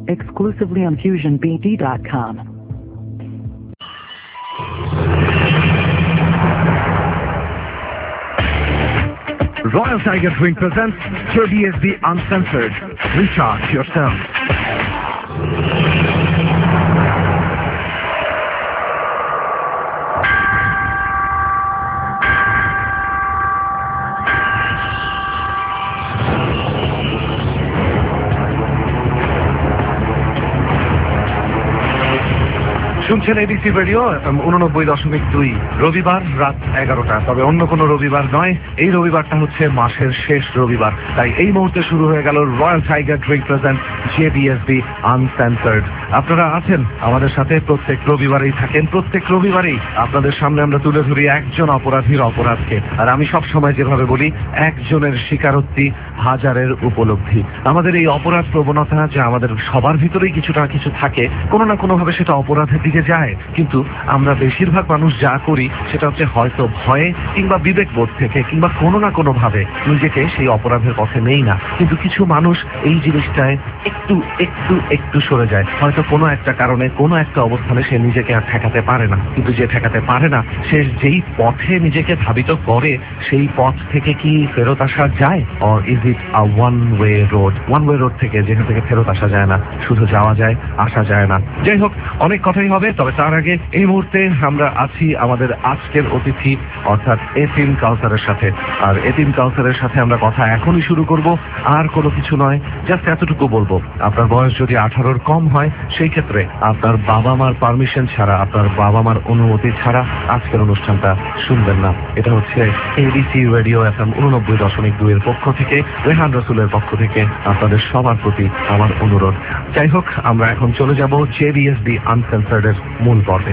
exclusively on FusionBD.com. Royal Tiger Drink presents JBSB Uncensored. Recharge yourself. শুনছেন ADC radio FM 89.2 রবিবার রাত 11টা। তবে অন্য কোনো রবিবার নয়, এই রবিবারটা হচ্ছে মাসের শেষ রবিবার। তাই এই মুহূর্তে শুরু হয়ে গেল royal tiger drink present JBSB uncensored. আপনারা আছেন আমাদের সাথে, প্রত্যেক রবিবারেই থাকেন। প্রত্যেক রবিবারেই আপনাদের সামনে আমরা তুলে ধরি একজন অপরাধীর অপরাধকে। আর আমি সব সময় যেভাবে বলি, একজনের স্বীকারোক্তি হাজারের উপলব্ধি। আমাদের এই অপরাধ প্রবণতা যে আমাদের সবার ভিতরেই কিছুটা কিছু থাকে, কোনো না কোনোভাবে সেটা অপরাধের দিকে যায়। কিন্তু আমরা বেশিরভাগ মানুষ যা করি সেটা হচ্ছে হয়তো ভয়ে কিংবা বিবেকবোধ থেকে কিংবা কোনো না কোনো ভাবে নিজেকে সেই অপরাধের পথে নেই না। কিন্তু কিছু মানুষ এই জিনিসটায় একটু একটু একটু সরে যায়। হয়তো কোনো একটা কারণে, কোনো একটা অবস্থানে সে নিজেকে আর ঠেকাতে পারে না। কিন্তু যে ঠেকাতে পারে না, সে যেই পথে নিজেকে ধাবিত করে, সেই পথ থেকে কি ফেরত আসা যায়? Or is it a one way road? One way road থেকে, যেখান থেকে ফেরত আসা যায় না, শুধু যাওয়া যায়, আসা যায় না। যাই হোক, অনেক কথাই হবে। তবে তার আগে এই মুহূর্তে আমরা আছি আমাদের আজকের অতিথি অর্থাৎ এতিম কাউসারের সাথে। আর এতিম কাউসারের সাথে আমরা কথা এখনই শুরু করব। আর কোনো কিছু নয়, জাস্ট এতটুকু বলবো, আপনার বয়স যদি 18-র কম হয়, সেই ক্ষেত্রে আপনার বাবা মার পারমিশন ছাড়া, আপনার বাবা মার অনুমতি ছাড়া আজকের অনুষ্ঠানটা শুনবেন না। এটা হচ্ছে এডিসি রেডিও FM 89.2 এর পক্ষ থেকে, রেহান রসুলের পক্ষ থেকে আপনাদের সবার প্রতি আমার অনুরোধ। যাই হোক, আমরা এখন চলে যাব JBSB আনসেন্সার্ড এর মূল পর্বে।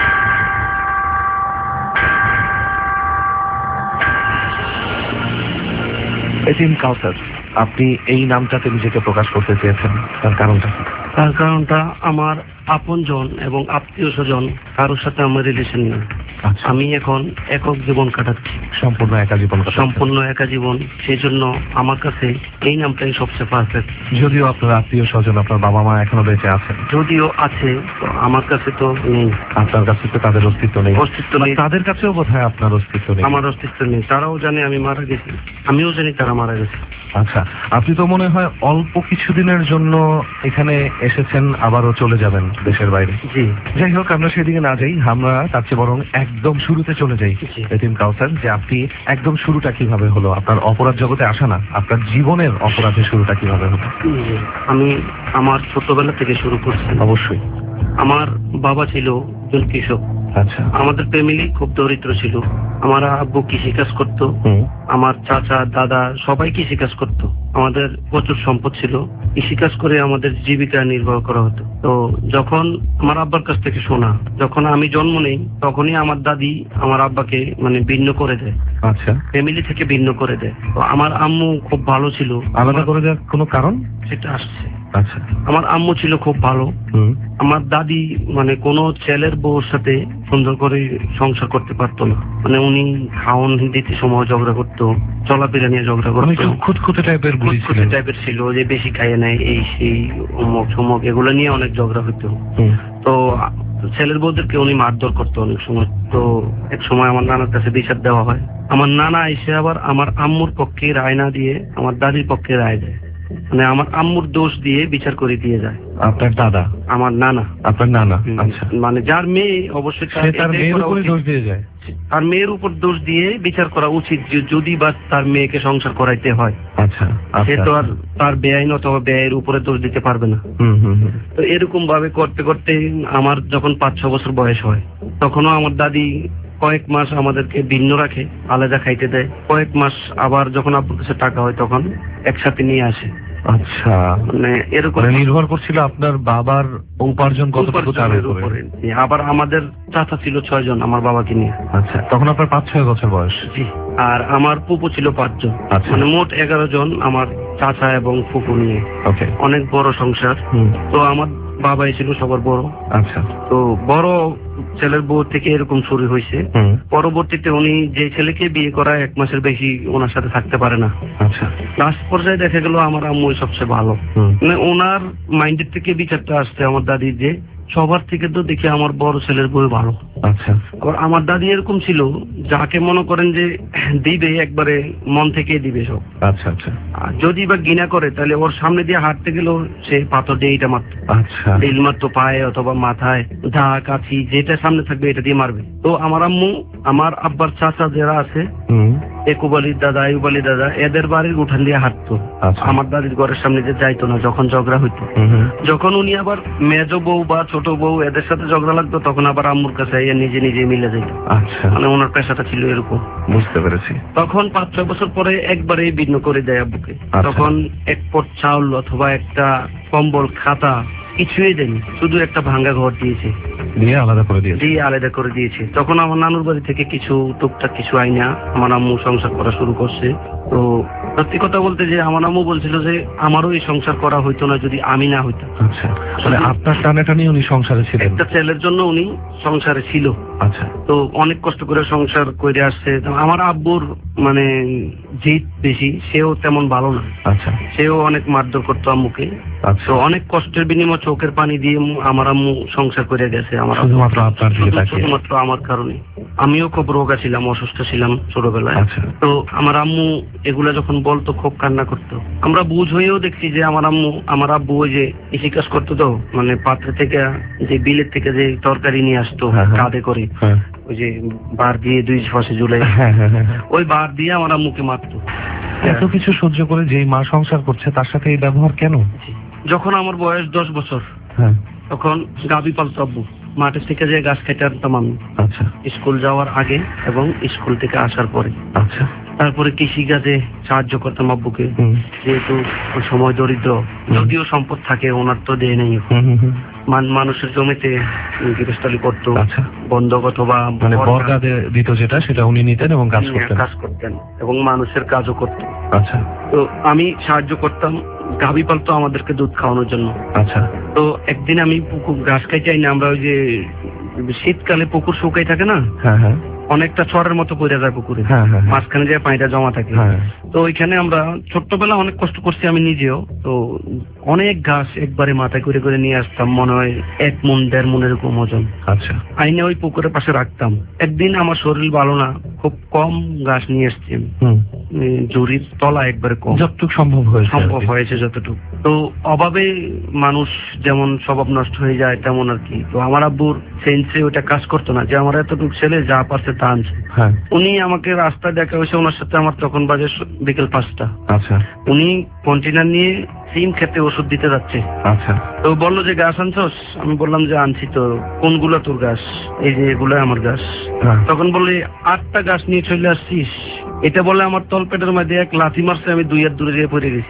এতিম কাউসার, আপনি এই নামটাতে নিজেকে প্রকাশ করতে চেয়েছেন, তার কারণটা? তার কারণটা আমার আপনজন এবং আত্মীয় স্বজন কারোর সাথে আমার রিলেশন নেই। আমি এখন একক জীবন কাটাচ্ছি, সম্পূর্ণ একা জীবন। সম্পূর্ণ একা জীবন। সেই জন্য আমার কাছে এই নামটাই সবচেয়ে পারফেক্ট। যদিও আপনার আত্মীয় স্বজন, আপনার বাবা মা এখনো বেঁচে আছেন, যদিও আছে, তো আমার কাছে তো নেই। আপনার কাছে তো তাদের অস্তিত্ব নেই। অস্তিত্ব নেই। তাদের কাছেও বোধহয় আপনার অস্তিত্ব নেই। আমার অস্তিত্ব নেই। তারাও জানে আমি মারা গেছি, আমিও জানি তারা মারা গেছে। আচ্ছা, আপনি তো মনে হয় অল্প কিছুদিনের জন্য এখানে এসেছেন, আবারও চলে যাবেন দেশের বাইরে। জি। যাই হোক, আমরা সেদিকে না যাই, আমরা তার চেয়ে বরং একদম শুরুতে চলে যাই। এতিম কাউসার, যে আপনি একদম শুরুটা কিভাবে হলো? আপনার অপরাধ জগতে আসা না, আপনার জীবনের অপরাধের শুরুটা কিভাবে হলো? আমি আমার ছোটবেলা থেকে শুরু করছি। অবশ্যই। আমার বাবা ছিল একজন কৃষক। আচ্ছা। আমাদের ফ্যামিলি খুব দরিদ্র ছিল। আমার আব্বু কৃষিকাজ করতো, আমার চাচা দাদা সবাই কৃষিকাজ করতো। আমাদের প্রচুর সম্পদ ছিল, কৃষিকাজ করে আমাদের জীবিকা নির্বাহ করা হতো। তো যখন আমার আব্বার কাছ থেকে শোনা, যখন আমি জন্ম নেই, তখনই আমার দাদি আমার আব্বাকে ভিন্ন করে দেয়। আচ্ছা। ফ্যামিলি থেকে ভিন্ন করে দেয়। তো আমার আম্মু খুব ভালো ছিল। আলাদা করে দেওয়ার কোনো কারণ? সেটা আসছে। আচ্ছা। আমার আম্মু ছিল খুব ভালো। আমার দাদি কোনো ছেলের বউর সাথে সুন্দর করে সংসার করতে পারতো না। উনি খাওন দিতে সময় ঝগড়া করতো, চলাফেরা নিয়ে ঝগড়া করতো। খুঁতখুঁতে টাইপের ছিল, যে বেশি খাইয়ে নেয়, এই সেই অমুক সমক, এগুলো নিয়ে অনেক ঝগড়া হতো। তো ছেলের বউদেরকে উনি মারধর করতো অনেক সময়। তো এক সময় আমার নানার কাছে বিচার দেওয়া হয়। আমার নানা এসে আবার আমার আম্মুর পক্ষে রায় না দিয়ে আমার দাদির পক্ষে রায় দেয়। আমার আম্মুর দোষ দিয়ে বিচার করে দিয়ে যায়। আপনার দাদা? আমার নানা। আপনার নানা? আচ্ছা। যার মেয়ে, অবশ্যই তার মেয়ের উপরে দোষ দিয়ে যায়। আর মেয়ের উপর দোষ দিয়ে বিচার করা উচিত, যদি বা তার মেয়েকে সংসার করাইতে হয়। আচ্ছা। সে তো আর তার বেআইন অথবা ব্যয়ের উপরে দোষ দিতে পারবে না। তো এরকম ভাবে করতে করতে আমার যখন 5-6 বছর বয়স হয়, তখনও আমার দাদি কয়েক মাস আমাদেরকে ভিন্ন রাখে, আলাদা খাইতে দেয়। কয়েক মাস আবার যখন আপনার কাছে টাকা হয়, তখন একসাথে নিয়ে আসে। আচ্ছা। এরকম নির্ভর করছিল আপনার বাবার উপার্জন কতটুকু তার উপরে। আবার আমাদের চাচা ছিল 6 জন আমার বাবাকে নিয়ে। আচ্ছা। তখন আপনার 5-6 বছর বয়স? জি। আর আমার ফুপু ছিল 5 জন। মোট 11 জন আমার চাচা এবং ফুপু নিয়ে। অনেক বড় সংসার। তো আমার বাবাই ছিল সবার বড়। আচ্ছা। তো বড় ছেলের বউ থেকে এরকম শুরু হয়েছে। পরবর্তীতে উনি যে ছেলেকে বিয়ে করা 1 মাসের বেশি ওনার সাথে থাকতে পারে না। আচ্ছা, লাস্ট পর্যায়ে দেখা গেল আমার আম্মু সবচেয়ে ভালো, মানে ওনার মাইন্ডের থেকে বিচারটা আসছে আমার দাদির যে সবার থেকে তো দেখি আমার বড় ছেলের বউ ভালো। আচ্ছা, আবার আমার দাদি এরকম ছিল, যাকে মনে করেন যে দিবে একবারে মন থেকে দিবে সব। আচ্ছা, আচ্ছা, আর যদি বা ঘৃণা করে তাহলে ওর সামনে দিয়ে হাঁটতে গেলেও সে পাথর দিয়ে এটা মারতো। আচ্ছা, ঢিল মারতো পায়ে অথবা মাথায়, দা কাছি যেটা সামনে থাকবে এটা দিয়ে মারবে। তো আমার আম্মু আমার আব্বার চাচা যারা আছে, একুব আলীর দাদা, আইয়ুব আলীর দাদা, এদের বাড়ির উঠান দিয়ে হাঁটতো। আমার দাদির ঘরের সামনে দিয়ে যাইতো না যখন ঝগড়া হইতো। যখন উনি আবার মেজ বউ বা ছোট বউ এদের সাথে ঝগড়া লাগতো তখন আবার আম্মুর কাছে নিজে নিজে মিলে যেত। আচ্ছা, মানে ওনার পেশাটা ছিল এরকম। বুঝতে পেরেছি। তখন 5-6 বছর পরে একবারেই ভিন্ন করে দেয় আব্বুকে। তখন এক পট চাউল অথবা একটা কম্বল খাতা কিছুই দেয়নি, শুধু একটা ভাঙ্গা ঘর দিয়েছে, দিয়ে আলাদা করে দিয়েছে। তখন আমার নানুর বাড়ি থেকে কিছু টুকটাক কিছু আইনা আমার আম্মু সংসার করা শুরু করছে। তো সত্যি কথা বলতে যে আমার আম্মু বলছিল যে আমারও এই সংসার করা হইতো না যদি আমি না হইতাম। আচ্ছা, মানে আপনার টানাটানি উনি সংসারে ছিলেন, একটা ছেলের জন্য উনি সংসারে ছিল। আচ্ছা, তো অনেক কষ্ট করে সংসার করে আসছে। আমার আব্বুর মানে জিদ বেশি, সেও তেমন ভালো না। আচ্ছা, সেও অনেক মারধর করতো আম্মুকে। আচ্ছা, তো অনেক কষ্টের বিনিময়ে চোখের পানি দিয়ে আমার আম্মু সংসার করে গেছে। আমার শুধুমাত্র আপনার দিকে তাকিয়ে, শুধুমাত্র আমার কারণে। আমিও খুব রোগা ছিলাম, অসুস্থ ছিলাম ছোটবেলায়। আচ্ছা, তো আমার আম্মু এগুলা যখন বলতো খুব কান্না করতো। আমরা বুঝ হয়েও দেখছি যে আমার আব্বু ওই যে কৃষি কাজ করতো, তো মানে পাত্র থেকে যে বিলের থেকে যে তরকারি নিয়ে আসতো কাঁধে করে, ওই যে বার দিয়ে 2 পাশে ঝুলে, ওই বার দিয়ে আমার আম্মুকে মারতো। এত কিছু সহ্য করে যে মা সংসার করছে তার সাথে এই ব্যবহার কেন? যখন আমার বয়স 10 বছর, তখন গাভী পালতো আব্বু। মাঠের থেকে যে গাছ কেটে আনতাম আমি। আচ্ছা, স্কুল যাওয়ার আগে এবং স্কুল থেকে আসার পরে। আচ্ছা, তারপরে কৃষি কাজে সাহায্য করতাম আব্বুকে, যেহেতু ওই সময় দরিদ্র, যদিও সম্পদ থাকে ওনার তো দেয় নেই। মানুষের জমিতে গৃহস্থালি করতো, বন্ধক অথবা মানে বর্গা দিত যেটা, সেটা উনি নিতেন এবং কাজ করতেন এবং মানুষের কাজও করতেন। আচ্ছা, তো আমি সাহায্য করতাম। গাভী পালতো আমাদেরকে দুধ খাওয়ানোর জন্য। আচ্ছা, তো একদিন আমি পুকুর ঘাস খাইতে না, আমরা ওই যে শীতকালে পুকুর শুকাই থাকে না, অনেকটা চরের মতো পড়ে যায় পুকুরে, মাঝখানে যে পানিটা জমা থাকে। তো ওইখানে আমরা ছোট্টবেলা অনেক কষ্ট করছি আমি নিজেও। তো অনেক ঘাস একবারে মাথায় করে করে নিয়ে আসতাম, মনে হয় 1 মণ 1.5 মণ এরকম ওজন। আচ্ছা, আইনে ওই পুকুরের পাশে রাখতাম। একদিন আমার শরীর ভালো না, খুব কম ঘাস নিয়ে এসছি, জুড়ির তলা একবারে কম, যতটুকু সম্ভব হয়েছে যতটুকু। তো অভাবে মানুষ যেমন স্বভাব নষ্ট হয়ে যায় তেমন আর কি। তো আমার আব্বুর সেন্সে ওটা কাজ করতো না যে আমার এতটুকু ছেলে যা পারছে তা আনছে। উনি আমাকে রাস্তা দেখা হয়েছে, ওনার সাথে আমার তখন বাজে বিকেল 5টা। আচ্ছা, উনি কন্টেনার নিয়ে সিম খেতে ওষুধ দিতে যাচ্ছে। আচ্ছা, তো বললো যে গাছ আনছস? আমি বললাম যে আনছি। তো কোনগুলো তোর গাছ? এই যে এগুলো আমার গাছ। তখন বললে 8টা গাছ নিয়ে চলে আসছিস? এটা বলে আমার তলপেটের মধ্যে এক লাথি মারছে, আমি 2 হাত দূরে গিয়ে পড়ে গেছি।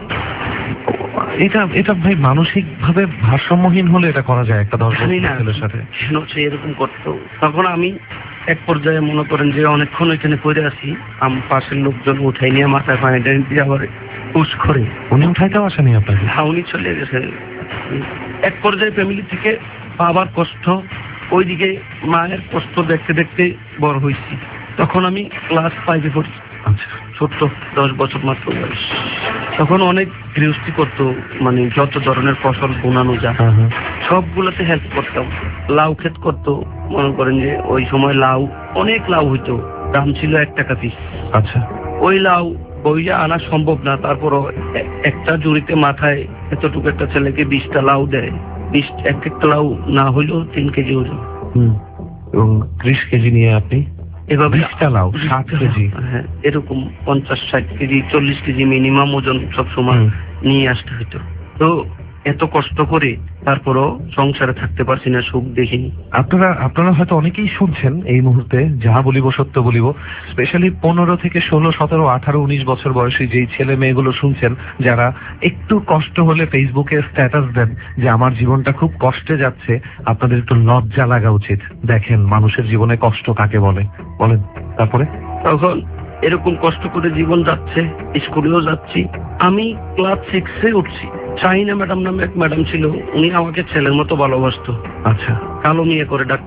এটা ভাই মানসিক ভাবে ভারসাম্যহীন হলে এটা করা যায় একটা 10 বছরের ছেলের সাথে? সে এরকম করতো। তখন আমি এক পর্যায়ে মনে করেন যে অনেকক্ষণ ওইখানে পড়ে আছি, আমার পাশের লোকজন উঠাই নিয়ে মাথায় পানি দিয়ে আবার পুশ করে। উনি উঠাইতেও আসেনি আপনাকে? হ্যাঁ, উনি চলে গেছে। এক পর্যায়ে ফ্যামিলি থেকে বাবার কষ্ট, ওইদিকে মায়ের কষ্ট দেখতে দেখতে বড় হয়েছি। তখন আমি ক্লাস 5-এ পড়ি। আচ্ছা, ছোট্ট 10 বছর মাত্র বয়স। তখন অনেক গৃহস্থী করতো, মানে যত ধরনের ফসল বোনানো যায় সবগুলোতে হেল্প করতাম। লাউ ক্ষেত করতো, মনে করেন যে ওই সময় লাউ অনেক লাউ হইতো, দাম ছিল 1 টাকা পিস। আচ্ছা, ওই লাউ বইয়া আনা সম্ভব না, তারপরও একটা জুড়িতে মাথায় এতটুকু একটা ছেলেকে 20টা লাউ দেয়। 1 লাউ না হইলেও 3 কেজি ওজন। এবং 30 কেজি নিয়ে আপনি এভাবে 20টা লাউ 7 কেজি, হ্যাঁ এরকম 50-60 কেজি 40 কেজি মিনিমাম ওজন সবসময় নিয়ে আসতে হইতো। তো এত কষ্ট করে তারপরও সংসারে থাকতে পারছি না, সুখ দেখিনি। আপনারা হয়তো অনেকেই শুনছেন এই মুহূর্তে, যা বলিব সত্য বলিব, স্পেশালি 15 থেকে 16, 17, 18, 19 বছর বয়সী যেই ছেলে মেয়েগুলো শুনছেন, যারা একটু কষ্ট হলে ফেসবুকে স্ট্যাটাস দেন যে আমার জীবনটা খুব কষ্টে যাচ্ছে, আপনাদের একটু লজ্জা লাগা উচিত। দেখেন মানুষের জীবনে কষ্ট কাকে বলে, বলেন। তারপরে তখন এরকম কষ্ট করে জীবন যাচ্ছে, স্কুলেও যাচ্ছি। আমি ক্লাস 6-এ উঠছি। শাহিনা ম্যাডাম নামে এক ম্যাডাম ছিল, উনি আমাকে ছেলের মতো ভালোবাসতো। আচ্ছা, কালো মেয়ে করে ডাকতো।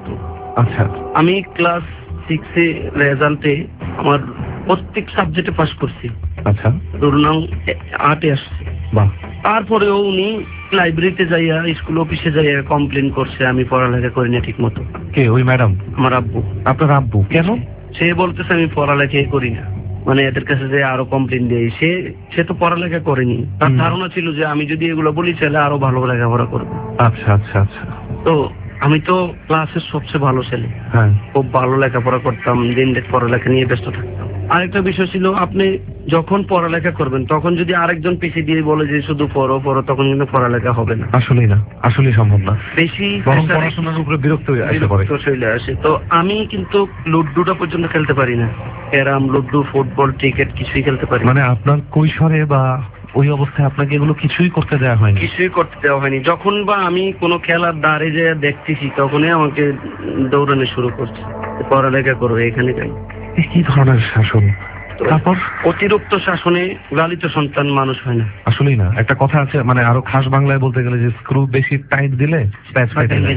আচ্ছা, আমি ক্লাস 6-এ রেজাল্টে আমার প্রত্যেক সাবজেক্টে পাস করছি। আচ্ছা, ধরুন 8-এ আসছে। বাহ। তারপরেও উনি লাইব্রেরিতে যাইয়া স্কুল অফিসে যাইয়া কমপ্লেন করছে আমি পড়ালেখা করি না ঠিক মতো। কে ওই ম্যাডাম? আমার আব্বু। আপনার আব্বু? কেন? সে বলতেছে আমি পড়ালেখাই করি না, মানে এদের কাছে যে আরো কমপ্লেন দেয়। সে তো পড়ালেখা করেনি, তার ধারণা ছিল যে আমি যদি এগুলো বলি তাহলে আরো ভালো লেখাপড়া করবো। আচ্ছা আচ্ছা আচ্ছা। তো আমি তো ক্লাসের সবচেয়ে ভালো ছেলে, হ্যাঁ, খুব ভালো লেখাপড়া করতাম, দিন রাত পড়ালেখা নিয়ে ব্যস্ত থাকতাম। আরেকটা বিষয় ছিল, আপনি যখন পড়ালেখা করবেন তখন যদি আরেকজন পিছিয়ে দিয়ে বলে যে শুধু পড়ো পড়ো, তখন কিন্তু পড়ালেখা হবে না। আসলেই না, আসলেই সম্ভব না। বেশি পড়াশোনার উপরে বিরক্ত চলে আসে। তো আমি কিন্তু লুডুটা পর্যন্ত খেলতে পারি না, ক্যারাম, লুডু, ফুটবল, ক্রিকেট কিছুই খেলতে পারি না। মানে আপনার কৈশোরে বা ওই অবস্থায় আপনাকে এগুলো কিছুই করতে দেওয়া হয়নি? কিছুই করতে দেওয়া হয়নি। যখন বা আমি কোনো খেলার দ্বারে যে দেখতেছি তখনই আমাকে দৌড়ানো শুরু করছে, পড়ালেখা করো, এখানে যাই। কি ধরনের শাসন! তারপর অতিরিক্ত শাসনে লালিত সন্তান মানুষ হয় না। আসলেই না। একটা কথা আছে, মানে আরো খাস বাংলায় বলতে গেলে, যে স্ক্রু বেশি টাইট দিলে প্যাচ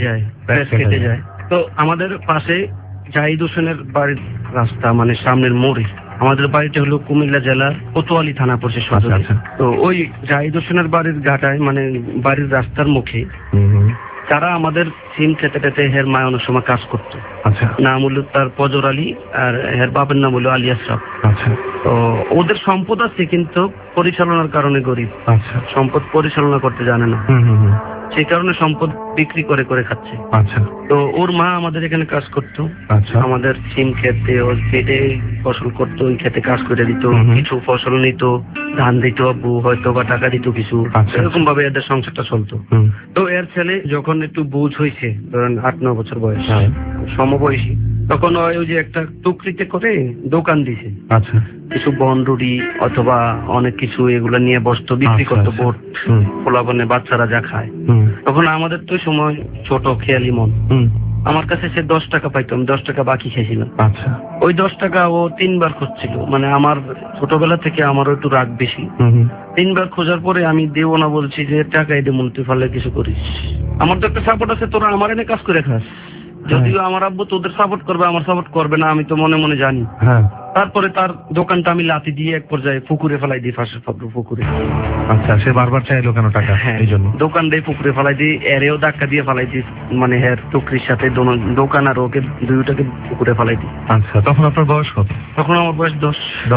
কেটে যায়। তো আমাদের পাশে জাহিদ হোসেনের বাড়ির রাস্তা, মানে সামনের মোড়ে। আমাদের বাড়িটা হলো কুমিল্লা জেলার কোতোয়ালি থানা পড়ছে সদরে। তো ওই জাহিদ হোসেনের বাড়ির ঘাটায়, মানে বাড়ির রাস্তার মুখে তারা আমাদের সিম খেতে খেতে হের মায় অনেক সময় কাজ করতো। আচ্ছা। নাম হলো তার পজর আলী, আর হের বাপের নাম হলো আলী আশরাফ। আচ্ছা। তো ওদের সম্পদ আছে কিন্তু পরিচালনার কারণে গরিব। আচ্ছা। সম্পদ পরিচালনা করতে জানে না, সেই কারণে সম্পদ বিক্রি করে করে খাচ্ছে। আচ্ছা। তো ওর মা আমাদের এখানে কাজ করতো। আচ্ছা। আমাদের সিম খেতে, ওর খেতে ফসল করতো, ওই খেতে কাজ করে দিত, কিছু ফসল নিত, ধান দিত, আব্বু হয়তো বা টাকা দিত কিছু। এরকম ভাবে এদের সংসারটা চলতো। তো এর ছেলে যখন একটু বুঝ হয়েছে, ধরেন 8-9 বছর বয়স, সমবয়সী, তখন ওই যে একটা টুকরিতে করে দোকান দিছে। আচ্ছা। কিছু বনরুটি অথবা অনেক কিছু এগুলো নিয়ে বসতো, বিক্রি করতো। বোট পোলাবনে বাচ্চারা যা খায়। তখন আমাদের তো সময় ছোট খেয়ালি মন, আমার কাছে সে 10 টাকা পাইতো, আমি 10 টাকা বাকি খেয়েছিলাম। আচ্ছা। ওই 10 টাকা ও 3 বার খুঁজছিল, মানে আমার ছোটবেলা থেকে আমারও একটু রাগ বেশি। 3 বার খোঁজার পরে আমি দেবো না বলছি যে টাকা এদের মন, তুই ফালে কিছু করিস। আমার তো একটা সাপোর্ট আছে, তোরা আমার এনে কাজ করে খাস। যদিও আমার আব্বু তোদের সাপোর্ট করবে, আমার সাপোর্ট করবে না, আমি তো মনে মনে জানি। তারপরে তার দোকানটা আমি লাথি দিয়ে এক পর্যায়ে পুকুরে ফেলাই দিই, ফাঁসের পুকুরে। আচ্ছা। সে বারবার চাইলো কেন টাকা? এই জন্য দোকানটাই পুকুরে ফেলাই দিই, এরেও ধাক্কা দিয়ে ফেলাই দিই, মানে হের টুকরির সাথে দোকান আর ওকে দুইটাকে পুকুরে ফেলাই দিই। আচ্ছা। তখন আপনার বয়স কত? তখন আমার বয়স 10,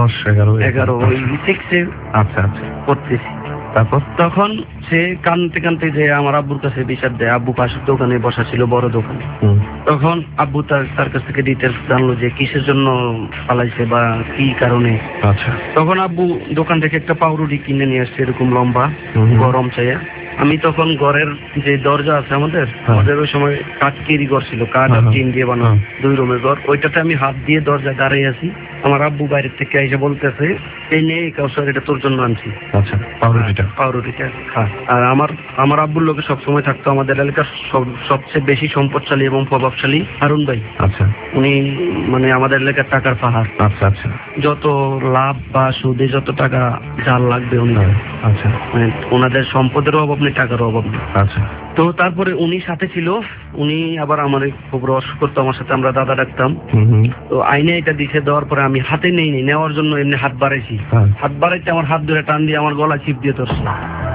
11 ওই 6-এ। আচ্ছা আচ্ছা। পড়তেছি। তারপর তখন সে কানতে কানতে যে আমার আব্বুর কাছে বিচার দেয়। আব্বু পাশের দোকানে বসা ছিল, বড় দোকানে। তখন আব্বু তার কাছ থেকে ডিটেলস জানলো যে কিসের জন্য পালাইছে বা কি কারণে। আচ্ছা। তখন আব্বু দোকান থেকে একটা পাউরুটি কিনে নিয়ে আসছে, এরকম লম্বা, গরম চাইয়া। আমি তখন ঘরের যে দরজা আছে আমাদের ওই সময় কাঠকেরি ঘর ছিল, কাঠ আর টিন দিয়ে বানানো 2 রুমের ঘর। ওইটাতে আমি হাত দিয়ে দরজা দাঁড়িয়ে আছি। আমার আব্বু বাইরের থেকে এসে বলতেছে, এই নে কাউসার, এটা তোর জন্য আনছি। আচ্ছা। পাউরুটিটা খা। আর আমার আব্বুর লোকে সবসময় থাকতো আমাদের এলাকার সবচেয়ে বেশি সম্পদশালী এবং প্রভাবশালী হারুন ভাই। আচ্ছা। উনি মানে আমাদের এলাকার টাকার পাহাড়। আচ্ছা আচ্ছা। যত লাভ বা সুদে যত টাকা যার লাগবে উনি। আচ্ছা। মানে ওনাদের সম্পদেরও অভাব নেই, টাকারও অভাব নেই। আচ্ছা। তো তারপরে উনি সাথে ছিল, উনি আবার আমার খুব রস করতো আমার সাথে, আমরা দাদা ডাকতাম। তো আইনে এটা দিছে, দেওয়ার পরে আমি হাতে নেইনি, নেওয়ার জন্য এমনি হাত বাড়াইছি। হাত বাড়াইতে আমার হাত ধরে টান দিয়ে আমার গলা চিপ দিয়ে ধরছে।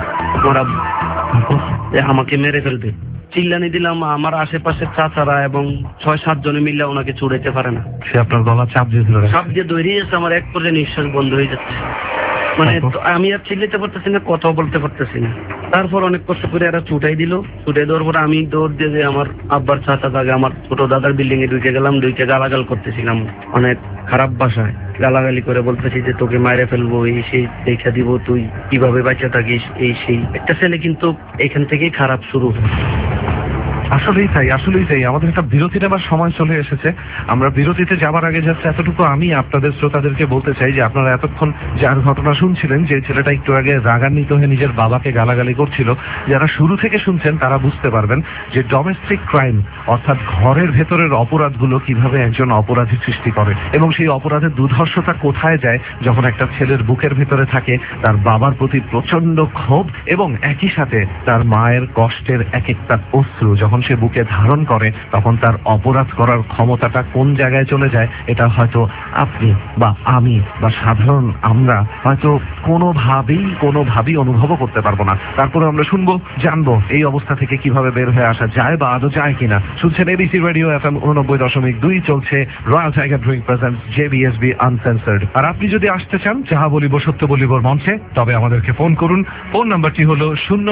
আমাকে মেরে ফেলবে, চিল্লানি দিলাম। আমার আশেপাশের চাচারা এবং 6-7 জনে মিলে ওনাকে ছুড়াইতে পারে না। সে আপনার গলা চাপ দিয়ে দৌড়িয়েছে। আমার এক পর্যায়ে নিঃশ্বাস বন্ধ হয়ে যাচ্ছে, মানে আমি আর চিল্লাতে পারতেছি না, কথাও বলতে পারতেছি না। তারপর অনেক কষ্ট করে এরা ছুটাই দিল। ছুটাই দেওয়ার পরে আমি দৌড় দিয়ে যে আমার আব্বার চাচা দাগে আমার ছোট দাদার বিল্ডিং এ ঢুকে গেলাম। ঢুকে গালাগাল করতেছিলাম অনেক খারাপ ভাষায়, গালাগালি করে বলতেছি যে তোকে মাইরে ফেলবো, এই সেই দেখা দিব, তুই কিভাবে বাঁচা থাকিস, এই সেই। একটা ছেলে কিন্তু এখান থেকেই খারাপ শুরু হয়। আসলেই তাই। আমাদের একটা বিরতি নেবার সময় চলে এসেছে। আমরা বিরতিতে যাবার আগে যাচ্ছে এতটুকু আমি আপনাদের শ্রোতাদেরকে বলতে চাই যে আপনারা এতক্ষণ যার ঘটনা শুনছিলেন, যে ছেলেটা একটু আগে রাগান্বিত হয়ে নিজের বাবাকে গালাগালি করছিল, যারা শুরু থেকে শুনছেন তারা বুঝতে পারবেন যে ডোমেস্টিক ক্রাইম অর্থাৎ ঘরের ভেতরের অপরাধগুলো কিভাবে একজন অপরাধী সৃষ্টি করে, এবং সেই অপরাধের দুর্ধর্ষতা কোথায় যায় যখন একটা ছেলের বুকের ভেতরে থাকে তার বাবার প্রতি প্রচন্ড ক্ষোভ এবং একই সাথে তার মায়ের কষ্টের এক একটা অশ্রু, যখন যখন সে বুকে ধারণ করে তখন তার অপরাধ করার ক্ষমতাটা কোন জায়গায় চলে যায় এটা হয়তো আপনি বা আমি বা সাধারণ আমরা হয়তো কোনোভাবেই অনুভবও করতে পারবো না। তারপরে আমরা শুনবো, জানবো এই অবস্থা থেকে কিভাবে বের হয়ে আসা যায় বা আদৌ যায় কিনা। শুনছেন এবিসি রেডিও FM 89.2, চলছে royal tiger drink presents JBSB uncensored. আর আপনি যদি আসতে চান যাহা বলিব সত্য বলিবর মঞ্চে, তবে আমাদেরকে ফোন করুন। ফোন নাম্বারটি হলো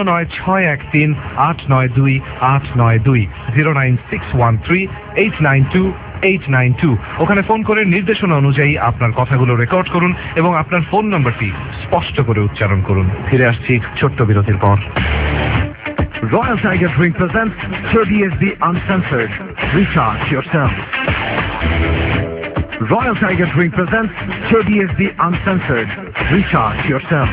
09613892892 09613892892। ওখানে ফোন করে নির্দেশনা অনুযায়ী আপনার কথাগুলো রেকর্ড করুন এবং আপনার ফোন নাম্বারটি স্পষ্ট করে উচ্চারণ করুন। ফিরে আসছি ছোট্ট বিরতির পর। Royal Tiger Drink presents JBSB Uncensored. Recharge yourself. Royal Tiger Drink presents JBSB Uncensored. Recharge yourself.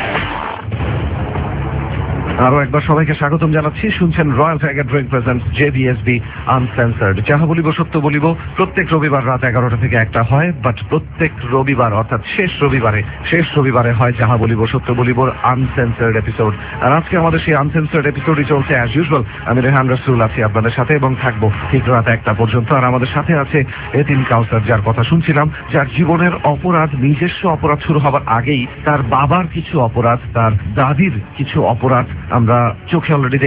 আরো একবার সবাইকে স্বাগতম জানাচ্ছি। শুনছেন royal tiger drink presents JBSB uncensored. যাহা বলিব সত্য বলিব প্রত্যেক রবিবার রাত 11টা থেকে 1টা হয়, বাট প্রত্যেক রবিবার অর্থাৎ শেষ রবিবারে হয় যাহা বলিব সত্য বলিব আনসেন্সার্ড এপিসোড। আর আজকে আমাদের সেই আনসেন্সার্ড এপিসোডই চলছে অ্যাজ ইউজুয়াল। আমি রেহান রাসূল আছি আপনাদের সাথে এবং থাকবো ঠিক রাত 1টা পর্যন্ত। আর আমাদের সাথে আছে এতিম কাউসার, যার কথা শুনছিলাম, যার জীবনের অপরাধ, নিজস্ব অপরাধ শুরু হবার আগেই তার বাবার কিছু অপরাধ, তার দাদির কিছু অপরাধ আমরা চোখে অলরেডি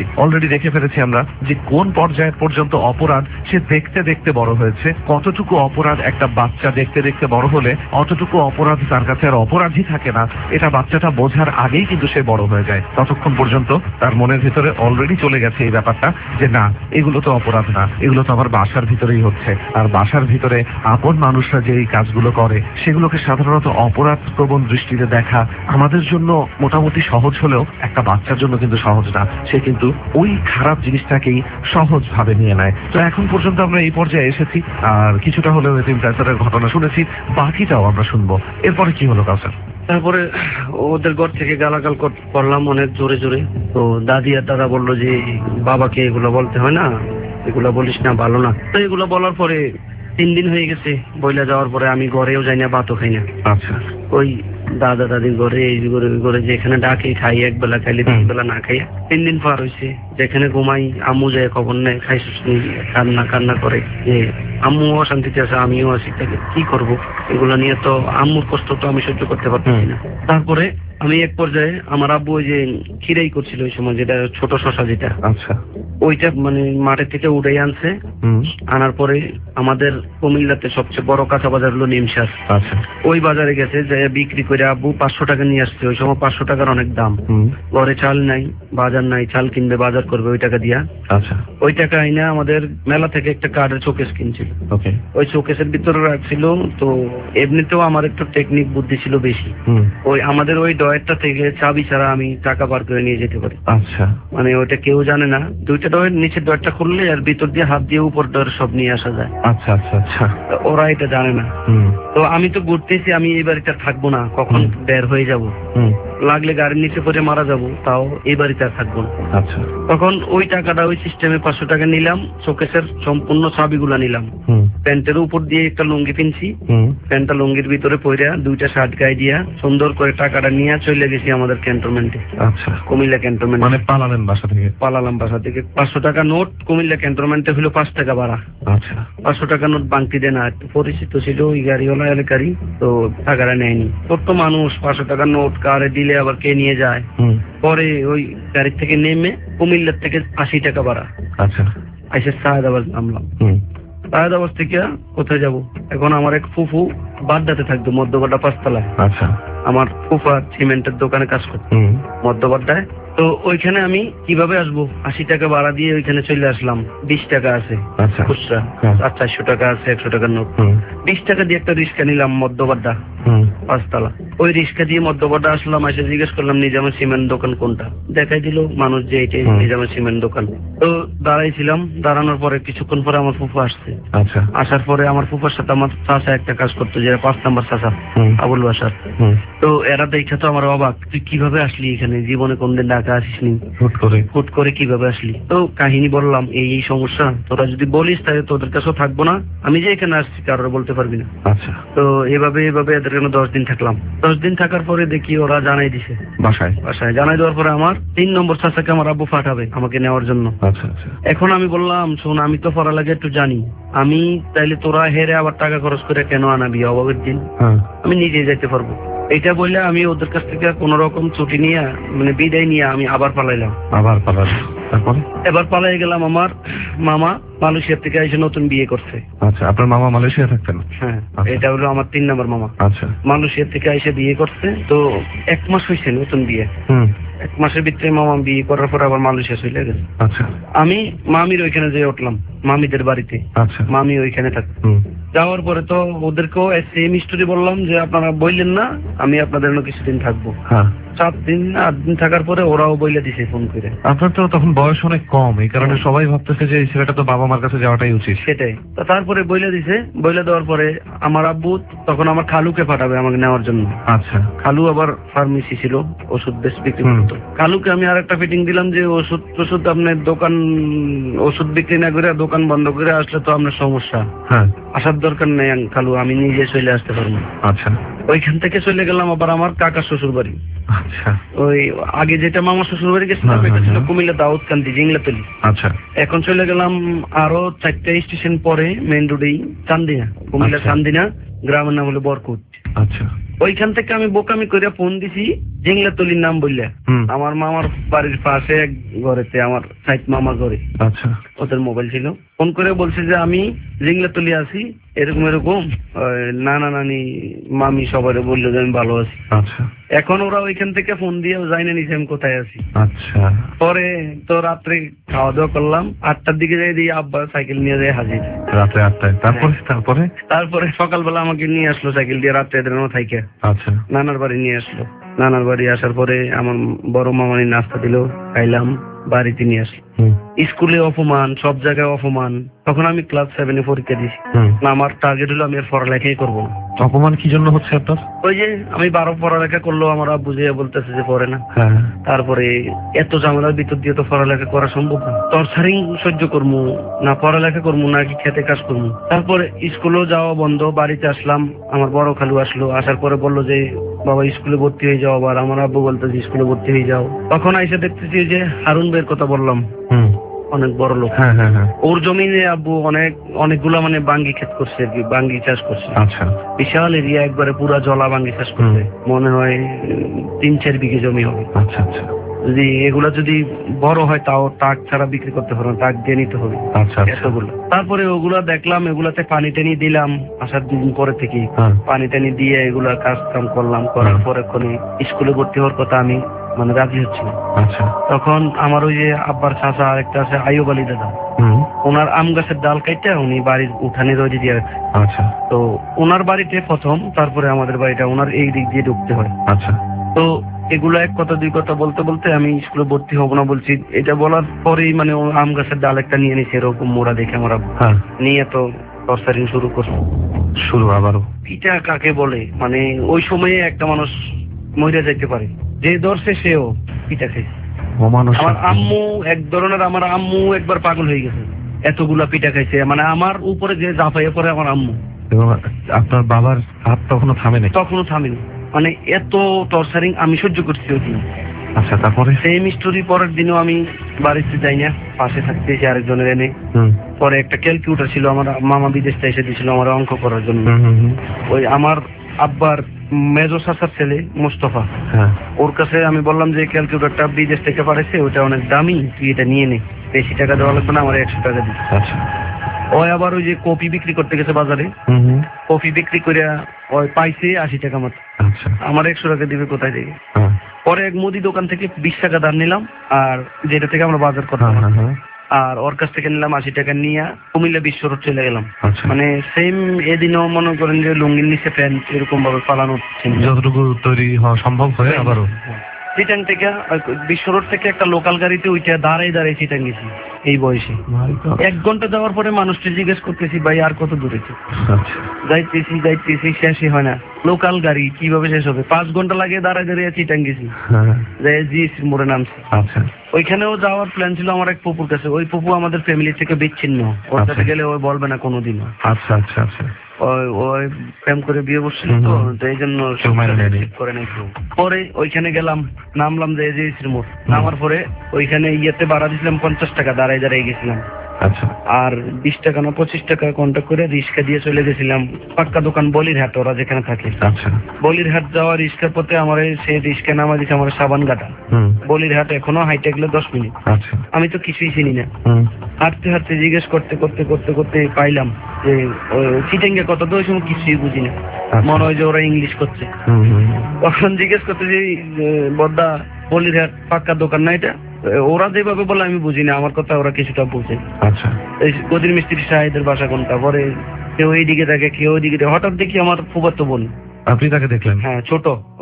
দেখে ফেলেছি আমরা যে কোন পর্যায়ের পর্যন্ত অপরাধ সে দেখতে দেখতে বড় হয়েছে, কতটুকু অপরাধ একটা বাচ্চা দেখতে দেখতে বড় হলে অতটুকু অপরাধ তার কাছে আর অপরাধই থাকে না, এটা বাচ্চাটা বোঝার আগেই কিন্তু সে বড় হয়ে যায়। ততক্ষণ পর্যন্ত তার মনের ভিতরে অলরেডি চলে গেছে এই ব্যাপারটা যে না, এগুলো তো অপরাধ না, এগুলো তো আমার বাসার ভিতরেই হচ্ছে। আর বাসার ভিতরে আপন মানুষরা যে এই কাজগুলো করে সেগুলোকে সাধারণত অপরাধ প্রবণ দৃষ্টিতে দেখা আমাদের জন্য মোটামুটি সহজ হলেও একটা বাচ্চার জন্য কিন্তু সহজ না। সে কিন্তু ওই খারাপ জিনিসটাকেই সহজ ভাবে নিয়ে নেয়। তো এখন পর্যন্ত আমরা এই পর্যায়ে এসেছি, আর কিছুটা হলেও এতিম কাউসারের ঘটনা শুনেছি, বাকিটাও আমরা শুনবো। এরপরে কি হলো কাউসার? তারপরে ওদের ঘর থেকে গালাগাল করলাম অনেক জোরে জোরে। তো দাদি আর দাদা বললো যে বাবাকে এগুলো বলতে হয় না, এগুলো বলিস না, ভালো না। তো এগুলো বলার পরে 3 দিন হয়ে গেছে। বইলা যাওয়ার পরে আমি ঘরেও যাই না, ভাতও খাই না। আচ্ছা, ওই দাদা দাদির ঘরে এই ঘরে যেখানে ডাকে খাই, একবেলা খাইলে 2 বেলা না খাই। 3 দিন পার হয়েছে, যেখানে ঘুমাই আম্মু যায় খবর নেয়, খাইছিস নি, কান্না করে যে আম্মু অশান্তিতে আছে, আমিও আছি, তাকে কি করব? এগুলো নিয়ে তো আম্মুর কষ্ট তো আমি সহ্য করতে পারতেছি না। তারপরে আমি এক পর্যায়ে আমার আব্বু ওই যে খিরাই করছিল ওই সময়, যেটা ছোট শশা যেটা, আচ্ছা, ওইটা মানে মাঠের থেকে উঠাই আনছে। আনার পরে আমাদের কুমিল্লাতে সবচেয়ে বড় কাঁচা বাজার হলো নিমসার। আচ্ছা, ওই বাজারে গেছে যে বিক্রি করে আব্বু 500 টাকা নিয়ে আসছে। ওই সময় 500 টাকার অনেক দাম। ঘরে চাল নাই, বাজার নাই, চাল কিনবে, বাজার করবে ওই টাকা দিয়া। আচ্ছা, ওই টাকা আইনা আমাদের মেলা থেকে একটা কাঠের শোকেস কিনছিল। ওকে, ওই শোকেসের ভিতরে রাখছিল। তো এমনিতেও আমার একটু টেকনিক বুদ্ধি ছিল বেশি। ওই আমাদের ওই ডয়েরটা থেকে চাবি ছাড়া আমি টাকা বার করে নিয়ে যেতে পারি। আচ্ছা, মানে ওইটা কেউ জানে না। 2টা ডয়ের, নিচের ডয়েরটা খুললে আর ভিতর দিয়ে হাত দিয়ে উপর ডয়ের সব নিয়ে আসা যায়। আচ্ছা আচ্ছা আচ্ছা, ওরা এটা জানে না। তো আমি তো ঘুরতেছি, আমি এই বাড়িতে থাকবো না, কখন বের হয়ে যাব, লাগলে গাড়ির নিচে করে মারা যাব, তাও এই বাড়িতে আর থাকবো না। আচ্ছা, তখন ওই টাকাটা ওই সিস্টেমে 500 টাকা নিলাম, শোকেসের সম্পূর্ণ চাবিগুলা নিলাম, প্যান্টের উপর দিয়ে একটা লুঙ্গি পিনছি, প্যান্টটা লুঙ্গির ভিতরে পইরা 2টা শার্ট গায়ে দিয়া সুন্দর করে টাকাটা নিয়ে চলে গেছি আমাদের ক্যান্টনমেন্টে। আচ্ছা, কুমিল্লা ক্যান্টনমেন্ট। মানে পালালেন বাসা থেকে? পালালাম বাসা থেকে। 500 টাকা নোট কুমিল্লা ক্যান্টনমেন্টে হলো 5 টাকা ভাড়া। আচ্ছা, 500 টাকা নোট বাংতি দেয় না, একটু পরিচিত ছিল ওই গাড়িওয়ালা এলাকারই, তো টাকাটা নেয়নি। ছোট্ট মানুষ, 500 টাকা নোট কারে দিলে আবার কে নিয়ে যায়। পরে ওই গাড়ি থেকে নেমে কুমিল্লার থেকে 80 টাকা ভাড়া। আচ্ছা, আইসে সায়দাবাদ নামলাম। সায়দাবাদ থেকে কোথায় যাব? এখন আমার এক ফুফু বাড্ডাতে থাকতো, মধ্যবাড্ডা 5 তলায়। আচ্ছা, আমার ফুফা সিমেন্টের দোকানে কাজ করতো মধ্যবাড্ডায়। তো ওইখানে আমি কিভাবে আসবো? 80 টাকা ভাড়া দিয়ে ওইখানে চলে আসলাম। 20 টাকা আছে খুচরা, আর 400 টাকা আছে 100 টাকার নোট। 20 টাকা দিয়ে একটা রিক্সা নিলাম মধ্যবাড্ডা 5 তলা। ওই রিক্সা দিয়ে মধ্যবাড্ডা আসলাম। এসে জিজ্ঞেস করলাম নিজামের সিমেন্ট দোকান কোনটা, দেখাই দিল মানুষ যে এটাই নিজামের সিমেন্ট দোকান। তো দাঁড়াইছিলাম, দাঁড়ানোর পরে কিছুক্ষণ পরে আমার ফুফু আসছে। আচ্ছা, আসার পরে আমার ফুফার সাথে আমার চাচা একটা কাজ করতো, যেটা 5 নম্বর চাচা, আবুল বাসার। তো এরা দেখে তো আমার অবাক, তুই কিভাবে আসলি এখানে, জীবনে কোনদিন ঢাকা আসিসনি, হুট করে কিভাবে আসলি? তো কাহিনী বললাম, এই সমস্যা, তোরা যদি বলিস তাহলে তোদের কাছেও থাকবো না, আমি যে এখানে আসছি কারোর বলতে পারবি না। আচ্ছা, তো এভাবে এদের জন্য 10 দিন থাকলাম। তো 10 দিন থাকার পরে দেখি ওরা জানাই দিছে বাসায় জানাই দেওয়ার পরে আমার 3 নম্বর চাচাকে আমার আব্বু পাঠাবে আমাকে নেওয়ার জন্য। আচ্ছা আচ্ছা। এখন আমি বললাম, শোন আমি তো পড়ালেখা একটু জানি, আমি তাইলে তোরা হেরে আবার টাকা খরচ করে কেন আনাবি অভাবের দিন, আমি নিজেই যাইতে পারবো। এটা বললে আমি ওদের কাছ থেকে কোন রকম ছুটি নিয়ে মানে বিদায় নিয়ে আমি আবার পালাইলাম। তারপরে এবার পালাই গেলাম। আমার মামা মালয়েশিয়া থেকে এসে নতুন বিয়ে করছে। আচ্ছা, আপনার মামা মালয়েশিয়া থাকতেন? হ্যাঁ, এটা হলো আমার 3 নম্বর মামা। আচ্ছা, মালয়েশিয়া থেকে এসে বিয়ে করছে। তো 1 মাস হয়েছে নতুন বিয়ে। 1 মাসের ভিতরে মামা বিয়ে করার পর আবার মালয়েশিয়া চলে গেছে। আচ্ছা, আমি মামির ওইখানে যেয়ে উঠলাম, মামিদের বাড়িতে। আচ্ছা, মামি ওইখানে থাকতো। যাওয়ার পরে তো ওদেরকেও সেম স্টোরি বললাম যে আপনারা বললেন না, আমি আপনাদের জন্য কিছুদিন থাকবো। 7 দিন 8 দিন থাকার পরে ওরাও বইলে দিছে ফোন করে। আপনার তো তখন বয়স অনেক কম, এই কারণে সবাই ভাবতেছে যে এই ছেলেটা তো বাবা মার কাছে যাওয়াটাই উচিত। সেটাই। তো তারপরে বইলে দিছে, বইলে দেওয়ার পরে আমার আব্বু তখন আমার খালুকে পাঠাবে আমাকে নেওয়ার জন্য। আচ্ছা, খালু আবার ফার্মেসি ছিল, ওষুধ বেশ বিক্রি করতো। খালুকে আমি আর একটা ফিটিং দিলাম যে ওষুধ আপনার দোকান ওষুধ বিক্রি না করে দোকান বন্ধ করে আসলে তো আপনার সমস্যা, আসার দরকার নেই খালু, আমি নিজে চলে আসতে পারবো। আচ্ছা, ওইখান থেকে চলে গেলাম আবার আমার কাকা শ্বশুর বাড়ি। আচ্ছা, ওই আগে যেটা মামা শ্বশুর বাড়ি গেছিলাম এটা ছিল কুমিল্লা দাউদকান্দি জিংলাতলি। আচ্ছা, এখন চলে গেলাম আরো 4টা স্টেশন পরে মেইন রোডেই চান্দিনা, কুমিল্লা চান্দিনা, গ্রামের নাম হলো বরকুট। আচ্ছা, ওইখান থেকে আমি বোকামি করে ফোন দিছি জিংলাতলির নাম বললে। আমার মামার বাড়ির পাশে এক ঘরেতে আমার সাইড মামার ঘরে। আচ্ছা, ওদের মোবাইল ছিল। ফোন করে বলছে যে আমি জিংলাতলি আছি, এরকম এরকম নানা নানি মামি সবাই বললো যে আমি ভালো আছি। আচ্ছা, এখন ওরা ওইখান থেকে ফোন দিয়ে যাই না নিছে আমি কোথায় আছি। আচ্ছা, পরে তো রাত্রে খাওয়া দাওয়া করলাম, 8টার দিকে যাই দিয়ে আব্বা সাইকেল নিয়ে যায় হাজির রাত্রে 8টায়। তারপরে সকালবেলা আমাকে নিয়ে আসলো সাইকেল দিয়ে রাত্রে এদের থাইকে। আচ্ছা, নানার বাড়ি নিয়ে আসলো। নানার বাড়ি আসার পরে আমার বড় মামানি নাস্তা দিল, খাইলাম, বাড়িতে নিয়ে আসলো। স্কুলে অপমান, সব জায়গায় অপমান। তখন আমি ক্লাস 7-এ পরীক্ষা দিয়েছি। আমার টার্গেট হলো আমি আর পড়ালেখাই করবো না। অপমান কি জন্য হচ্ছে আপনার? ওই যে আমি 12 পড়ালেখা করলেও আমার বুঝিয়ে বলতেছে যে পড়ে না। তারপরে এত ঝামেলার ভিতর দিয়ে তো পড়ালেখা করা সম্ভব না। টর্চারিং সহ্য করবো না, পড়ালেখা করবো না, কি খেতে কাজ করবো। তারপরে স্কুলেও যাওয়া বন্ধ, বাড়িতে আসলাম। আমার বড় খালু আসলো, আসার পরে বললো যে বাবা স্কুলে ভর্তি হয়ে যাও। আবার আমার আব্বু বলতেছে স্কুলে ভর্তি হয়ে যাও। তখন আইসা দেখতেছি যে হারুন ভাইয়ের কথা বললাম, অনেক বড় লোক। ওর জমিনে আব্বু অনেকগুলা মানে বাঙ্গি ক্ষেত করছে আর কি, বাঙ্গি চাষ করছে। আচ্ছা, বিশাল এরিয়া, একবারে পুরা জলা বাঙ্গি চাষ করছে। মনে হয় 3-4 বিঘে জমি হবে। আচ্ছা, আচ্ছা, যদি এগুলা যদি বড় হয় তাও টাক ছাড়া বিক্রি করতে পারবো, টাক দিয়ে নিতে হবে। আচ্ছা, এতগুলো। তারপরে ওগুলা দেখলাম, এগুলাতে পানি টানি দিলাম। আসার 2 দিন পরে থেকে পানি টানি দিয়ে এগুলা কাজ কাম করলাম। করার পরে স্কুলে ভর্তি হওয়ার কথা আমি মানে রাজি হচ্ছি না। আচ্ছা, তখন আমার ওই যে আব্বার চাচা আরেকটা আছে আইয়ুব আলী দাদা, ওনার আম গাছের ডাল কাইটা উনি বাড়ির উঠানে রোজে দিয়ে রাখছে। আচ্ছা, তো ওনার বাড়িতে প্রথম, তারপরে আমাদের বাড়িটা, ওনার এই দিক দিয়ে ঢুকতে হয়। আচ্ছা, তো এগুলো 1 কথা 2 কথা বলতে বলতে আমি স্কুলে ভর্তি হবো না বলছি। এটা বলার পরেই মানে ও আম গাছের ডাল একটা নিয়ে নিছে, এরকম মোড়া দেখে আমরা নিয়ে তো টর্চারিং শুরু করলো। আবারও পিটা কাকে বলে, মানে ওই সময়ে একটা মানুষ মরে যাইতে পারে, যে ধরছে সেও পিটা খাইছে। আমার আম্মু এক ধরনের, আমার আম্মু একবার পাগল হয়ে গেছে, এতগুলা পিটা খাইছে। মানে আমার উপরে যে ঝাঁপাইয়ে পড়ে আমার আম্মু। এবং আপনার বাবার হাত তখনও থামেনি? তখনও থামেনি। মানে এত টর্চারিং আমি সহ্য করছি ওই দিন। আচ্ছা, তারপরে সেম স্টোরি পরের দিনও আমি বাড়িতে যাই না, পাশে থাকতেছি আরেকজনের এনে। পরে একটা ক্যালকুলেটর ছিল, আমার মামা বিদেশ থেকে এসে দিয়েছিল আমার অঙ্ক করার জন্য। ওই আমার আব্বার মেজো চাচার ছেলে মুস্তফা, ওর কাছে আমি বললাম যে ক্যালকুলেটরটা বিদেশ থেকে পাঠাইছে, ওটা অনেক দামি, তুই এটা নিয়ে নে, বেশি টাকা দেওয়া লাগবে না, আমার 100 টাকা দিই। ওই আবার ওই যে কপি বিক্রি করতে গেছে বাজারে, কপি বিক্রি করে ওই পাইছে 80 টাকা মতো। আমার 100 টাকা দিবে কোথায় থেকে? পরে এক মুদি দোকান থেকে 20 টাকা ধার নিলাম, আর যেটা থেকে আমরা বাজার করতাম, আর ওর কাছ থেকে নিলাম 80 টাকা নিয়ে কুমিল্লা বিশ্ব রোড চলে গেলাম। মানে সেম এদিনও মনে করেন যে লুঙ্গির নিচে প্যান্ট এরকম ভাবে পালানো, যতটুকু তৈরি হওয়া সম্ভব হয়। আবারও চিটাং থেকে বিশ্ব রোড থেকে একটা লোকাল গাড়িতে ওইটা দাঁড়াই চিটাং গেছি এই বয়সে। 1 ঘন্টা যাওয়ার পরে মানুষটা জিজ্ঞেস করতেছি ভাই আর কত দূরে? যাইতেছি শেষই হয় না। লোকাল গাড়ি কিভাবে শেষ হবে? 5 ঘন্টা লাগে দাঁড়ায় চিটাং গেছি, জিএসির মোড়ে নামছি। ওইখানেও যাওয়ার প্ল্যান ছিল আমার এক পুপুর কাছে। ওই পুপু আমাদের ফ্যামিলি থেকে বিচ্ছিন্ন, ওর সাথে গেলে ওই বলবে না কোনোদিনও। আচ্ছা, আচ্ছা, আচ্ছা। ওই প্রেম করে বিয়ে বসছিল তো এই জন্য করে নাই কেউ। পরে ওইখানে গেলাম, নামলাম যে এজেন্সির মোড়, নামার পরে ওইখানে ইয়েতে ভাড়া দিয়েছিলাম 50 টাকা, দাঁড়াই গেছিলাম। আচ্ছা। আর 20 টাকা না 25 টাকা কন্ট্যাক্ট করে রিক্সা দিয়ে চলে গেছিলাম পাক্কা দোকান বলিরহাট, ওরা যেখানে থাকে। আচ্ছা। বলিরহাট যাওয়া রিক্সার পথে আমার সেই রিক্সা নামা দিচ্ছে আমার সাবানঘাটা। বলিরহাট এখনো হাইটে গেলে 10 মিনিট। আচ্ছা। আমি তো কিছুই চিনি না, হাঁটতে হাঁটতে জিজ্ঞেস করতে করতে করতে করতে পাইলাম যে চিটেঙ্গে কত, তো ওই সময় কিছুই বুঝি না, মনে হয় যে ওরা ইংলিশ করছে। তখন জিজ্ঞেস করতে যে বদ্দা বলিরহাট পাক্কা দোকান না এটা? ওরা যেভাবে বলে আমি বুঝি না, আমার কথা ওরা কিছুটা বুঝে। আচ্ছা। এই গদির মিস্ত্রি সাহেবের বাসা কোনটা? পরে কেউ এইদিকে থাকে কেউ ওইদিকে থাকে, হঠাৎ দেখি আমার ফুফাতো বোন। আপনি তাকে দেখলেন? হ্যাঁ, ছোট,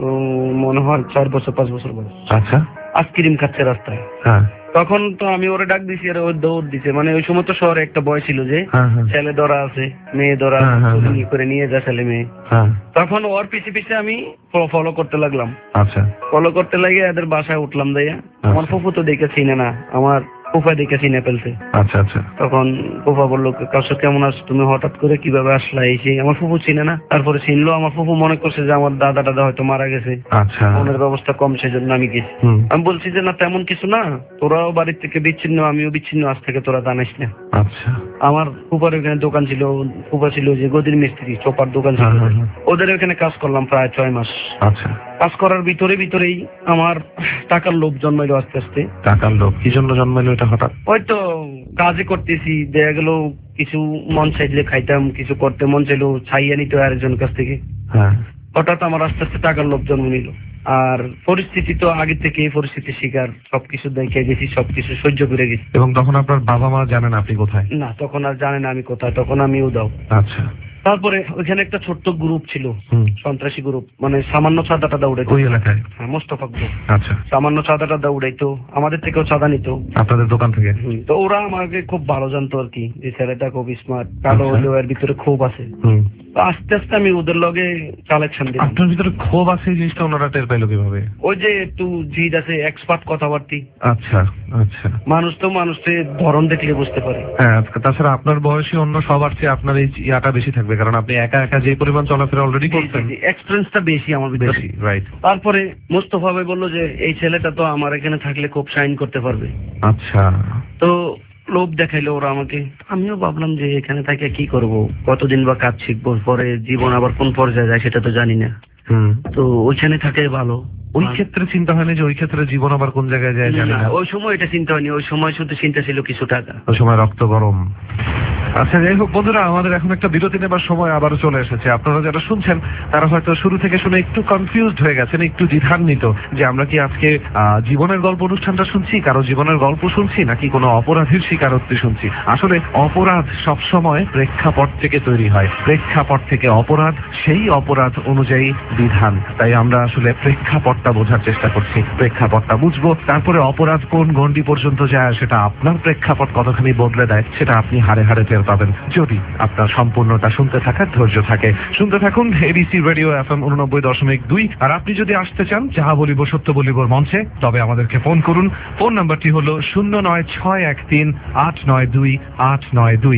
মনে হয় 4 বছর 5 বছর বয়স। আচ্ছা। আইসক্রিম খাচ্ছে রাস্তায়। হ্যাঁ। তখন তো আমি ওরা ডাক দিছি আর ও দৌড় দিছে। মানে ওই সময় তো শহরে একটা বয় ছিল যে ছেলে ধরা আছে মেয়ে ধরা করে নিয়ে যা ছেলে মেয়ে। তখন ওর পিছে পিছে আমি ফলো করতে লাগলাম। আচ্ছা। ফলো করতে লাগে এদের বাসায় উঠলাম দাইয়া। আমার ফুফু তো দেখে চিনে না, আমার ফুফা দেখে চিনে ফেলছে। আচ্ছা আচ্ছা। তখন ফুফা বললো কাউসার কেমন আছো তুমি, হঠাৎ করে কিভাবে আসলা? এই সেই আমার ফুফু চিনে না। তারপরে চিনলো, আমার ফুফু মনে করছে যে আমার দাদা টাদা হয়তো মারা গেছে, আচ্ছা, মনের ব্যবস্থা কম, সেজন্য আমি গেছি। আমি বলছি যে না তেমন কিছু না, তোরাও বাড়ির থেকে বিচ্ছিন্ন, আমিও বিচ্ছিন্ন, আজ থেকে তোরা জানিস না। আচ্ছা। আমার ফুফার ওখানে দোকান ছিল, ফুফা ছিল যে গদির মিস্ত্রি, চোপার দোকান ছিল, ওদের ওখানে কাজ করলাম প্রায় 6 মাস। আচ্ছা। কাজ করার ভিতরেই আমার টাকার লোভ জন্মাইলো আস্তে আস্তে। টাকার লোভ কি জন্য জন্মাইলো এটা হঠাৎ? হয়তো কাজে করতেছি, দেখা গেল কিছু মন চাইলে খাইতাম, কিছু করতে মন চাইলো ছাইয়া নিতে আরেকজনের কাছ থেকে। হঠাৎ আমার আস্তে আস্তে টাকার লোভ জন্ম নিল। আর পরিস্থিতি তো আগে থেকে এই পরিস্থিতির শিকার, সবকিছু দেখে গেছি, সবকিছু সহ্য করে গেছি। এবং তখন আপনার বাবা মা জানেন আপনি কোথায়? না, তখন আর জানে না আমি কোথায়, তখন আমি উদাও। আচ্ছা। তারপরে ওইখানে একটা ছোট্ট গ্রুপ ছিল, সন্ত্রাসী গ্রুপ, মানে সামান্য চাঁদা টাদা উড়াইতো ওই এলাকায়। হ্যাঁ, মোস্তফা গ্রুপ। আচ্ছা। সামান্য চাঁদা টাদা উড়াইতো, আমাদের থেকেও চাঁদা নিত আপনাদের দোকান থেকে। তো ওরা আমাকে খুব ভালো জানতো আর কি, যে ছেলেটা খুব স্মার্ট, কালো হলেও এর ভিতরে ক্ষোভ আছে। আস্তে আস্তে আমি ওদের লগে কালেকশন দিই। আপনার ভিতরে ক্ষোভ আছে এই জিনিসটা ওনারা টের পাইলো কিভাবে? ওই যে একটু জিদ আছে, এক্সপার্ট কথাবার্তি। আচ্ছা আচ্ছা। মানুষ ধরন দেখলে বুঝতে পারে। হ্যাঁ, তাছাড়া আপনার বয়সী অন্য সবার চেয়ে আপনার এই ইয়াটা বেশি থাকবে, কারণ আপনি একা একা যে পরিমাণ চলাফেরা অলরেডি করছেন, এক্সপেরিয়েন্সটা বেশি আমার ভিতরে। রাইট। তারপরে মোস্তফা ভাই বললো যে এই ছেলেটা তো আমার এখানে থাকলে খুব শাইন করতে পারবে। আচ্ছা। তো লোভ দেখাইলো ওরা আমাকে। আমিও ভাবলাম যে এখানে থেকে কি করব, কতদিন বা কাজ শিখবো, পরে জীবন আবার কোন পর্যায়ে যায় সেটা তো জানি না। তো ওইখানে থাকে ভালো। ওই ক্ষেত্রে চিন্তা হয়নি যে ওই ক্ষেত্রে জীবন আবার কোন জায়গায় যায় জানি না? ওই সময় এটা চিন্তা হয়নি, ওই সময় শুধু চিন্তা ছিল কিছু টাকা। ওই সময় রক্ত গরম। আচ্ছা, যাই হোক বন্ধুরা, আমাদের এখন একটা বিরতি নেবার সময় আবারও চলে এসেছে। আপনারা যারা শুনছেন তারা হয়তো শুরু থেকে শুনে একটু কনফিউজড হয়ে গেছেন, একটু দ্বিধান্বিত যে আমরা কি আজকে জীবনের গল্প অনুষ্ঠানটা শুনছি, কারো জীবনের গল্প শুনছি, নাকি কোনো অপরাধীর স্বীকারোক্তি শুনছি। আসলে অপরাধ সবসময় প্রেক্ষাপট থেকে তৈরি হয়, প্রেক্ষাপট থেকে অপরাধ, সেই অপরাধ অনুযায়ী বিধান। তাই আমরা আসলে প্রেক্ষাপটটা বোঝার চেষ্টা করছি, প্রেক্ষাপটটা বুঝবো, তারপরে অপরাধ কোন গণ্ডি পর্যন্ত যায় সেটা আপনার প্রেক্ষাপট কতখানি বদলে দেয় সেটা আপনি হাড়ে হাড়ে টের পাবেন, যদি আপনার সম্পূর্ণটা শুনতে থাকার ধৈর্য থাকে। শুনতে থাকুন এবিসি রেডিও FM 89.2। আর আপনি যদি আসতে চান যাহা বলিব সত্য বলিবর মঞ্চে, তবে আমাদেরকে ফোন করুন। ফোন নাম্বারটি হলো 09613892892,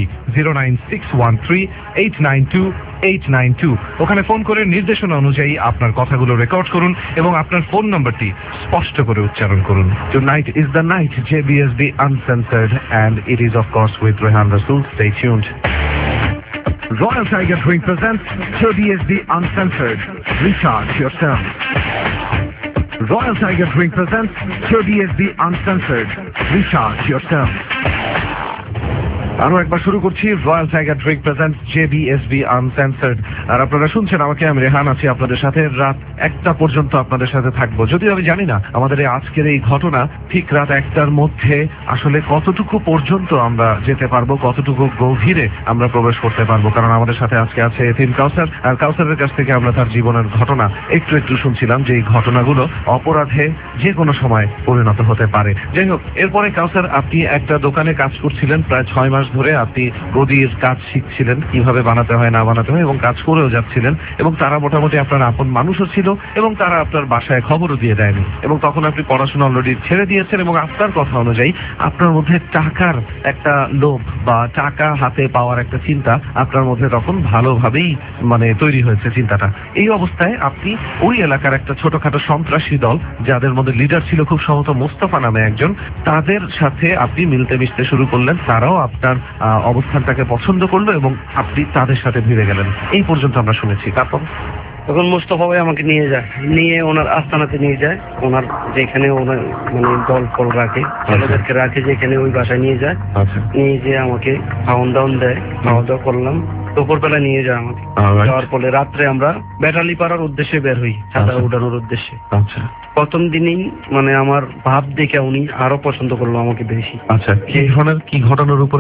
09613892892। ওখানে ফোন করে নির্দেশনা অনুযায়ী আপনার কথাগুলো রেকর্ড করুন এবং আপনার ফোন নাম্বারটি স্পষ্ট করে উচ্চারণ করুন। Tonight is the night, JBSB Uncensored, and it is of course with Rehan Rasool. Stay tuned. Royal Tiger Drink presents JBSB Uncensored. Recharge yourself. Royal Tiger Drink presents JBSB Uncensored. Recharge yourself. আরো একবার শুরু করছি, royal tiger drink presents JBSB uncensored. আর আপনারা শুনছেন আমাকে, আমি রেহান আছি আপনাদের সাথে, রাত 1টা পর্যন্ত আপনাদের সাথে থাকবো। যদিও আমি জানি না আমাদের এই আজকের এই ঘটনা ঠিক রাত 1টার মধ্যে আসলে কতটুকু পর্যন্ত আমরা যেতে পারবো, কতটুকু গভীরে আমরা প্রবেশ করতে পারবো, কারণ আমাদের সাথে আজকে আছে এতিম কাউসার। আর কাউসারের কাছ থেকে আমরা তার জীবনের ঘটনা একটু শুনছিলাম, যে এই ঘটনাগুলো অপরাধে যে কোনো সময় পরিণত হতে পারে। যাই হোক, এরপরে কাউসার, আপনি একটা দোকানে কাজ করছিলেন প্রায় 6 মাস ধরে। আপনি গদির কাজ শিখছিলেন, কিভাবে বানাতে হয় না বানাতে হয়, এবং কাজ করেও যাচ্ছিলেন, এবং তারা মোটামুটি আপনার আপন মানুষও ছিল, এবং তারা আপনার বাসায় খবরও দিয়ে দেয়নি। এবং তখন আপনি পড়াশোনা অলরেডি ছেড়ে দিয়েছেন, এবং আপনার কথা অনুযায়ী আপনার মধ্যে টাকার একটা লোভ বা টাকা হাতে পাওয়ার একটা চিন্তা আপনার মধ্যে তখন ভালোভাবেই মানে তৈরি হয়েছে চিন্তাটা। এই অবস্থায় আপনি ওই এলাকার একটা ছোটখাটো সন্ত্রাসী দল, যাদের মধ্যে লিডার ছিল খুব সম্ভবত মোস্তফা নামে একজন, তাদের সাথে আপনি মিলতে মিশতে শুরু করলেন। তারাও আপনার অবস্থানটাকে পছন্দ করলো এবং আপনি তাদের সাথে ভিড়ে গেলেন। এই পর্যন্ত আমরা শুনেছি। তারপর তখন মোস্তফা ভাই আমাকে নিয়ে ওনার আস্তানাতে নিয়ে যায়, ওনার যেখানে ওনার মানে দল ফল রাখে, ছেলেদেরকে রাখে যেখানে, ওই বাসায় নিয়ে যায়। নিয়ে যেয়ে আমাকে খাওয়ান দাওয়ান দেয়, খাওয়া দাওয়া করলাম। দুপুরবেলা নিয়ে যায় আমাকে। যাওয়ার পরে রাত্রে আমরা ব্যাটালি পাড়ার উদ্দেশ্যে বের হই, চাঁদা উঠানোর উদ্দেশ্যে। আচ্ছা, প্রথম দিনই মানে আমার ভাব দেখে উনি আরো পছন্দ করলো আমাকে বেশি। আচ্ছা, কি ঘটনার উপরে?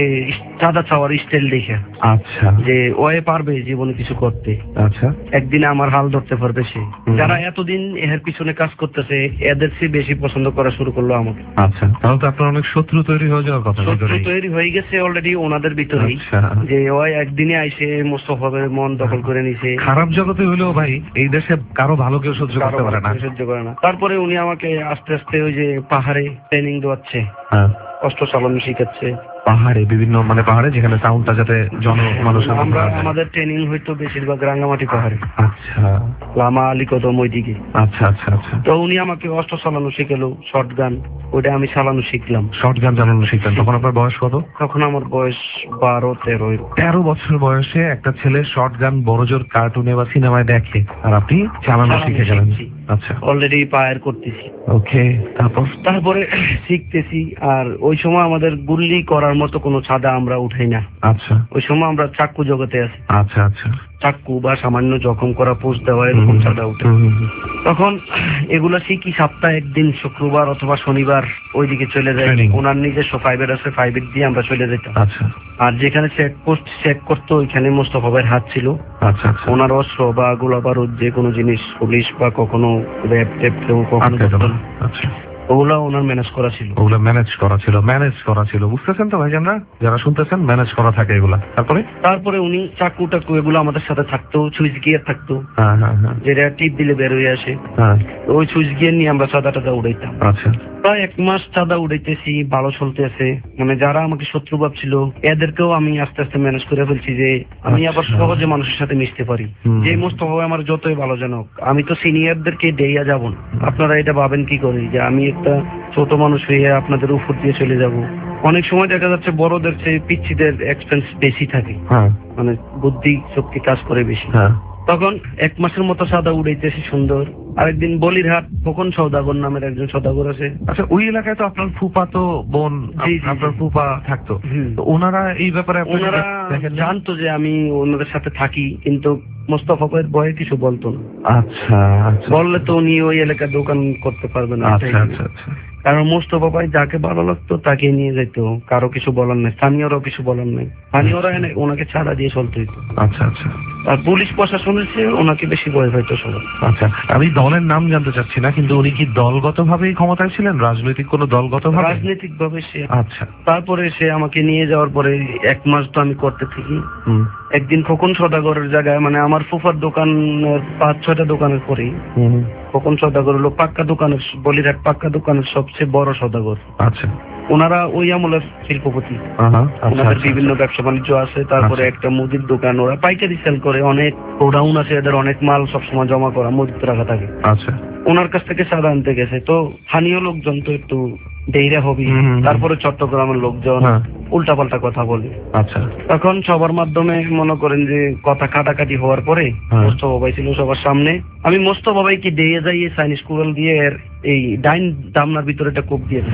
চাঁদা চাওয়ার স্টাইল দেখে। আচ্ছা, যে ওয়ে পারবে জীবনে কিছু করতে। আচ্ছা, একদিনে আমার হাল ধরতে পারবে সে। যারা এতদিন এর পিছনে কাজ করতেছে এদের চেয়ে বেশি পছন্দ করা শুরু করলো আমাকে। আচ্ছা, তাহলে তো আপনার অনেক শত্রু তৈরি হয়ে যাওয়ার কথা। শত্রু তৈরি হয়ে গেছে অলরেডি ওনাদের ভিতরেই। যে ওই একদিনে আইসে মোস্তফার মন দখল করে নিছে। খারাপ জগতে হইলেও ভাই এই দেশে কারো ভালো কেউ সহ্য করতে পারে না। তারপরে উনি আমাকে আস্তে আস্তে ওই যে পাহাড়ে ট্রেনিং দেওয়াচ্ছে, অস্ত্র চালানো শিখাচ্ছে। পাহাড়ে বিভিন্ন মানে পাহাড়ে যেখানে সাউন্ডটা যাতে জনমানুষ। আমাদের ট্রেনিং হয়তো বেশিরভাগ রাঙ্গামাটি পাহাড়ে। আচ্ছা, লামা আলী কদম ওইদিকে। আচ্ছা আচ্ছা আচ্ছা। তো উনি আমাকে অস্ত্র চালানো শিখালো, শর্ট গান, ওইটা আমি চালানো শিখলাম। শর্ট গান চালানো শিখলেন? তখন আপনার বয়স কত? তখন আমার বয়স 12-13। 13 বছর বয়সে একটা ছেলে শর্ট গান বড়জোর কার্টুনে বা সিনেমায় দেখে, আর আপনি চালানো শিখে গেলেন। আচ্ছা, অলরেডি পায়ার করতেছি। ওকে, তারপরে শিখতেছি। আর ওই সময় আমাদের গুল্লি করার মতো কোনো ছাদা আমরা উঠাই না। আচ্ছা, ওই সময় আমরা চাক্কু জগতে আছি। আচ্ছা আচ্ছা, চাক্কু বা সামান্য জখম করা পোস্ট দেওয়া এরকম ছাদা উঠে। তখন এগুলা শিখি সপ্তাহে একদিন শুক্রবার অথবা শনিবার ওইদিকে চলে যাই। ওনার নিজস্ব ফাইবার আছে, ফাইবার দিয়ে আমরা চলে যেতাম। আচ্ছা, আর যেখানে চেকপোস্ট চেক করতো ওইখানে মোস্তফা ভাইয়ের হাত ছিল। আচ্ছা আচ্ছা, ওনার অস্ত্র বা গোলা বারুদ যে কোনো জিনিস পুলিশ বা কখনো র্যাব ট্যাব কেউ কখনো আচ্ছা, ওগুলা ওনার ম্যানেজ করা ছিল। বুঝতেছেন তো ভাইজানরা, যারা শুনতেছেন, ম্যানেজ করা থাকে এগুলা। তারপরে উনি চাকু টাকু এগুলো আমাদের সাথে থাকতো, সুইচ গিয়ার থাকতো, যেটা টিপ দিলে বের হয়ে আসে। ওই সুইচ গিয়ার নিয়ে আমরা চাঁদা টাদা উড়াইতাম। আচ্ছা, প্রায় 1 মাস চাঁদা উড়াইতেছি, ভালো চলতেছে। মানে যারা আমাকে শত্রু ভাবছিল এদেরকেও আমি আস্তে আস্তে ম্যানেজ করে ফেলছি যে আমি আবার সহজে মানুষের সাথে মিশতে পারি। যে মোস্তফা আমার যতই ভালো জানুক, আমি তো সিনিয়রদেরকে দেইয়া যাব না। আপনারা এটা ভাবেন কি করে যে আমি একটা ছোট মানুষ হয়ে আপনাদের উপর দিয়ে চলে যাব? অনেক সময় দেখা যাচ্ছে বড়দের চেয়ে পিচ্ছিদের এক্সপেন্স বেশি থাকে, মানে বুদ্ধি শক্তি কাজ করে বেশি। তখন 1 মাসের মতো সাদা উড়াইতেছি সুন্দর। আরেকদিন বলিরহাট খোকন সওদাগর নামের একজন সওদাগর আছে। আচ্ছা, ওই এলাকায় তো আপনার ফুপা তো বোন, আপনার ফুপা থাকতো। ওনারা এই ব্যাপারে ওনারা জানতো যে আমি ওনাদের সাথে থাকি, কিন্তু মোস্তফা ভাইয়ের ভয়ে কিছু বলতো না। আচ্ছা, বললে তো উনি ওই এলাকায় দোকান করতে পারবেন না। আচ্ছা আচ্ছা আচ্ছা। কারণ মোস্তফা ভাই যাকে ভালো লাগতো তাকে নিয়ে যেত, কারো কিছু বলার নাই, স্থানীয়রাও কিছু বলার নাই। স্থানীয়রা এনে ওনাকে ছাড়া দিয়ে চলতে হইতো। আচ্ছা আচ্ছা। আর পুলিশ প্রশাসনের চেয়ে ওনাকে বেশি ভয় হইতো সবাই। আচ্ছা, আমি দলের নাম জানতে চাচ্ছি না, কিন্তু উনি কি দলগতভাবেই ক্ষমতায় ছিলেন? রাজনৈতিক কোনো দলগতভাবে? রাজনৈতিক ভাবে সে। আচ্ছা। তারপরে সে আমাকে নিয়ে যাওয়ার পরে 1 মাস তো আমি করতে থাকি। একদিন খোকন সওদাগরের জায়গায়, মানে আমার ফুফার দোকানের 5-6টা দোকানের পরেই খোকন সওদাগর হলো পাক্কা দোকানের, বলিরহাট পাক্কা দোকানের সবচেয়ে বড় সওদাগর। আচ্ছা। ওনারা ওই আমলের শিল্পপতি। ওনাদের বিভিন্ন ব্যবসা বাণিজ্য আছে। তারপরে একটা মুদির দোকান, ওরা পাইকারি সেল করে। অনেক গোডাউন আছে এদের, অনেক মাল সবসময় জমা করা মুদিতে রাখা থাকে। আচ্ছা। ওনার কাছ থেকে চাঁদা আনতে গেছে, তো স্থানীয় লোকজন তো একটু দেইরা হবি। তারপরে চট্টগ্রামের লোকজন উল্টাপাল্টা কথা বলে। আচ্ছা। তখন সবার মাধ্যমে মনে করেন যে কথা কাটাকাটি হওয়ার পরে মোস্তফা ভাই ছিল সবার সামনে। আমি মোস্তফা ভাইকে দিয়ে যাই চাইনিজ কুড়াল দিয়ে এই ডাইন দামনার ভিতরে একটা কোপ দিয়ে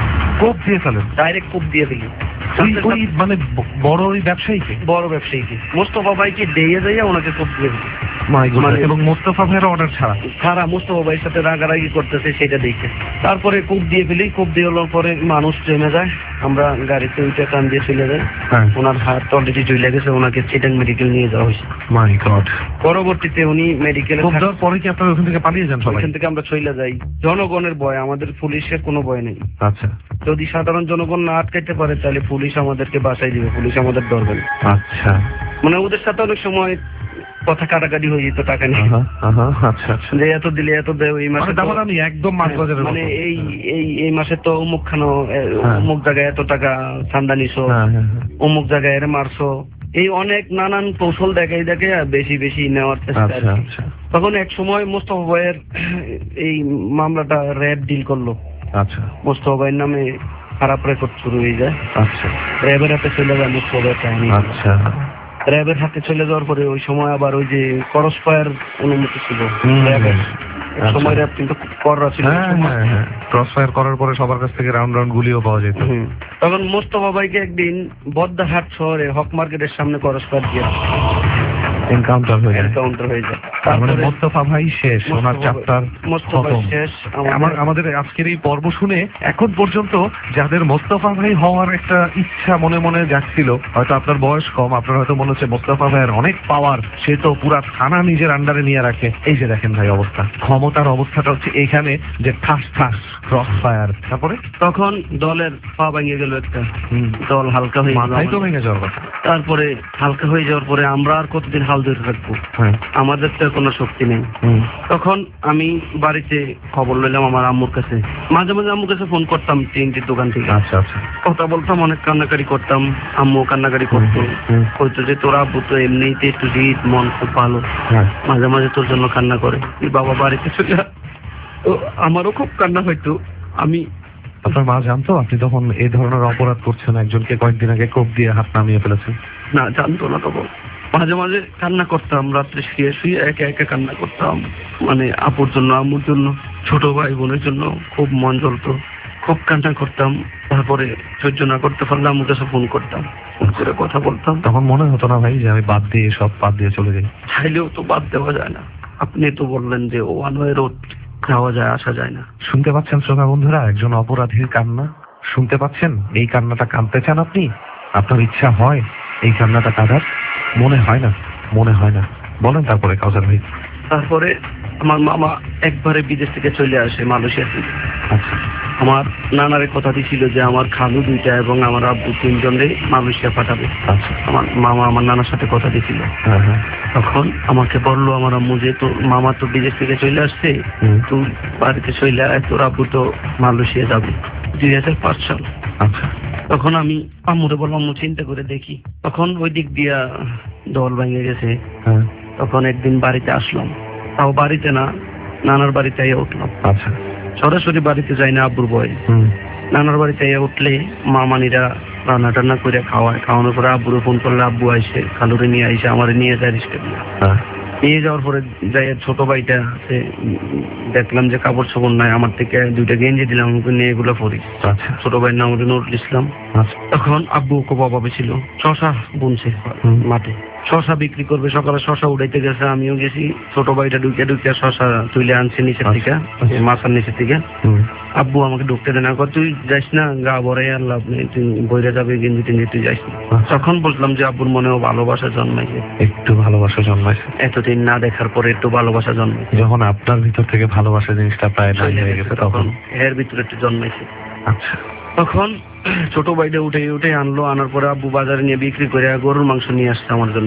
ফেলেন। ডাইরেক্ট কোপ দিয়ে ফেলি। মানে বড় ব্যবসায়ীকে মোস্তফা ভাইকে দিয়ে যাইয়া ওনাকে কোপ দিয়ে ফেলি। এবং মোস্তফা ভাইয়ের অর্ডার ছাড়া মোস্তফা ভাইয়ের সাথে রাগারাগি করতেছে সেটা দেখে। তারপরে কোপ দিয়ে ফেলি। কোপ দিয়ে হওয়ার পরে মানুষ জমে যায়। আমরা গাড়িতে উঠে টান দিয়ে চলে যাই। ওনার হাত অলরেডি ঝুলে গেছে, ওনাকে চিটাং মেডিকেল নিয়ে যাওয়া হয়েছে। পরবর্তীতে উনি মেডিকেলে পরে কি আপনারা ওখান থেকে পালিয়ে যান? ওখান থেকে আমরা চলে যাই। জনগণের ভয়, আমাদের পুলিশের কোনো ভয় নেই। আচ্ছা। যদি সাধারণ জনগণ না আটকাইতে পারে তাহলে পুলিশ আমাদেরকে বাঁচাই দিবে, পুলিশ আমাদের ধরবে না। আচ্ছা। মানে ওদের সাথে অনেক সময় কথা কাটাকাটি হয়ে যেত টাকা নিয়ে। আচ্ছা আচ্ছা, যে এত দিলে এত দেয়, এই মাসে আমি একদম মাছ বাজারের মানে এই মাসে তো অমুক খানো, অমুক জায়গায় এত টাকা ঠান্ডা নিছো, অমুক জায়গায় এর মারছো, এই অনেক নানান কৌশল দেখাই দেখে বেশি বেশি নেওয়ার চেষ্টা। তখন এক সময় মোস্তফা ভাইয়ের এই মামলাটা র্যাব ডিল করলো। আচ্ছা, মোস্তফা ভাইয়ের নামে খারাপ রেকর্ড শুরু হয়ে যায়। আচ্ছা, র্যাবের হাতে চলে যায় মোস্তফা ভাইয়ের কাহিনী। আচ্ছা, র্যাবের হাতে চলে যাওয়ার পরে ওই সময় আবার ওই যে ক্রস ফায়ার অনুমতি ছিল র্যাবের সময়, র্যাব কিন্তু কররা ছিল, ক্রস ফায়ার করার পরে সবার কাছ থেকে রাউন্ড রাউন্ড গুলিও পাওয়া যেত। তখন মোস্তফা ভাইকে একদিন বদ্দাহাট শহরে হক মার্কেটের সামনে ক্রস ফায়ার দিয়ে এনকাউন্টার হয়ে যায়। তারপরে মোস্তফা ভাই শেষ, ওনার চ্যাপ্টার শেষ। আমাদের আজকের এই পর্ব শুনে এখন পর্যন্ত যাদের মোস্তফা ভাই হওয়ার একটা ইচ্ছা মনে মনে যাচ্ছিল, হয়তো আপনার বয়স কম, আপনার হয়তো মনে হচ্ছে মোস্তফা ভাইয়ের অনেক পাওয়ার, সে তো পুরা থানা নিজের আন্ডারে নিয়ে রাখে। এই যে দেখেন ভাই অবস্থা, ক্ষমতার অবস্থাটা হচ্ছে এইখানে যে ঠাস ঠাস ক্রস ফায়ার। তারপরে তখন দলের পা ভেঙে গেল, একটা দল হালকা হয়ে মাথায় তো ভেঙে যাওয়ার কথা। তারপরে হালকা হয়ে যাওয়ার পরে আমরা আর কতদিন হাল ধরে রাখবো, আমাদের তো কোনো শক্তি নেই। তখন আমি বাড়িতে খবর লইলাম আমার আম্মুর কাছে, মাঝে মাঝে আম্মুর কাছে ফোন করতাম টিএনটির দোকান থেকে। আচ্ছা আচ্ছা, কথা বলতাম, অনেক কান্নাকারি করতাম, আম্মু কান্নাকারি করতো, হয়তো যে তোর আব্বু তো এমনিতে একটু জিদ, মন খুব ভালো, মাঝে মাঝে তোর জন্য কান্না করে, বাবা বাড়িতে চলে। তো আমারও খুব কান্না হইতো। আপনার মা জানতো আপনি তখন এই ধরনের অপরাধ করছেন, একজনকে কয়েকদিন আগে কোপ দিয়ে হাত নামিয়ে ফেলেছেন? না, জানতো না। তখন মাঝে মাঝে কান্না করতাম, রাত্রে শুয়ে শুয়ে একে একে কান্না করতাম, মানে আপুর জন্য, আম্মুর জন্য, ছোট ভাই বোনের জন্য খুব মন জ্বলতো, খুব কান্না করতাম। তারপরে সহ্য না করতে পারলে আম্মুর কাছে ফোন করতাম, ফোন করে কথা বলতাম। তখন মনে হতো না ভাই যে আমি বাদ দিয়ে সব বাদ দিয়ে চলে যাই? চাইলেও তো বাদ দেওয়া যায় না। আপনি তো বললেন যে ওয়ান ওয়ে রোড, যাওয়া যায় আসা যায় না। শুনতে পাচ্ছেন শ্রোতা বন্ধুরা, একজন অপরাধীর কান্না শুনতে পাচ্ছেন? এই কান্নাটা কাঁদতে চান আপনি? আপনার ইচ্ছা হয় এই কান্নাটা কাঁদার? মনে হয় না, মনে হয় না। বলেন তারপরে কাউসার ভাই। তারপরে আমার মামা একবারে বিদেশ থেকে চলে আসে, মালয়েশিয়া থেকে। আচ্ছা, আমার নানারে কথা দিছিল যে আমার খালু দুইটা এবং আমার আব্বু তিনজনে মালয়েশিয়া পাঠাবে। আচ্ছা, আমার মামা আমার নানার সাথে কথা দিছিল। তখন আমাকে বললো আমার আম্মু যে তোর মামা তো বিদেশ থেকে চলে আসছে, তুই বাড়িতে চলে আয়, তোর আব্বু তো মালয়েশিয়া যাবে 2005 সাল। আচ্ছা, তখন আমি আম্মুরে বললাম আম্মু চিন্তা করে দেখি। তখন ওই দিক দিয়া দল ভেঙে গেছে। তখন একদিন বাড়িতে আসলাম, তাও বাড়িতে না, নানার বাড়িতে উঠলাম। আচ্ছা, সরাসরি বাড়িতে যাই না, আব্বুর ভয়। নানার বাড়িতে উঠলে মামানিরা রান্না টান্না করে খাওয়ানোর পরে আব্বুরে ফোন করলে আব্বু আইসে, খালুরে নিয়ে আইসে আমার নিয়ে যায় রিস্কা দিয়ে। নিয়ে যাওয়ার পরে যাই ছোট ভাইটা আছে, দেখলাম যে কাপড় চোপড় নাই, আমার থেকে দুইটা গেঞ্জি দিলাম, আমাকে নিয়ে এগুলো পরি। ছোট ভাইয়ের নাম নুরুল ইসলাম। তখন আব্বু খুব অভাবে ছিল, শশা বুনছে মাঠে, শশা বিক্রি করবে, সকালে শশা উঠাইতে গেছে, আমিও গেছি। ছোট ভাইটা ঢুকে শশা তুলে আনছে নিচের থেকে, মাথার নিচের থেকে। আব্বু আমাকে ঢুকতে দেয় না, তুই যাইস না, গা ভরে আর লাভ নেই, তুই বইরে যাবে, গেঞ্জি টেঞ্জি তুই যাইস না। তখন বললাম যে আব্বুর মনেও ভালোবাসা জন্মাইছে, একটু ভালোবাসা জন্মাইছে, এতদিন না দেখার পরে একটু ভালোবাসা জন্মাইছে। যখন আপনার ভিতর থেকে ভালোবাসা জিনিসটা প্রায় নাই হয়ে গেছে, তখন এর ভিতরে একটু জন্মাইছে। আচ্ছা, তখন ছোট ভাইটা উঠে আনলো, আনার পরে আব্বু বাজারে নিয়ে বিক্রি করে গরুর মাংস নিয়ে আসছে আমার জন্য।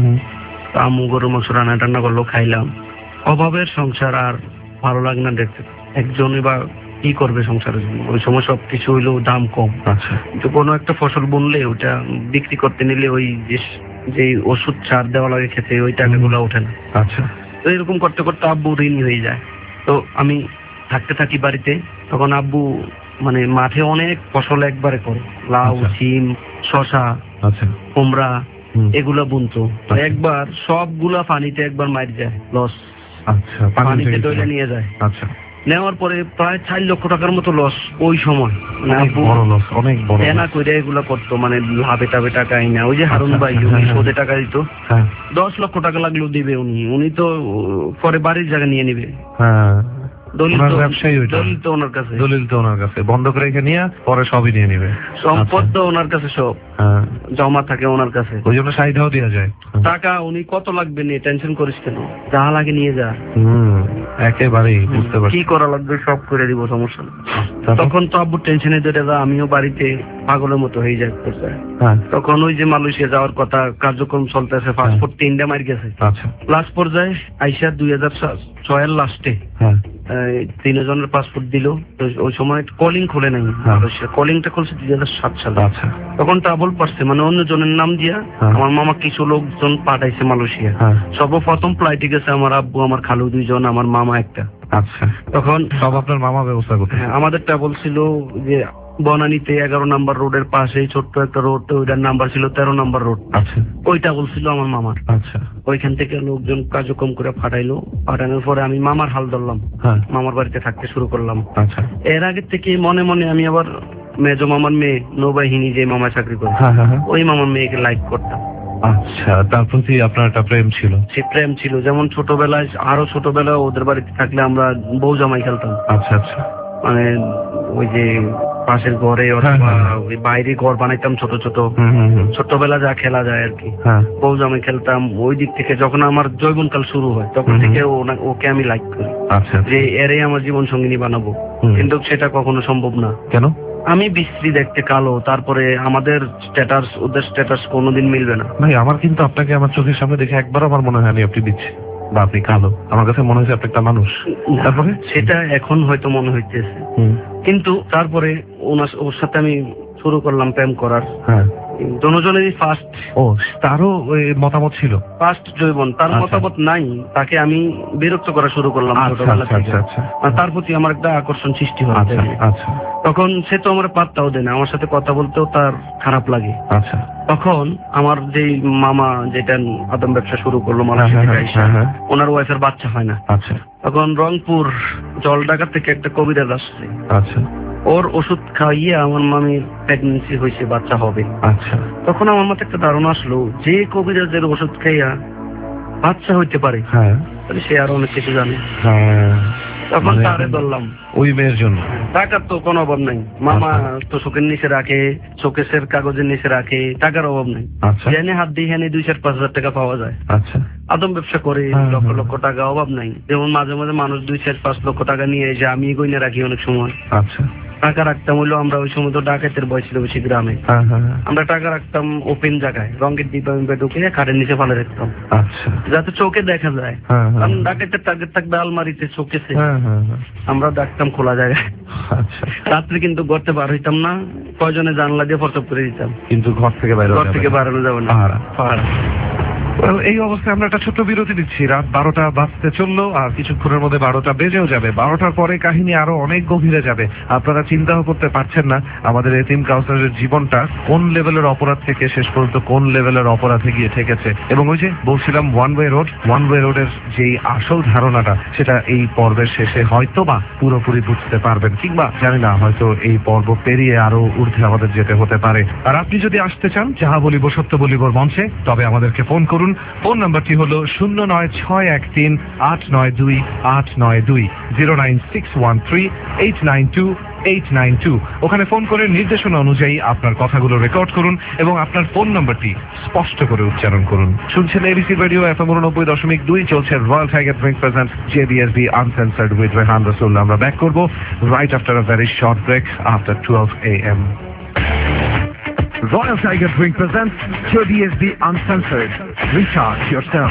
আম্মু গরুর মাংস রান্না টান্না করলো, খাইলাম। অভাবের সংসার আর ভালো লাগে না দেখতে। একজনই বা কি করবে সংসারের জন্য? ওই সময় সবকিছু হইলেও দাম কম। আচ্ছা, কিন্তু কোনো একটা ফসল বুনলে ওটা বিক্রি করতে নিলে ওই যে ওষুধ সার দেওয়া লাগে খেতে, ওই টাকাগুলো ওঠে না। আচ্ছা, তো এরকম করতে করতে আব্বু ঋণী হয়ে যায়। তো আমি থাকি বাড়িতে। তখন আব্বু মানে মাঠে অনেক ফসল একবারে করে, লাউ, সিম, শশা, কুমড়া, এগুলা বুনতো। একবার সবগুলা পানিতে একবার মার যায়, লস। আচ্ছা, পানিতে ডইলে নিয়ে যায়। আচ্ছা, নেওয়ার পরে প্রায় 4 লক্ষ টাকার মতো লস ওই সময়। অনেক বড় দেনা করে এগুলা করতো, মানে লাভে টাভে টাকা আইনা। ওই যে হারুন ভাই সুদে টাকা দিত, 10 লক্ষ টাকা লাগলেও দিবে উনি তো পরে বাড়ির জায়গা নিয়ে নিবে। দলিল ওনার তো ব্যবসায়ী ওইটা। দলিল তো ওনার কাছে, দলিল তো ওনার কাছে, বন্ধক রেখে নিয়ে পরে সবই নিয়ে নিবে। সম্পদ তো ওনার কাছে সব হ্যাঁ, জমা থাকে ওনার কাছে। ওই জন্য সাইডাও দেওয়া যায়। টাকা উনি কত লাগবে নিয়ে টেনশন করিস কেন, যা লাগে নিয়ে যা। একেবারেই বুঝতে পারছি। কি করা লাগবে সব করে দিব, সমস্যা নেই। তারপর? তখন তো আব্বু টেনশনে ধরে যা, আমিও বাড়িতে পাগলের মতো হয়ে যায়। হ্যাঁ, তখন ওই যে মালয়েশিয়া যাওয়ার কথা কার্যক্রম চলতেছে, পাসপোর্ট 3টা মার গেছে। আচ্ছা, লাস্ট পর্যায়ে আইসা 2006 লাস্টে হ্যাঁ, 3 জনের পাসপোর্ট দিল। তো ওই সময় কলিং খুলে নাই মালয়েশিয়া, কলিংটা খুলছে 2007 সালে। আচ্ছা, তখন ট্রাভেল পারছে মানে অন্য জনের নাম দিয়া হ্যাঁ। আমার মামা কিছু লোকজন পাঠাইছে মালয়েশিয়া। হ্যাঁ, সর্বপ্রথম ফ্লাইটে গেছে আমার আব্বু, আমার খালু 2 জন, আমার মামা একটা। আচ্ছা, তখন সব আপনার মামা ব্যবস্থা করতে। আমাদের ট্রাভেল ছিল যে বনানীতে 11 নম্বর রোডের পাশে ছোট্ট একটা রোড, ওইটার নাম্বার ছিল 13 নম্বর রোড। আচ্ছা, ওইটা বলছিল আমার মামার। আচ্ছা, ওইখান থেকে লোকজন কার্যক্রম করে পাঠাইলো। পাঠানোর পরে আমি মামার হাল ধরলাম, হ্যাঁ, মামার বাড়িতে থাকতে শুরু করলাম। আচ্ছা, এর আগে থেকে মনে মনে আমি আবার মেজো মামার মেয়ে নৌবাহিনী যে মামা চাকরি করে, হ্যাঁ, হ্যাঁ, হ্যাঁ। ওই মামার মেয়েকে লাইক করতাম। আচ্ছা, তার প্রতি আপনার একটা প্রেম ছিল। সে প্রেম ছিল, যেমন ছোটবেলায়, আরো ছোটবেলায় ওদের বাড়িতে থাকলে আমরা বউ জামাই খেলতাম। আচ্ছা, আচ্ছা, মানে ওই যে পাশের ঘরে অথবা ওই বাইরে ঘর বানাইতাম ছোট ছোট, ছোটবেলা যা খেলা যায় আর কি, হ্যাঁ, বউ জামাই খেলতাম। ওই দিক থেকে যখন আমার যৌবনকাল শুরু হয় তখন থেকে ওকে আমি লাইক করি, আচ্ছা, যে এরই আমার জীবন সঙ্গিনী বানাবো। কিন্তু সেটা কখনো সম্ভব না। কেন? আমি বিশ্রী, দেখতে কালো, তারপরে আমাদের স্ট্যাটাস ওদের স্ট্যাটাস কোনোদিন মিলবে না। ভাই, আমার কিন্তু আপনাকে আমার চোখের সামনে দেখে একবার আমার মনে হয়নি আপনি দিচ্ছে বা আপনি কালো। আমার কাছে মনে হয়েছে আপনি একটা মানুষ। তারপরে সেটা এখন হয়তো মনে হইতেছে, কিন্তু তারপরে ওর সাথে আমি শুরু করলাম প্রেম করার। হ্যাঁ, দুজনেরই ফার্স্ট। ও, তারও ওই মতামত ছিল? ফার্স্ট জৈবন, তার আচ্ছা। মতামত নাই। তাকে আমি বিরক্ত করা শুরু করলাম আচ্ছা, ছোটবেলা আচ্ছা, থেকে। আচ্ছা, আর তার প্রতি আমার একটা আকর্ষণ সৃষ্টি হয়। আচ্ছা, আচ্ছা, তখন সে তো আমার পাত্তাও দেয় না, আমার সাথে কথা বলতেও তার খারাপ লাগে। আচ্ছা, তখন আমার যে মামা যেটা আদম ব্যবসা শুরু করলো মালয়েশিয়া থেকে আইসা, ওনার ওয়াইফের বাচ্চা হয় না। আচ্ছা, তখন রংপুর জলঢাকা থেকে একটা কবিরাজ আসছে, আচ্ছা, ওর ওষুধ খাইয়ে আমার মামির প্রেগনেন্সি হয়েছে, বাচ্চা হবে। আচ্ছা, তখন আমার মাথায় একটা ধারণা আসলো, যে কবিরাজের ওষুধ খাইয়া বাচ্চা হইতে পারে, হ্যাঁ, তাহলে সে আরো অনেক কিছু জানে। হ্যাঁ, তখন মানে তারে ধরলাম। ওই মেয়ের জন্য? টাকার তো কোনো অভাব নাই, মামা তো চোখের নিচে রাখে, শোকেসের কাগজের নিচে রাখে, টাকার অভাব নাই। আচ্ছা, জেনে হাত দিয়ে হেনে 2-4-5 টাকা পাওয়া যায়। আচ্ছা, আদম ব্যবসা করে লক্ষ লক্ষ টাকা, অভাব নাই। যেমন মাঝে মাঝে মানুষ 2-4-5 লক্ষ টাকা নিয়ে যে আমি গইনে রাখি অনেক সময়। আচ্ছা, টাকা রাখতাম হইলো, আমরা ওই সময় তো ডাকাতের বয়স ছিল বেশি গ্রামে, হ্যাঁ, হ্যাঁ, আমরা টাকা রাখতাম ওপেন জায়গায়, রঙের ডিব্বা ঢুকে খাটের নিচে ফেলে রাখতাম, আচ্ছা, যাতে চোখে দেখা যায়। হ্যাঁ, হ্যাঁ, কারণ ডাকাতের টার্গেট থাকবে আলমারিতে, চোখেছে। হ্যাঁ, হ্যাঁ, হ্যাঁ, আমরা ডাকতাম খোলা জায়গায়। আচ্ছা, রাত্রে কিন্তু ঘরতে বার হইতাম না, প্রয়োজনে জানলা দিয়ে ফটক করে দিতাম, কিন্তু ঘর থেকে বাইরে ঘর থেকে বাড়ানো যাবে না। পাহারা। Well, এই অবস্থায় আমরা একটা ছোট্ট বিরতি দিচ্ছি। রাত 12টা বাজতে চললো, আর কিছুক্ষণের মধ্যে 12টা বেজেও যাবে। 12টার পরে কাহিনী আরো অনেক গভীরে যাবে। আপনারা চিন্তাও করতে পারছেন না আমাদের এতিম কাউসারের জীবনটা কোন লেভেলের অপরাধ থেকে শেষ পর্যন্ত কোন লেভেলের অপরাধে গিয়ে ঠেকেছে। এবং ওই যে বলছিলাম ওয়ান ওয়ে রোডের যেই আসল ধারণাটা, সেটা এই পর্বের শেষে হয়তো বা পুরোপুরি বুঝতে পারবেন, কিংবা জানি না, হয়তো এই পর্ব পেরিয়ে আরো ঊর্ধ্বে আমাদের যেতে হতে পারে। আর আপনি যদি আসতে চান যাহা বলিব সত্য বলিবর মঞ্চে, তবে আমাদেরকে ফোন করুন। ফোন নাম্বারটি হলো 09613892892, 09613892892। ওখানে ফোন করে নির্দেশনা অনুযায়ী আপনার কথাগুলো রেকর্ড করুন এবং আপনার ফোন নাম্বারটি স্পষ্ট করে উচ্চারণ করুন। শুনছেন এবিসি রেডিও FM 89.2, চলছে royal tiger drink present JBSB uncensored with Rehan Rasool. আমরা ব্যাক করবো right after a very short break after 12 AM. Royal Tiger Drink presents JBSB Uncensored. Recharge yourself.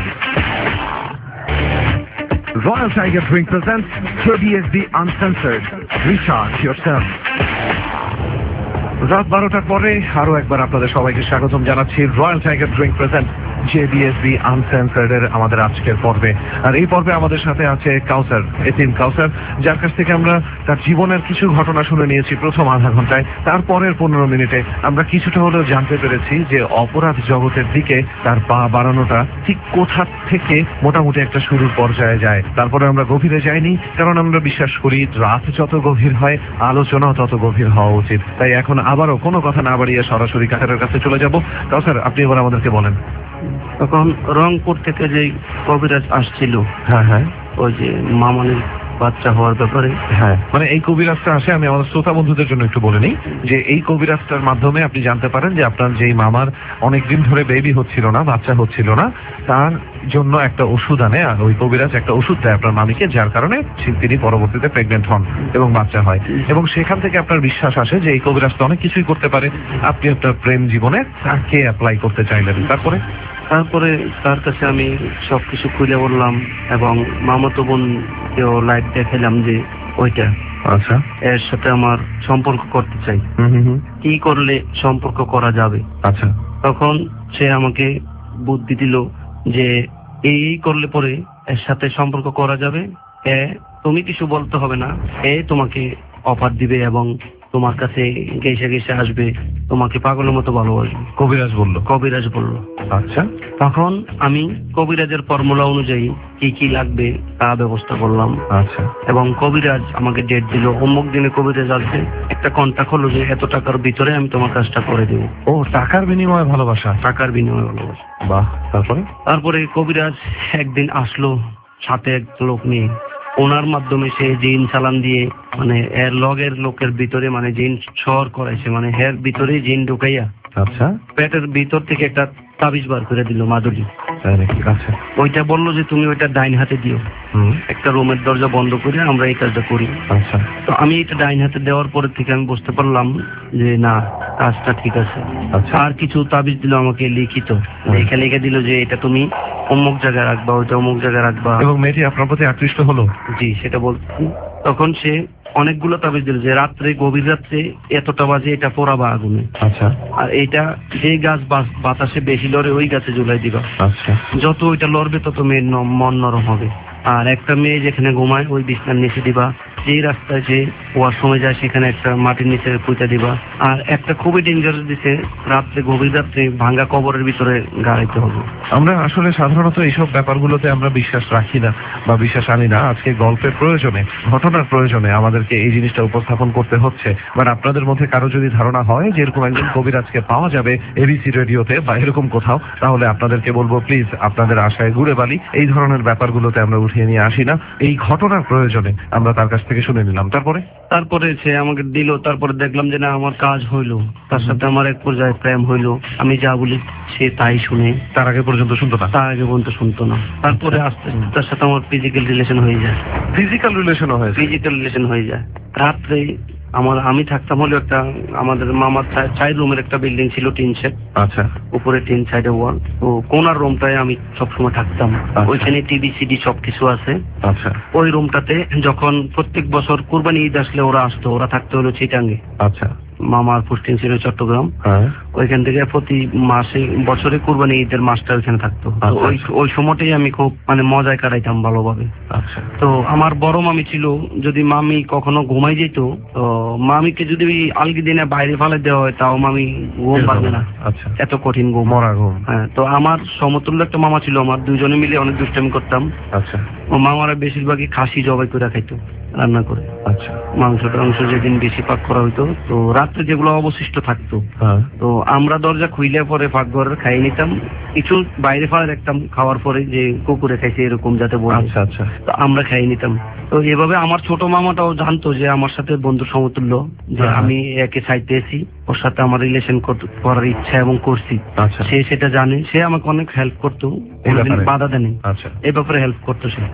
Royal Tiger Drink presents JBSB Uncensored. Recharge yourself. রাত 12টার পরে আরো একবার আপনাদের সবাইকে স্বাগতম জানাচ্ছি royal tiger drink present JBSB uncensored এর আমাদের আজকের পর্বে। আর এই পর্বে আমাদের সাথে আছে কাউসার, এতিম কাউসার, যার কাছ থেকে আমরা তার জীবনের কিছু ঘটনা শুনে নিয়েছি প্রথম আধা ঘন্টায়। তারপরের 15 মিনিটে আমরা কিছুটা হলেও জানতে পেরেছি যে অপরাধ জগতের দিকে তার পা বাড়ানোটা ঠিক কোথা থেকে মোটামুটি একটা শুরুর পর্যায়ে যায়। তারপরে আমরা গভীরে যাইনি, কারণ আমরা বিশ্বাস করি রাত যত গভীর হয় আলোচনাও তত গভীর হওয়া উচিত। তাই এখন আবারও কোনো কথা না বাড়িয়ে সরাসরি কাউসারের কাছে চলে যাব। কাউসার, আপনি এবার আমাদেরকে বলেন। তখন রংপুর থেকে যে কবিরাজ আসছিল, হ্যাঁ, হ্যাঁ, ওই যে মামনের বাচ্চা হওয়ার ব্যাপারে। হ্যাঁ, মানে এই কবিরাজটা আসে, আমি আমাদের শ্রোতা বন্ধুদের জন্য একটু বলে নিই যে এই কবিরাজটার মাধ্যমে আপনি জানতে পারেন যে আপনার যেই মামার অনেকদিন ধরে বেবি হচ্ছিল না, বাচ্চা হচ্ছিল না, তার জন্য একটা ওষুধ আনে, আর ওই কবিরাজ একটা ওষুধ দেয় আপনার মামিকে, যার কারণে তিনি পরবর্তীতে প্রেগনেন্ট হন এবং বাচ্চা হয়। এবং সেখান থেকে আপনার বিশ্বাস আসে যে এই কবিরাজ তো অনেক কিছুই করতে পারে। আপনি আপনার প্রেম জীবনে তাকে অ্যাপ্লাই করতে চাইলেন। তারপরে তার কাছে আমি সবকিছু খুলে বললাম এবং মামাতো বোনকেও লাইট দেখালাম যে ওইটা, আচ্ছা, এর সাথে আমার সম্পর্ক করতে চাই, কি করলে সম্পর্ক করা যাবে। আচ্ছা, তখন সে আমাকে বুদ্ধি দিল যে এই করলে পরে এর সাথে সম্পর্ক করা যাবে, তুমি কিছু বলতে হবে না, তোমাকে অফার দিবে এবং তোমার কাছে গেসে গেসে আসবে, তোমাকে পাগলের মতো ভালোবাসবে। কবিরাজ বলল। আচ্ছা, তখন আমি কবিরাজের ফর্মুলা অনুযায়ী কি কি লাগবে তা ব্যবস্থা করলাম। আচ্ছা, এবং কবিরাজ আমাকে ডেট দিল, অমুক দিনে কবিরাজ আসবে, একটা কন্ট্যাক্ট হলো যে এত টাকার ভিতরে আমি তোমার কাজটা করে দেব। ও, টাকার বিনিময়ে ভালোবাসা? টাকার বিনিময়ে ভালোবাসা। বাহ। তারপরে কবিরাজ একদিন আসলো সাথে এক লোক নিয়ে, ওনার মাধ্যমে সে জিন চালান দিয়ে মানে এর লগের লোকের ভিতরে মানে জিন সর করাইছে, মানে এর ভিতরে জিন ঢুকাইয়া আচ্ছা পেটের ভিতর থেকে একটা তাবিজ বার করে দিল মাদুলি। আচ্ছা, ওইটা বললো যে তুমি ওইটা ডাইন হাতে দিও, একটা রুমের দরজা বন্ধ করে আমরা এই কাজটা করি। আচ্ছা, তো আমি এটা ডাইন হাতে দেওয়ার পরে থেকে আমি বুঝতে পারলাম যে না, কাজটা ঠিক আছে। আর কিছু তাবিজ দিল আমাকে লিখিত, লিখে দিল যে এটা তুমি অমুক জায়গায় রাখবা, ওইটা অমুক জায়গায় রাখবা। এবং মেয়েটি আপনার প্রতি আকৃষ্ট হলো? জি, সেটা বলছি। তখন সে অনেকগুলো তাবিজ দিল যে রাত্রে, গভীর রাত্রে এতটা বাজে এটা পোড়াবা আগুনে। আচ্ছা, আর এইটা যে গাছ বাতাসে বেশি লড়ে ওই গাছে ঝুলাই দিবা। আচ্ছা, যত ওইটা লড়বে তত মেয়ের মন নরম হবে। আর একটা মেয়ে যেখানে ঘুমায় ওই বিছনার নিচে দিবা, যেই রাস্তায় যে ওয়ার সময় যায় সেখানে একটা মাটির নিচে পুঁতে দিবা। আর একটা খুবই ডেঞ্জারাস দিছে, রাত্রে, গভীর রাত্রে ভাঙ্গা কবরের ভিতরে গাড়াইতে হবে। আমরা আসলে সাধারণত এইসব ব্যাপারগুলোতে আমরা বিশ্বাস রাখি না বা বিশ্বাস আনি না। আজকে গল্পের প্রয়োজনে, ঘটনার প্রয়োজনে আমাদেরকে এই জিনিসটা উপস্থাপন করতে হচ্ছে। বাট আপনাদের মধ্যে কারো যদি ধারণা হয় যে এরকম একজন কবিরাজকে পাওয়া যাবে এবিসি রেডিওতে বা এরকম কোথাও, তাহলে আপনাদেরকে বলবো প্লিজ আপনাদের আশায় ঘুরে বালি এই ধরনের ব্যাপারগুলোতে আমরা উঠিয়ে নিয়ে আসি না। এই ঘটনার প্রয়োজনে আমরা তার কাছ থেকে শুনে নিলাম। তারপরে সে আমাকে দিল। তারপরে দেখলাম যে না, আমার কাজ হইলো, তার সাথে আমার এক পর্যায়ে প্রেম হইলো। আমি যা বলি সে তাই শুনে। তার আগে পর্যন্ত শুনতো না? তার আগে পর্যন্ত শুনতো না। তারপরে আস্তে আস্তে তার সাথে আমার ফিজিক্যাল রিলেশন হয়ে যায়। ফিজিক্যাল রিলেশন হয়ে যায়? রাত্রে আমি থাকতাম হলো একটা, আমাদের মামার 4 রুমের একটা বিল্ডিং ছিল, টিন শেড। আচ্ছা, উপরে টিন, সাইডে ওয়াল। তো কোনার রুমটায় আমি সবসময় থাকতাম। ওইখানে টিভি সিডি সবকিছু আছে। আচ্ছা, ওই রুমটাতে যখন প্রত্যেক বছর কুরবানি ঈদ আসলে ওরা আসতো, ওরা থাকতে হলো চিটাঙ্গে। আচ্ছা, মামার পোস্টিং ছিল চট্টগ্রাম। ওইখান থেকে প্রতি মাসে, বছরে কুরবানি ঈদের মাসটা ওইখানে থাকতো। ওই সময়টাই আমি খুব মানে মজায় কাটাইতাম ভালোভাবে। আচ্ছা, তো আমার বড় মামি ছিল, যদি মামি কখনো ঘুমাই যেত, তো মামিকে যদি আলগি দিনে বাইরে ফেলে দেওয়া হয় তাও মামি ঘুম পারবে না। আচ্ছা, এত কঠিন ঘুম, মরা ঘুম। হ্যাঁ, তো আমার সমতুল্য একটা মামা ছিল, আমার দুইজনে মিলে অনেক দুষ্টামি করতাম। আচ্ছা, ও মামারা বেশিরভাগই খাসি জবাই করে খাইতো রান্না করে। আচ্ছা, মাংস যেদিন বেশি পাক করা হইতো, তো রাত্রে যেগুলো অবশিষ্ট থাকতো, তো আমরা দরজা খুইলে পরে পাকঘরের খাই নিতাম, কিছু বাইরে ফেলে রাখতাম, খাওয়ার পরে যে কুকুরে খাইছে এরকম যাতে বলে। আচ্ছা আচ্ছা, তো আমরা খাই নিতাম। তো এভাবে আমার ছোট মামাটাও জানতো যে আমার সাথে বন্ধু সমতুল্য, যে আমি একে চাইতেছি, ওর সাথে আমার রিলেশন করার ইচ্ছা এবং করছি। সে সেটা জানে, সে আমাকে অনেক হেল্প করতো, বাধা দেয়নি। এই ব্যাপারে হেল্প করতো সে,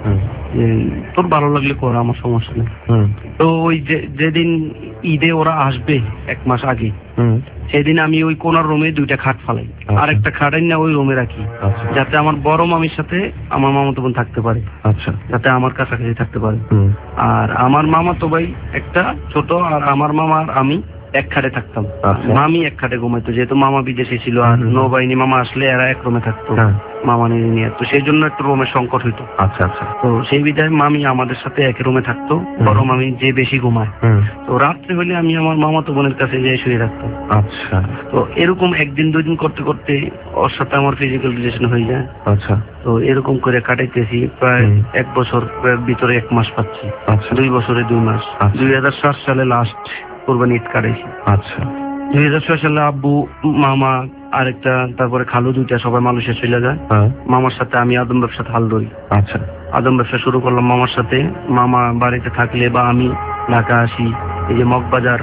তোর ভালো লাগলে কর, আমার সমস্যা নেই। তো ওই যেদিন ঈদে ওরা আসবে 1 মাস আগে, সেদিন আমি ওই কোনার রুমে 2টা খাট ফালাই, আরেকটা খাট না ওই রুমে রাখি, যাতে আমার বড় মামির সাথে আমার মামাতো বোন থাকতে পারে। আচ্ছা, যাতে আমার কাছাকাছি থাকতে পারে। আর আমার মামাতো ভাই একটা ছোট, আর আমার মামা আর আমি এক খাটে থাকতাম। মামি এক খাটে ঘুমাইতো, যেহেতু মামা বিদেশে ছিল, আর নৌবাহিনী মামা আসলে এরা এক রুমে থাকতো মামা নিয়ে, তো সেই জন্য একটু রুমের সংকট হইতো। আচ্ছা আচ্ছা, তো সেই বিধায় মামি আমাদের সাথে এক রুমে থাকতো, বড় মামি যে বেশি ঘুমায়। তো রাত্রে হলে আমি আমার মামাতো বোনের কাছে যেয়ে শুয়ে থাকতাম। আচ্ছা, তো এরকম 1 দিন 2 দিন করতে করতে ওর সাথে আমার ফিজিক্যাল রিলেশন হয়ে যায়। আচ্ছা, তো এরকম করে কাটাইতেছি প্রায় 1 বছর ভিতরে 1 মাস পাচ্ছি। 2 বছরে 2 মাস। 2007 সালে লাস্ট কোরবানি ঈদ কাটাইছি। আচ্ছা, 2006 সালে আব্বু, মামা আরেকটা, তারপরে খালু দুইটা সবাই মালয়েশিয়া চলে যায়। মামার সাথে আমি আদম ব্যবসাতে হাল ধরি। আচ্ছা, আদম ব্যবসা শুরু করলাম মামার সাথে। মামা বাড়িতে থাকলে বা আমি ঢাকা আসি, এই যে মগবাজার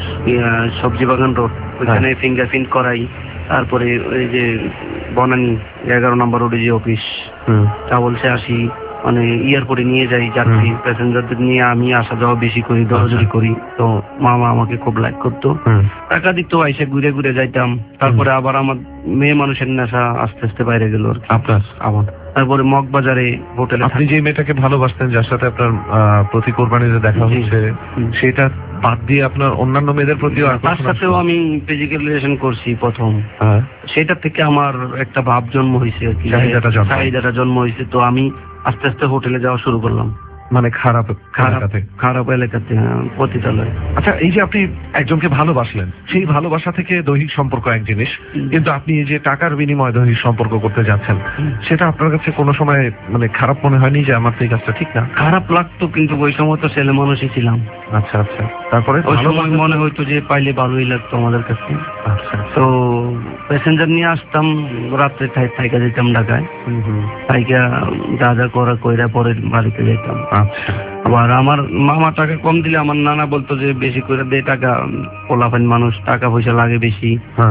সবজি বাগান রোড, ওইখানে ফিঙ্গারপ্রিন্ট করাই। তারপরে ওই যে বনানী 11 নম্বর রোডে যে অফিস, ট্রাভেলসে আসি, মানে এয়ারপোর্টে নিয়ে যাই যাত্রী প্যাসেঞ্জারদের নিয়ে, আমি আসা যাওয়া বেশি করি, দৌড়াদৌড়ি করি। তো মামা আমাকে খুব লাইক করতো, টাকা দিত, আইসে ঘুরে ঘুরে যাইতাম। তারপরে আবার আমার মেয়ে মানুষের নেশা আস্তে আস্তে বাইরে গেল আর কি। আপনার আমার তারপরে মগবাজারে হোটেলে। আপনি যে মেয়েটাকে ভালোবাসতেন, যার সাথে আপনার প্রতি কোরবানিতে দেখা হচ্ছে, সেটা বাদ দিয়ে আপনার অন্যান্য মেয়েদের প্রতি তার সাথেও আমি ফিজিক্যাল রিলেশন করছি প্রথম। সেটা থেকে আমার একটা ভাব জন্ম হয়েছে আর কি, চাহিদাটা জন্ম হয়েছে। তো আমি আস্তে আস্তে হোটেলে যাওয়া শুরু করলাম, মানে খারাপ এলাকাতে, পতিতালয়। আচ্ছা, এই যে আপনি একজনকে ভালোবাসলেন, সেই ভালোবাসা থেকে দৈহিক সম্পর্ক এক জিনিস, কিন্তু আপনি এই যে টাকার বিনিময়ে দৈহিক সম্পর্ক করতে যাচ্ছেন, সেটা আপনার কাছে কোনো সময় মানে খারাপ মনে হয়নি যে আমার এই কাজটা ঠিক না? খারাপ লাগতো, কিন্তু ওই সময় তো ছেলে মানুষই ছিলাম। আচ্ছা আচ্ছা, তারপরে ওই সময় মনে হইতো যে পাইলে ভালোই লাগতো আমাদের কাছে। আচ্ছা, তো প্যাসেঞ্জার নিয়ে আসতাম, রাত্রে থাইকা যেতাম ঢাকায়, থাইকা যা যা করা কইরা পরে বাড়িতে যেতাম। আচ্ছা, আবার আমার মামা টাকা কম দিলে আমার নানা বলতো যে বেশি করে দে টাকা, পোলাপান মানুষ, টাকা পয়সা লাগে বেশি।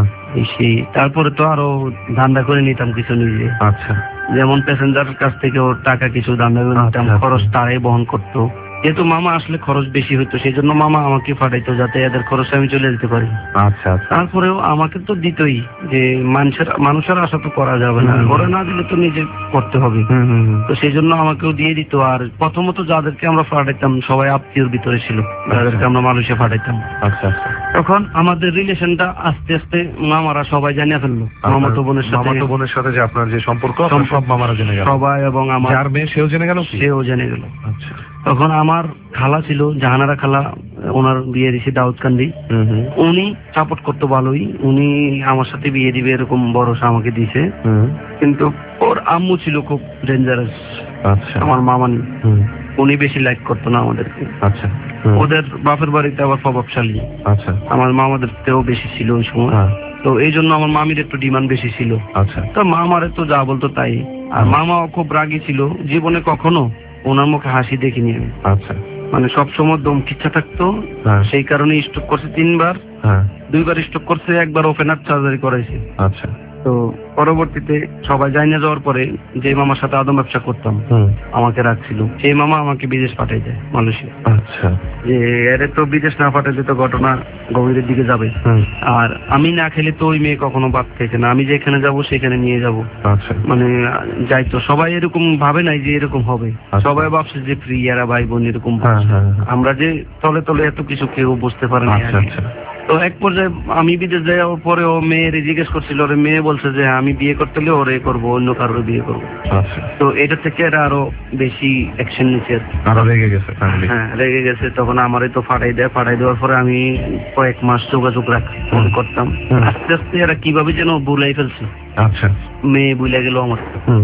সেই তারপরে তো আরো ধান্দা করে নিতাম কিছু নিজে। আচ্ছা, যেমন প্যাসেঞ্জার কাছ থেকে ওর টাকা কিছু ধান্দা করে নিতাম, খরচ তারাই বহন করতো। যেহেতু মামা আসলে খরচ বেশি হইতো, সেই জন্য মামা আমাকে পাঠাইতো যাতে এদের খরচে আমি চলে যেতে পারি। আচ্ছা, তারপরেও আমাকে তো দিতই, যে মানুষের আশা তো করা যাবে না, ওরা না দিলে তো নিজে করতে হবে। তো সেই জন্য আমাকেও দিয়ে দিত। আর প্রথমত যাদেরকে আমরা পাঠাইতাম সবাই আত্মীয়র ভিতরে ছিল, যাদেরকে আমরা মালয়েশিয়া পাঠাইতাম। আচ্ছা, তখন আমাদের রিলেশনটা আস্তে আস্তে মামারা সবাই জানিয়ে ফেললো। মামাতো বোনের সাথে যে আপনার যে সম্পর্ক, সব মামারা জেনে গেল সবাই, এবং আমার যার মেয়ে সেও জেনে গেল। আচ্ছা, তখন আমার খালা ছিল, জাহানারা খালা, ওনার বিয়ে দিছে দাউদকান্দি। উনি সাপোর্ট করতো ভালোই, উনি আমার সাথে বিয়ে দিবে এরকম ভরসা আমাকে দিছে। কিন্তু ওর আম্মু ছিল খুব ডেঞ্জারাস। আচ্ছা, আমার মামানি, উনি বেশি লাইক করতো না আমাদেরকে। আচ্ছা, ওদের বাপের বাড়িতে আবার প্রভাবশালী। আচ্ছা, আমার মামাদের থেকেও বেশি ছিল ওই সময়। তো এই জন্য আমার মামির একটু ডিমান্ড বেশি ছিল। আচ্ছা, তো মামারে তো যা বলতো তাই। আর মামাও খুব রাগী ছিল, জীবনে কখনো ওনার মুখে হাসি দেখিনি আমি। আচ্ছা, মানে সবসময় দমকিচ্ছা থাকতো। সেই কারণে স্ট্রোক করছে 3 বার, 2 বার স্ট্রোক করছে, 1 বার ওপেন হার্ট সার্জারি করাইছে। আচ্ছা, তো পরবর্তীতে সবাই জানিয়ে যাওয়ার পরে যে মামার সাথে আদম ব্যবসা করতাম, আমাকে রাখছিল, সেই মামা আমাকে বিদেশ পাঠাই দেয়, মালয়েশিয়া। আচ্ছা, যে এরে তো বিদেশ না পাঠাইলে তো ঘটনা গভীরের দিকে যাবে। আর আমি না খেলে তো ওই মেয়ে কখনো ভাত খাইছে না, আমি যেখানে যাব সেখানে নিয়ে যাব। আচ্ছা, মানে যাইতো, সবাই এরকম ভাবে নাই যে এরকম হবে। সবাই ভাবছে যে ফ্রি, এরা ভাই বোন এরকম। আমরা যে তলে তলে এত কিছু কেউ বুঝতে পারে না। তো এক পর্যায়ে আমি বিদেশ যাওয়ার পরে ও মেয়ের জিজ্ঞেস করছিল, ওরে মেয়ে বলছে যে আমি বিয়ে করতে হলে ওরে করবো, অন্য কারোর বিয়ে করবো। তো এটা থেকে এরা আরো বেশি অ্যাকশন নিচ্ছে, আরো রেগে গেছে। হ্যাঁ, রেগে গেছে। তখন আমারই তো ফাটাই দেওয়ার পরে আমি কয়েক মাস যোগাযোগ করতাম। আস্তে আস্তে এরা কিভাবে যেন ভুলাই ফেলছে। আচ্ছা, মেয়ে ভুলে গেল আমার,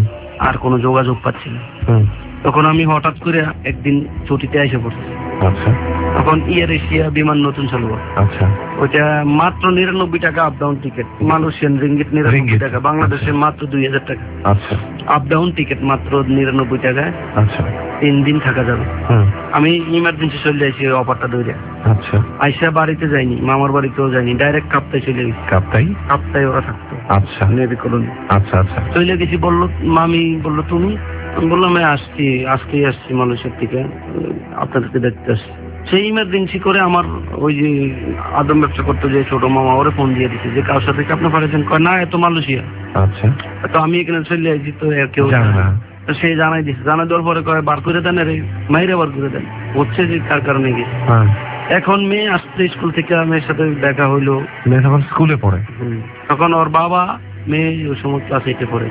আর কোনো যোগাযোগ পাচ্ছি না। তখন আমি হঠাৎ করে একদিন ছুটিতে এসে পড়ছি। আচ্ছা, তখন এয়ার এশিয়া বিমান নতুন চলবো। আচ্ছা, ওইটা মাত্র 99 টাকা up down ticket, Malaysian ringgit 99 টাকা, বাংলাদেশে মাত্র 2000 টাকা। আচ্ছা, আপ ডাউন টিকিট মাত্র 99 টাকায়। আচ্ছা, 3 দিন থাকা যাবে। আমি ইমার্জেন্সি চলে যাইছি অফারটা ধরে। আচ্ছা, আইসা বাড়িতে যাইনি, মামার বাড়িতেও যাইনি, ডাইরেক্ট কাপ্তাই চলে গেছি। কাপ্তাই ওরা থাকতো। আচ্ছা, নেভি কলোনি। আচ্ছা, আচ্ছা, চলে গেছি। বললো মামি, বললো তুমি? আমি বললাম আজকেই আসছি মালয়েশিয়ার থেকে, আপনাদেরকে দেখতে আসছি। সেই ইমার্জেন্সি করে আমার ওই যে আদম ব্যবসা করতে যে ছোট মামা, ওরে ফোন দিয়ে দিচ্ছে যে কার সাথে আপনি পাঠাচ্ছেন। কয় না, এত মালয়েশিয়া। আচ্ছা, তো আমি এখানে চলে আসছি, তো কেউ জানে না। তো সে জানাই দিচ্ছে, জানাই দেওয়ার পরে কয় বার করে দেন, রে মাইরে বার করে দেন, হচ্ছে যে কার কারণে গেছে। এখন মেয়ে আসছে স্কুল থেকে, মেয়ের সাথে দেখা হইলো। মেয়ে তখন স্কুলে পড়ে। তখন ওর বাবা, মেয়ে ওই সময় ক্লাস 8-এ পড়ে।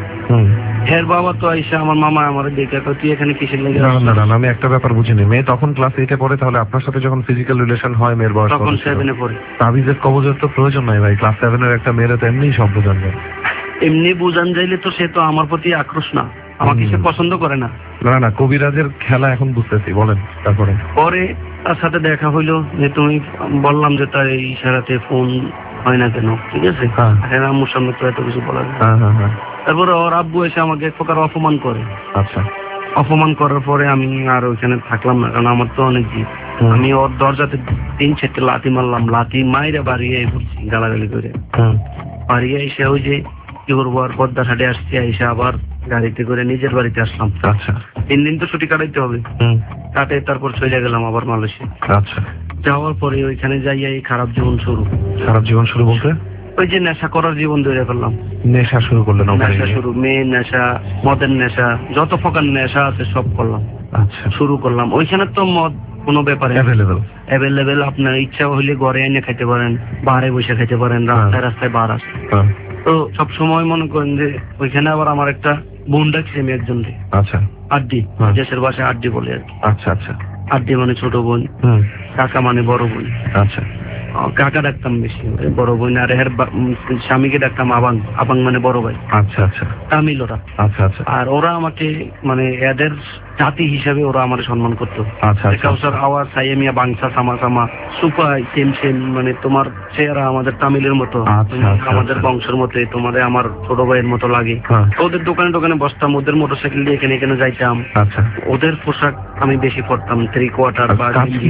এর বাবা তো আইসা আমার মামা আমার দেখে, তুই এখানে কিসের লেগে? আমি একটা ব্যাপার বুঝিনি, মেয়ে তখন ক্লাস 8-এ পড়ে, তাহলে আপনার সাথে যখন ফিজিক্যাল রিলেশন হয় মেয়ের বয়স তখন 7-এ পড়ে। তাবিজের কবজের তো প্রয়োজন নাই ভাই, ক্লাস 7-এর একটা মেয়ের তো এমনি সব বোঝান যায়। এমনি বোঝান যাইলে তো সে তো আমার প্রতি আক্রোশ না, আমাকে সে পছন্দ করে না। না, কবিরাজের খেলা এখন বুঝতেছি, বলেন। তারপরে পরে তার সাথে দেখা হইলো, যে তুমি বললাম যে তার এই ইশারাতে ফোন হয় না কেন, ঠিক আছে, এখন আম্মুর সামনে তো এত কিছু বলা যায়। তারপরে ওর আব্বু এসে আমাকে এক প্রকার অপমান করে। আচ্ছা। অপমান করার পরে আমি আর ওইখানে থাকলাম না, কারণ আমার তো অনেক জিদ। আমি ওর দরজাতে 3-4 লাথি মারলাম, লাথি মাইরে বাড়িয়ে পড়ছি গালাগালি করে। বাড়িয়ে এসে ওই যে কি করবো আর পদ্মা ঘাটে আসছি, এসে আবার গাড়িতে করে নিজের বাড়িতে আসলাম। আচ্ছা। 3 দিন তো ছুটি কাটাইতে হবে, কাটে তারপর চলে গেলাম আবার মালয়েশিয়া। আচ্ছা। যাওয়ার পরে ওইখানে যাইয়া এই খারাপ জীবন শুরু। খারাপ জীবন শুরু বলতে? ওই যে নেশা করার জীবন ধরে ফেললাম। নেশা শুরু করলেন? নেশা শুরু, মেয়ের নেশা, মদের নেশা, যত প্রকার নেশা আছে সব করলাম। আচ্ছা। শুরু করলাম। ওইখানে তো মদ কোনো ব্যাপারে অ্যাভেলেবেল, আপনার ইচ্ছা হইলে ঘরে এনে খাইতে পারেন, বাহারে বসে খাইতে পারেন, রাস্তায় রাস্তায় বার আছে। তো সব সময় মনে করেন যে ওইখানে আবার আমার একটা বোন ডাকছে আমি একজন। আচ্ছা। আড্ডি, দেশের ভাষায় আড্ডি বলে আর কি। আচ্ছা আচ্ছা। আড্ডি মানে ছোট বোন, কাকা মানে বড় বোন। আচ্ছা। কাকা ডাকতাম বেশি, বড় বোন। আর এর স্বামীকে ডাকতাম আবাং, আবাং মানে বড় ভাই। আচ্ছা আচ্ছা। তামিল ওরা। আচ্ছা আচ্ছা। আর ওরা আমাকে মানে এদের জাতি হিসাবে ওরা আমার সম্মান করতো। আচ্ছা। কাউসার আওয়াজ, সাইমিয়া, বাংসা, সামা সামা, সুপাই, সেম সেম, মানে তোমার চেহারা আমাদের তামিলের মতো, আমাদের বংশের মতো, তোমাদের আমার ছোট ভাইয়ের মতো লাগে। ওদের দোকানে দোকানে বসতাম, ওদের মোটরসাইকেল দিয়ে এখানে এখানে যাইতাম। আচ্ছা। ওদের পোশাক আমি বেশি পরতাম, 3/4 বা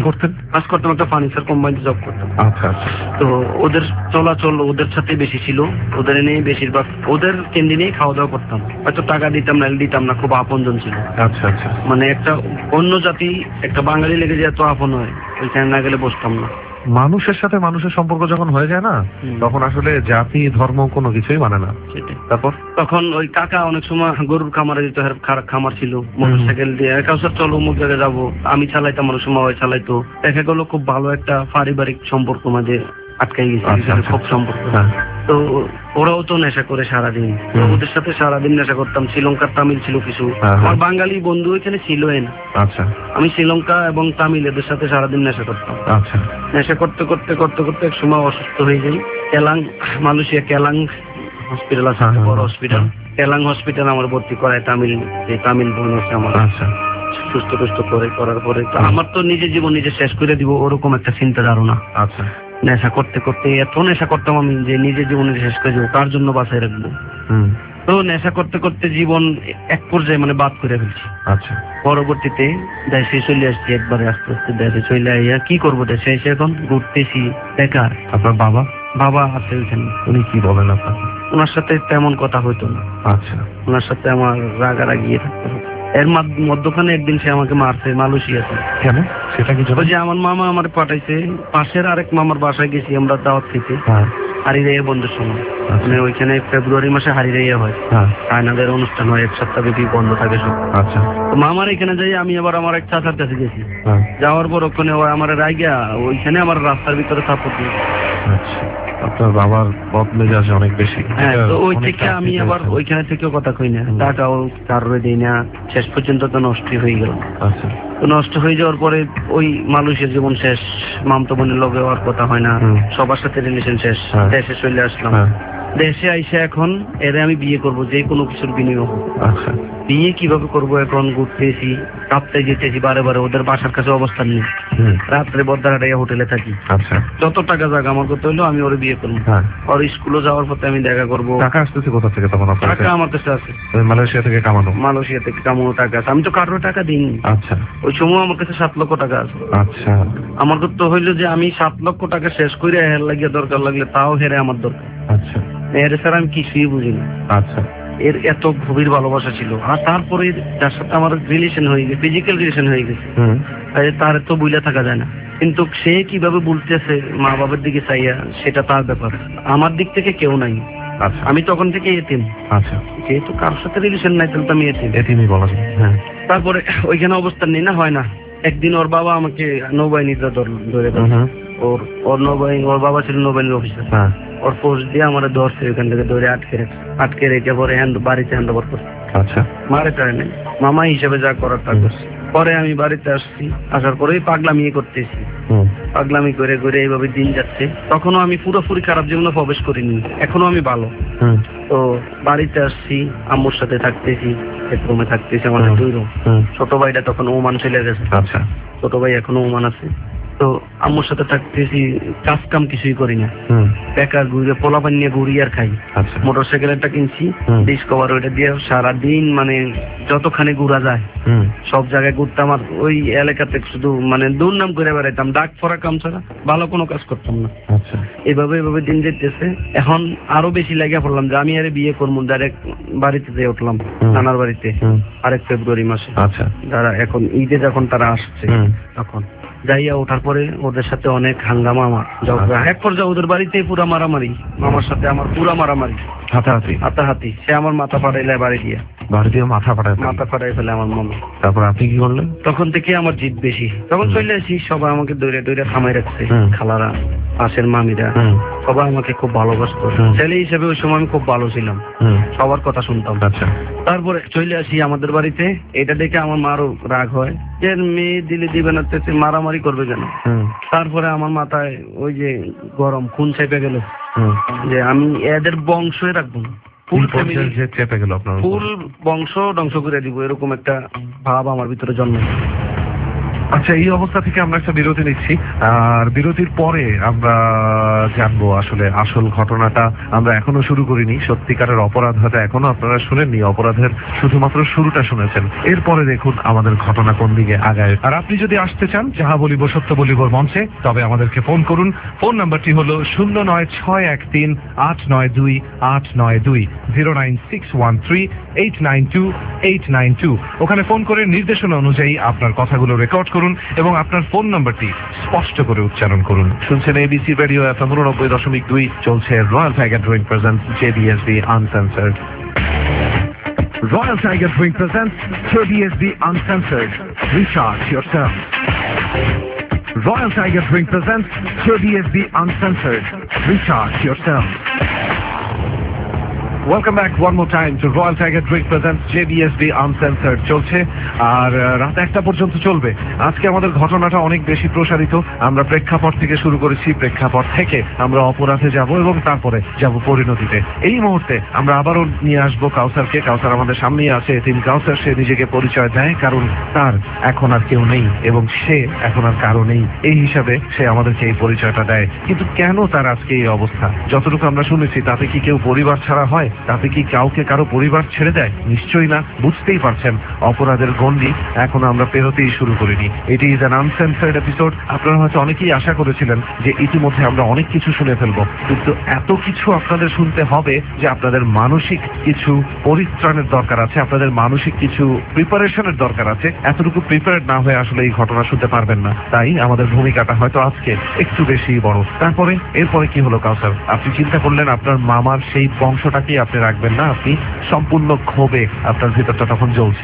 কাজ করতাম, একটা ফার্নিচার কোম্পানিতে জব করতাম। আচ্ছা আচ্ছা। তো ওদের চলাচল ওদের সাথে বেশি ছিল, ওদের নিয়ে বেশিরভাগ ওদের কেন্দ্রে নিয়ে খাওয়া দাওয়া করতাম। হয়তো টাকা দিতাম না, দিতাম না, খুব আপনজন ছিল। আচ্ছা আচ্ছা। মানে একটা অন্য জাতি, একটা বাঙালি লেগে যে এত আপন হয়, ওইখানে না গেলে বসতাম না। মানুষের সাথে মানুষের সম্পর্ক যখন হয়ে যায় না, তখন আসলে জাতি ধর্ম কোনো কিছুই মানে না। তারপর তখন ওই কাকা অনেক সময় গরুর খামারে দিত, খামার ছিল, মোটরসাইকেল দিয়ে কাউসার চলো অমুক জায়গায় যাবো, আমি চালাইতাম, অনেক সময় ওই চালাইতো। দেখা গেলো খুব ভালো একটা পারিবারিক সম্পর্ক মাঝে আটকাই গেছে, খুব সম্পর্ক। তো ওরাও তো নেশা করে সারাদিন, ওদের সাথে সারাদিন নেশা করতাম। শ্রীলঙ্কার তামিল ছিল কিছু, আমার বাঙালি বন্ধু এখানে ছিলই না। আচ্ছা। আমি শ্রীলঙ্কা এবং তামিল এদের সাথে সারাদিন নেশা করতাম। আচ্ছা। নেশা করতে করতে করতে করতে এক সময় অসুস্থ হয়ে যাই। কেলাং, মালয়েশিয়া কেলাং হসপিটাল আছে, বড় হসপিটাল। কেলাং হসপিটাল আমার ভর্তি করায় তামিল, যে তামিল বোন আছে আমার। আচ্ছা। সুস্থ টুস্থ করার পরে আমার তো নিজের জীবন নিজে শেষ করে দিব ওরকম একটা চিন্তা ধারণা। আচ্ছা। নেশা করতে করতে এত নেশা করতাম আমি যে নিজের জীবনে শেষ করে দেবো, তার জন্য বাঁচাই রাখবো। তো নেশা করতে করতে জীবন এক পর্যায়ে মানে বাদ করে ফেলছি। আচ্ছা। পরবর্তীতে দেশে চলে আসছি একবারে, আস্তে আস্তে দেশে চলে আইয়া কি করবো, দেশে এসে এখন ঘুরতেছি বেকার। আপনার বাবা? বাবা আছে ওইখানে। উনি কি বলেন আপনার? ওনার সাথে তেমন কথা হইতো না। আচ্ছা। ওনার সাথে আমার রাগারাগি থাকতে হতো। এর মধ্যখানে একদিন সে আমাকে মারছে মালয়েশিয়াতে। কেন? সেটা কি? ওই যে আমার মামা আমার পাঠাইছে, পাশের আরেক মামার বাসায় গেছি আমরা দাওয়াত খেতে, হারিরাইয়া বন্ধের সময়। মানে ওইখানে ফেব্রুয়ারি মাসে হারিরাইয়া হয়, চায়নাদের অনুষ্ঠান হয়, 1 সপ্তাহ ব্যাপী বন্ধ থাকে সব। আচ্ছা। মামার এখানে যাই আমি আবার আমার এক চাচার কাছে গেছি। যাওয়ার পর ওখানে আমার রাইগা ওইখানে আমার রাস্তার ভিতরে থাপ্পড় দিয়েছে। আচ্ছা। আপনার বাবার বদ মেজাজ অনেক বেশি। হ্যাঁ, তো ওই থেকে আমি আবার ওইখানে থেকেও কথা কই না, টাকাও কারোর দেই না, শেষ পর্যন্ত তো নষ্ট হয়ে গেল। আচ্ছা। তো নষ্ট হয়ে যাওয়ার পরে ওই মালয়েশিয়ার জীবন শেষ, মামতো বোনের লগে আর কথা হয় না, সবার সাথে রিলেশন শেষ, দেশে চলে আসলাম। দেশে আইসা এখন এর আমি বিয়ে করব, যে কোনো কিছুর বিনিয়োগ। আচ্ছা। বিয়ে কিভাবে করব, এখন ঘুরতেছি, রাত্রে যেতেছি বারে বারে, ওদের বাসার কাছে অবস্থান নেই, রাত্রে বদ্দারাটাইয়া হোটেলে থাকি। আচ্ছা। যত টাকা জায়গা আমার করতে হইলো আমি ওরে বিয়ে করবো। ওর স্কুলে যাওয়ার পথে আমি দেখা করবো। টাকা আসতেছে কোথা থেকে তখন? টাকা আমার কাছে আছে, মালয়েশিয়া থেকে কামানো। মালয়েশিয়া থেকে কামানো টাকা আছে, আমি তো কারোর টাকা দিইনি। আচ্ছা। ওই সময় আমার কাছে 7 লক্ষ টাকা আছে। আচ্ছা। আমার করতে হইলো যে আমি 7 লক্ষ টাকা শেষ করে হের লাগিয়ে দরকার লাগলে তাও হেরে আমার দরকার। আচ্ছা। এর স্যার আমি কিছুই বুঝি না। আচ্ছা। এর এত গভীর ভালোবাসা ছিল। আর তারপরে যার সাথে আমার রিলেশন হয়ে গেছে, ফিজিক্যাল রিলেশন হয়ে গেছে, তার তো বুঝলে থাকা যায় না। কিন্তু সে কিভাবে বলতেছে মা বাবার দিকে চাইয়া, সেটা তার ব্যাপার, আমার দিক থেকে কেউ নাই। আচ্ছা। আমি তখন থেকে এতিম। আচ্ছা। যেহেতু কারোর সাথে রিলেশন নাই, তাহলে তো আমি এতিমই বলা যায়। হ্যাঁ। তারপরে ওইখানে অবস্থান নেই না, হয় না। একদিন ওর বাবা আমাকে নৌবাহিনীতে ধরে ওর নৌবাহিনী, ওর বাবা ছিল নৌবাহিনীর অফিসার। ওর পোস্ট দিয়ে আমার ধরছে, ওইখান থেকে ধরে আটকে রেখে পরে বাড়িতে হ্যান্ড ওভার করছে। আচ্ছা। মারে টারে নেই, মামা হিসেবে যা করার তা করছে। পরে আমি বাড়িতে আসছি, আসার পরেই পাগলামি করতেছি, পাগলামি করে করে এইভাবে দিন যাচ্ছে। তখনও আমি পুরোপুরি খারাপ জীবনে প্রবেশ করিনি, এখনো আমি ভালো। তো বাড়িতে আসছি, আম্মুর সাথে থাকতেছি, এক রুমে থাকতেছি, আমাদের 2 রুম। ছোট ভাইটা তখন ওমান চলে গেছে। আচ্ছা। ছোট ভাই এখনো ওমান আছে। তো আম্মুর সাথে থাকতেছি, কাজ কাম কিছুই করি না, বেকার ঘুরে পোলাপান নিয়ে ঘুরি আর খাই। আচ্ছা। মোটরসাইকেল একটা কিনছি, ডিসকভার, ওইটা দিয়ে সারাদিন মানে যতখানি ঘুরা যায় সব জায়গায় ঘুরতাম। আর ওই এলাকাতে শুধু মানে দুর্নাম করে বেড়াইতাম, ডাক ফরা কাম ছাড়া ভালো কোনো কাজ করতাম না। আচ্ছা। এভাবে দিন যেতেছে। এখন আরো বেশি লাগিয়া পড়লাম যে আমি আরে বিয়ে করবো, ডাইরেক্ট বাড়িতে যেয়ে উঠলাম, নানার বাড়িতে 1 ফেব্রুয়ারি মাসে। আচ্ছা। যারা এখন ঈদে যখন তারা আসছে, তখন যাইয়া ওঠার পরে ওদের সাথে অনেক হাঙ্গামা, আমার এক পর্যায়ে ওদের বাড়িতেই পুরা মারামারি, মামার সাথে আমার পুরা মারামারি, হাতাহাতি। সে আমার মাথা ফাটাইলে বাড়ি দিয়ে মাথা ফাটাই ফেলে আমার মামা। তারপর আপনি কি করলেন? তখন থেকে আমার জিদ বেশি, তখন চলে আসি, সবাই আমাকে দৌড়ে দৌড়ে থামাই রাখছে, খালারা, পাশের মামিরা, সবাই আমাকে খুব ভালোবাসতো। ছেলে হিসেবে ওই সময় আমি খুব ভালো ছিলাম, সবার কথা শুনতাম। আচ্ছা। তারপরে চলে আসি আমাদের বাড়িতে, এটা দেখে আমার মারও রাগ হয় যে মেয়ে দিলে দিবে না, মারামারি করবে কেন। তারপরে আমার মাথায় ওই যে গরম খুন চেপে গেল যে আমি এদের বংশই রাখবো না, ফুল বংশ ধ্বংস করে দিব, এরকম একটা ভাব আমার ভিতরে জন্ম। আচ্ছা, এই অবস্থা থেকে আমরা একটা বিরতি নিচ্ছি, আর বিরতির পরে আমরা জানবো আসলে আসল ঘটনাটা। আমরা এখনো শুরু করিনি, সত্যিকারের অপরাধ হয়তো এখনো আপনারা শুনেননি, অপরাধের শুধুমাত্র শুরুটা শুনেছেন। এরপরে দেখুন আমাদের ঘটনা কোন দিকে আগায়। আর আপনি যদি আসতে চান যাহা বলিব সত্য বলিবর মঞ্চে, তবে আমাদেরকে ফোন করুন। ফোন নাম্বারটি হলো 09613892892, 09613892892। ওখানে ফোন করে নির্দেশনা অনুযায়ী আপনার কথাগুলো রেকর্ড করুন এবং আপনার ফোন নাম্বারটি স্পষ্ট করে উচ্চারণ করুন। শুনছেন এবিসি রেডিও FM 89.2, চলছে royal tiger drink presents JBSB uncensored. Royal tiger drink presents JBSB uncensored, recharge yourself. Royal Tiger Drink presents JBSB Uncensored, recharge yourself. Welcome back one more time to Royal Tiger Drink presents JBSB Uncensored চলছে, আর রাত 1টা পর্যন্ত চলবে। আজকে আমাদের ঘটনাটা অনেক বেশি প্রসারিত। আমরা প্রেক্ষাপট থেকে শুরু করেছি, প্রেক্ষাপট থেকে আমরা অপরাধে যাব এবং তারপরে যাব পরিণতিতে। এই মুহূর্তে আমরা আবারও নিয়ে আসবো কাউসারকে। কাউসার আমাদের সামনেই আছে, তিনি কাউসার। সে নিজেকে পরিচয় দেয়, কারণ তার এখন আর কেউ নেই এবং সে এখন আর কারো নেই, এই হিসাবে সে আমাদেরকে এই পরিচয়টা দেয়। কিন্তু কেন তার আজকে এই অবস্থা? যতটুকু আমরা শুনেছি, তাতে কি কেউ পরিবার ছাড়া হয়? তাতে কি কাউকে কারো পরিবার ছেড়ে দেয়? নিশ্চয়ই না। বুঝতেই পারছেন অপরাধের গণ্ডি এখনো আমরা পেরোতেই শুরু করিনি। এটি ইজ অ্যান আনসেন্সার্ড এপিসোড। আপনারা হয়তো অনেকেই আশা করেছিলেন যে ইতিমধ্যে আমরা অনেক কিছু শুনে ফেলবো, কিন্তু এত কিছু আপনাদের শুনতে হবে যে আপনাদের মানসিক কিছু পরিত্রাণের দরকার আছে, আপনাদের মানসিক কিছু প্রিপারেশনের দরকার আছে। এতটুকু প্রিপেয়ার্ড না হয়ে আসলে এই ঘটনা শুনতে পারবেন না। তাই আমাদের ভূমিকাটা হয়তো আজকে একটু বেশি বড়। এরপরে কি হলো কাউসার? আপনি চিন্তা করলেন আপনার মামার সেই বংশটাকেই আপনি রাখবেন না, আপনি সম্পূর্ণ ক্ষোভে আপনার ভিতরটা তখন জ্বলছে।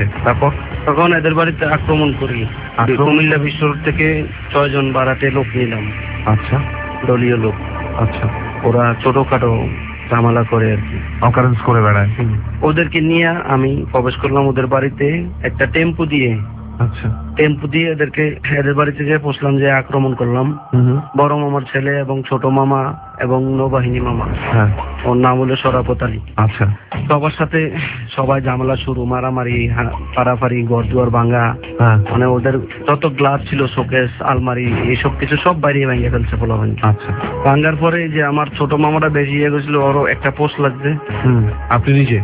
তখন এদের বাড়িতে আক্রমণ করি। কুমিল্লা বিশ্ব থেকে 6 জন বারাটে লোক নিলাম। আচ্ছা। দলীয় লোক। আচ্ছা। ওরা ছোটখাটো ঝামেলা করে আর কি, অকারেন্স করে বেড়ায়। ওদেরকে নিয়ে আমি প্রবেশ করলাম ওদের বাড়িতে একটা টেম্পু দিয়ে। আচ্ছা। টেম্পু দিয়ে এদের বাড়িতে যে পৌঁছলাম, যে আক্রমণ করলাম। বড় মামার ছেলে এবং ছোট মামা এবং নৌবাহিনী মামা, ওর নাম হলো শরাফত আলী। আচ্ছা। সবার সাথে সবাই ঝামেলা শুরু, মারামারি, পারাপারি, ঘর দুয়ার ভাঙা। মানে ওদের যত গ্লাস ছিল, শোকেস, আলমারি, এইসব কিছু সব বাইরে ভেঙে ফেলছে পোলাপানি। আচ্ছা। ভাঙার পরে যে আমার ছোট মামাটা বেশি ইয়ে গেছিল, ওরও একটা পোস্ট লাগছে। আপনি নিজে?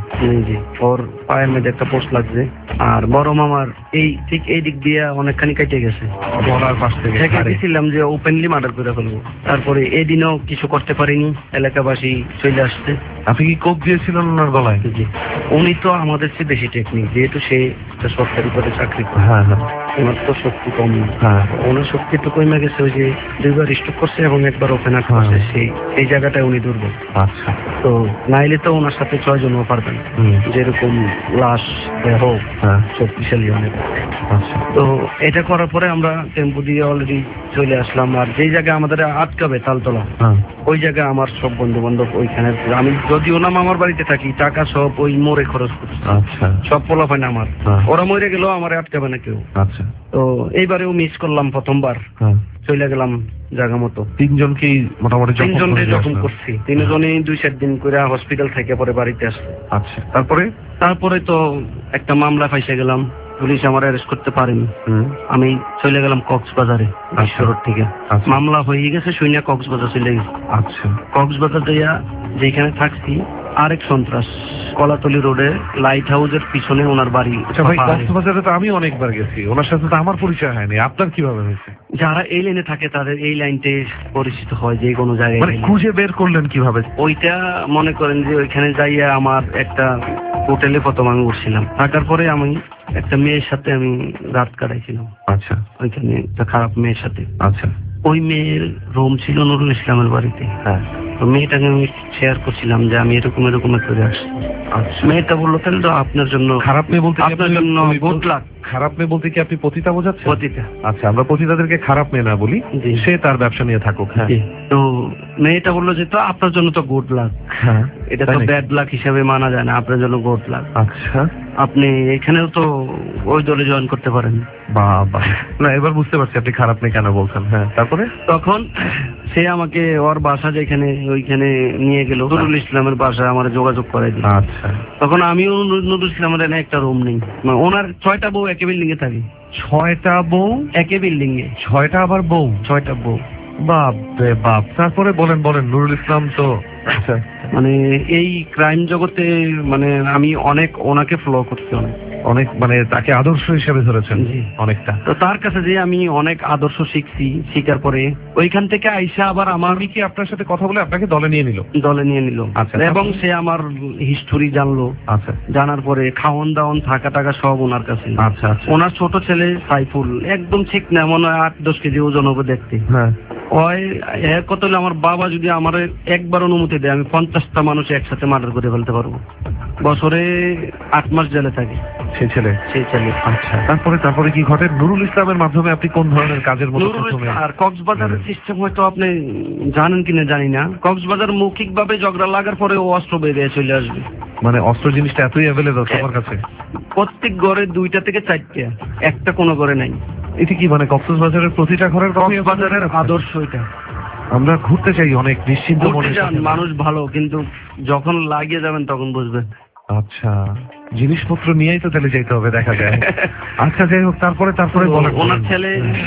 ওর পায়ের মধ্যে একটা পোস্ট লাগছে। আর বড় মামার ঠিক এই দিক দিয়ে অনেকখানি কেটে গেছে, গলার পাশ থেকে। দেখেছিলাম যে ওপেনলি মার্ডার করে ফেলবো। তারপরে এদিনও কিছু করতে পারিনি, এলাকাবাসী চলে আসছে। আপনি কি কোপ দিয়েছিলেন ওনার গলায়? জি। উনি তো আমাদের চেয়ে বেশি টেকনিক, যেহেতু সে সরকারি পদে চাকরি করে। ওনার তো শক্তি কম। ওনার শক্তি তো কমে গেছে, ওই যে 2বার স্ট্রোক করছে এবং 1বার ওপেন আপ করছে, সেই জায়গাটায় উনি দুর্বল। আচ্ছা। তো নাইলে তো ওনার সাথে 6 জনও পারবেন, যেরকম লাশ, দেহ শক্তিশালী অনেক। আচ্ছা। তো এটা করার পরে আমরা টেম্পু দিয়ে অলরেডি চলে আসলাম। আর যেই জায়গায় আমাদের আটকাবে তালতলা, ওই জায়গায় আমার সব বন্ধু বান্ধব ওইখানে। আমি যদিও না মামার বাড়িতে থাকি, টাকা সব ওই মোড়ে খরচ করছি। আচ্ছা। সব পোলাপান আমার, ওরা মরে গেলেও আমার আটকাবে না কেউ। আচ্ছা। তো এইবারেও মিস করলাম, প্রথমবার চলে গেলাম জায়গা মতো। 3 জনকেই মোটামুটি 3 জনকে জখম করছি। 3 জনই 2-4 দিন করে হসপিটাল থেকে পরে বাড়িতে আসছে। আচ্ছা। তারপরে তো একটা মামলা ফাইসে গেলাম। পুলিশ আমার অ্যারেস্ট করতে পারেনি। আমি চলে গেলাম কক্সবাজারে বিশ্বরোড থেকে। মামলা হয়ে গেছে শুনে কক্সবাজার চলে গেছি। আচ্ছা, কক্সবাজার যাইয়া যেখানে থাকছি আরেক সন্ত্রাস কলাতলি রোডে লাইট হাউসের পিছনে ওনার বাড়ি। আচ্ছা ভাই, কক্সবাজারে তো আমি অনেকবার গেছি, ওনার সাথে তো আমার পরিচয় হয়নি, আপনার কিভাবে হয়েছে? যারা এই লাইনে থাকে তাদের এই লাইনতে পরিচিত হয় যে কোনো জায়গায়। মানে খুঁজে বের করলেন কিভাবে? ওইটা মনে করেন যে ওইখানে যাইয়া আমার একটা হোটেলে প্রথম আমি উঠছিলাম, থাকার পরে আমি একটা মেয়ের সাথে আমি রাত কাটাইছিলাম। আচ্ছা, ওইখানে একটা খারাপ মেয়ের সাথে। আচ্ছা, ওই মেয়ের রুম ছিল নুরুল ইসলামের বাড়িতে। হ্যাঁ, তো মেয়েটাকে আমি শেয়ার করছিলাম যে আমি এরকম করে আসছি। আচ্ছা, মেয়েটা বললো তাহলে তো আপনার জন্য খারাপ মেয়ে বলতে আপনার জন্য গুড লাক। খারাপ মেয়ে বলতে কি আপনি পতিতা বোঝাচ্ছেন? পতিতা। আচ্ছা, আমরা পতিতাদেরকে খারাপ মেয়ে না বলি, সে তার ব্যবসা নিয়ে থাকুক। হ্যাঁ, তো মেয়েটা বললো যে তো আপনার জন্য তো গুড লাক। হ্যাঁ, এটা তো ব্যাড লাক হিসাবে মানা যায় না, আপনার জন্য গুড লাক। আচ্ছা, আপনি এখানেও তো ওই দলে জয়েন করতে পারেন। বাবা, না এবার বুঝতে পারছি আপনি খারাপ মেয়ে কেন বলছেন। হ্যাঁ, তারপরে তখন সে আমাকে ওর বাসা যেখানে ওইখানে নিয়ে গেল, নুরুল ইসলামের বাসায় আমার যোগাযোগ করে দিল। আচ্ছা, তখন আমিও নুরুল ইসলামের এনে একটা রুম নেই। ওনার 6টা বউ একই বিল্ডিং এ থাকে। 6টা বউ একই বিল্ডিং এ? 6টা আবার বউ? 6টা বউ। বাপ রে বাপ। তারপরে বলেন নুরুল ইসলাম তো আচ্ছা, মানে এই ক্রাইম জগতে মানে আমি অনেক ওনাকে ফলো করছি, অনেক মানে তাকে আদর্শ হিসেবে ধরেছেন অনেকটা। তো তার কাছে যে আমি অনেক আদর্শ শিখছি, শিখার পরে ওইখান থেকে আইসা আবার আমার কি আপনার সাথে কথা বলে আপনাকে দলে নিয়ে নিল? আচ্ছা, এবং সে আমার হিস্টোরি জানলো। আচ্ছা, জানার পরে খাওয়ান দাওয়ান থাকা টাকা সব ওনার কাছে। আচ্ছা, আচ্ছা, ওনার ছোট ছেলে সাইফুল একদম ঠিক না, মনে হয় 8-10 কেজি ওজন হবে দেখতে। হ্যাঁ, ওই এর কথা হলে আমার বাবা যদি আমার একবার অনুমতি দেয় আমি 50টা মানুষ একসাথে মার্ডার করে ফেলতে পারবো। বছরে 8 মাস জেলে থাকে সেই ছেলে। আচ্ছা, তারপরে কি ঘটে? নুরুল ইসলামের মাধ্যমে আপনি কোন ধরনের কাজের মধ্যে? আর কক্সবাজারের সিস্টেম হয়তো আপনি জানেন কিনা জানি না, কক্সবাজার মৌখিক ভাবে ঝগড়া লাগার পরে ও অস্ত্র বেরিয়ে চলে আসবে। মানে অস্ত্র জিনিসটা এতই অ্যাভেলেবল সবার কাছে? প্রত্যেক ঘরে 2টা থেকে 4টা, একটা কোনো ঘরে নাই। এটা কি মানে কক্সবাজারের প্রতিটা ঘরের? কক্সবাজারের আদর্শ এটা। আমরা ঘুরতে চাই অনেক নিশ্চিন্ত মনে। মানুষ ভালো, কিন্তু যখন লাগিয়ে যাবেন তখন বুঝবেন। আচ্ছা, জিনিসপত্র নিয়েই তো তাহলে যেতে হবে দেখা যায়। আচ্ছা, যাই হোক, তারপরে ওনার ছেলে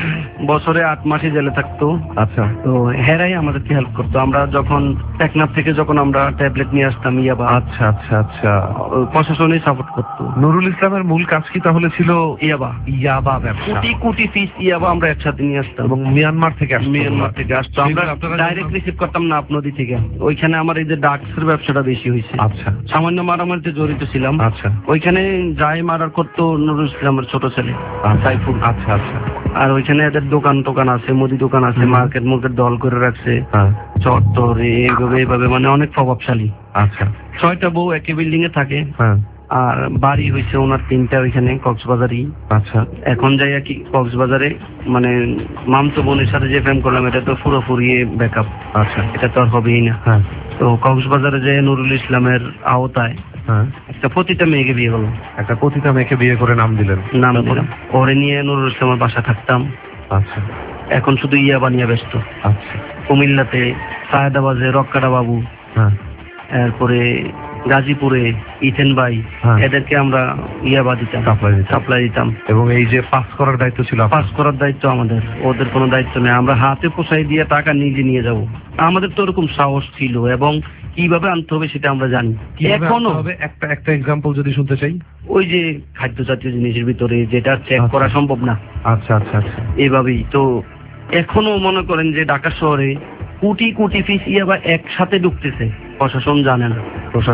বছরে 8 মাসে জেলে থাকতো। আচ্ছা, তো হেরাই আমাদেরকে হেল্প করতো। আমরা যখন টেকনাফ থেকে যখন আমরা ট্যাবলেট নিয়ে আসতাম ইয়াবা। আচ্ছা, আচ্ছা, আচ্ছা, প্রশাসনই সাপোর্ট করতো। নুরুল ইসলামের মূল কাজ কি তাহলে ছিল? ইয়াবা ব্যবসা। কোটি পিস ইয়াবা আমরা একসাথে নিয়ে আসতাম এবং মিয়ানমার থেকে আসতো। আমরা ডাইরেক্ট রিসিভ করতাম না নদী থেকে। ওইখানে আমার এই যে ড্রাগসের ব্যবসাটা বেশি হয়েছে। আচ্ছা, সামান্য মারামারিতে জড়িত ছিলাম। আচ্ছা, ওইখানে যাই মার্ডার করতো নুরুল ইসলামের ছোট ছেলে সাইফুল। আচ্ছা, আচ্ছা, আর ওইখানে এদের দোকান আছে, মুদি দোকান আছে, মার্কেট দল করে রাখছে, চত্বর এইভাবে মানে অনেক প্রভাবশালী। আচ্ছা, 6টা বউ একই বিল্ডিং এ থাকে। আর বাড়ি হয়েছে ওনার 3টা ওইখানে কক্সবাজারই। আচ্ছা, এখন যাই আর কি কক্সবাজারে মানে মামতো বোনের সাথে যে প্রেম করলাম এটা তো পুরোপুরি ব্যাকআপ। আচ্ছা, এটা তো আর হবেই না। তো কক্সবাজারে যে নুরুল ইসলামের আওতায় একটা পতিতা মেয়েকে বিয়ে করলাম। একটা পতিতা মেয়েকে বিয়ে করে নাম দিলেন? ওরে নিয়ে নুরুল ইসলামের বাসা থাকতাম। আচ্ছা, এখন শুধু ইয়াবা নিয়ে ব্যস্ত। আচ্ছা, কুমিল্লাতে সায়দাবাজে রক্কাটা বাবু, এরপরে গাজীপুরে ইথেন ভাই, এদেরকে আমরা ইয়াবা দিতাম, সাপ্লাই দিতাম। এবং এই যে পাস করার দায়িত্ব ছিল? পাস করার দায়িত্ব আমাদের, ওদের কোনো দায়িত্ব নেই। আমরা হাতে পোষাই দিয়ে টাকা নিজে নিয়ে যাব। আমাদের তো ওরকম সাহস ছিল এবং কিভাবে আনতে হবে সেটা আমরা জানি। এখনো একটা এক্সাম্পল যদি শুনতে চাই। ওই যে খাদ্য জাতীয় জিনিসের ভিতরে যেটা চেক করা সম্ভব না। আচ্ছা, আচ্ছা, আচ্ছা, এইভাবেই তো এখনো মনে করেন যে ঢাকা শহরে কোটি পিস ইয়াবা একসাথে ঢুকতেছে, প্রশাসন জানে না।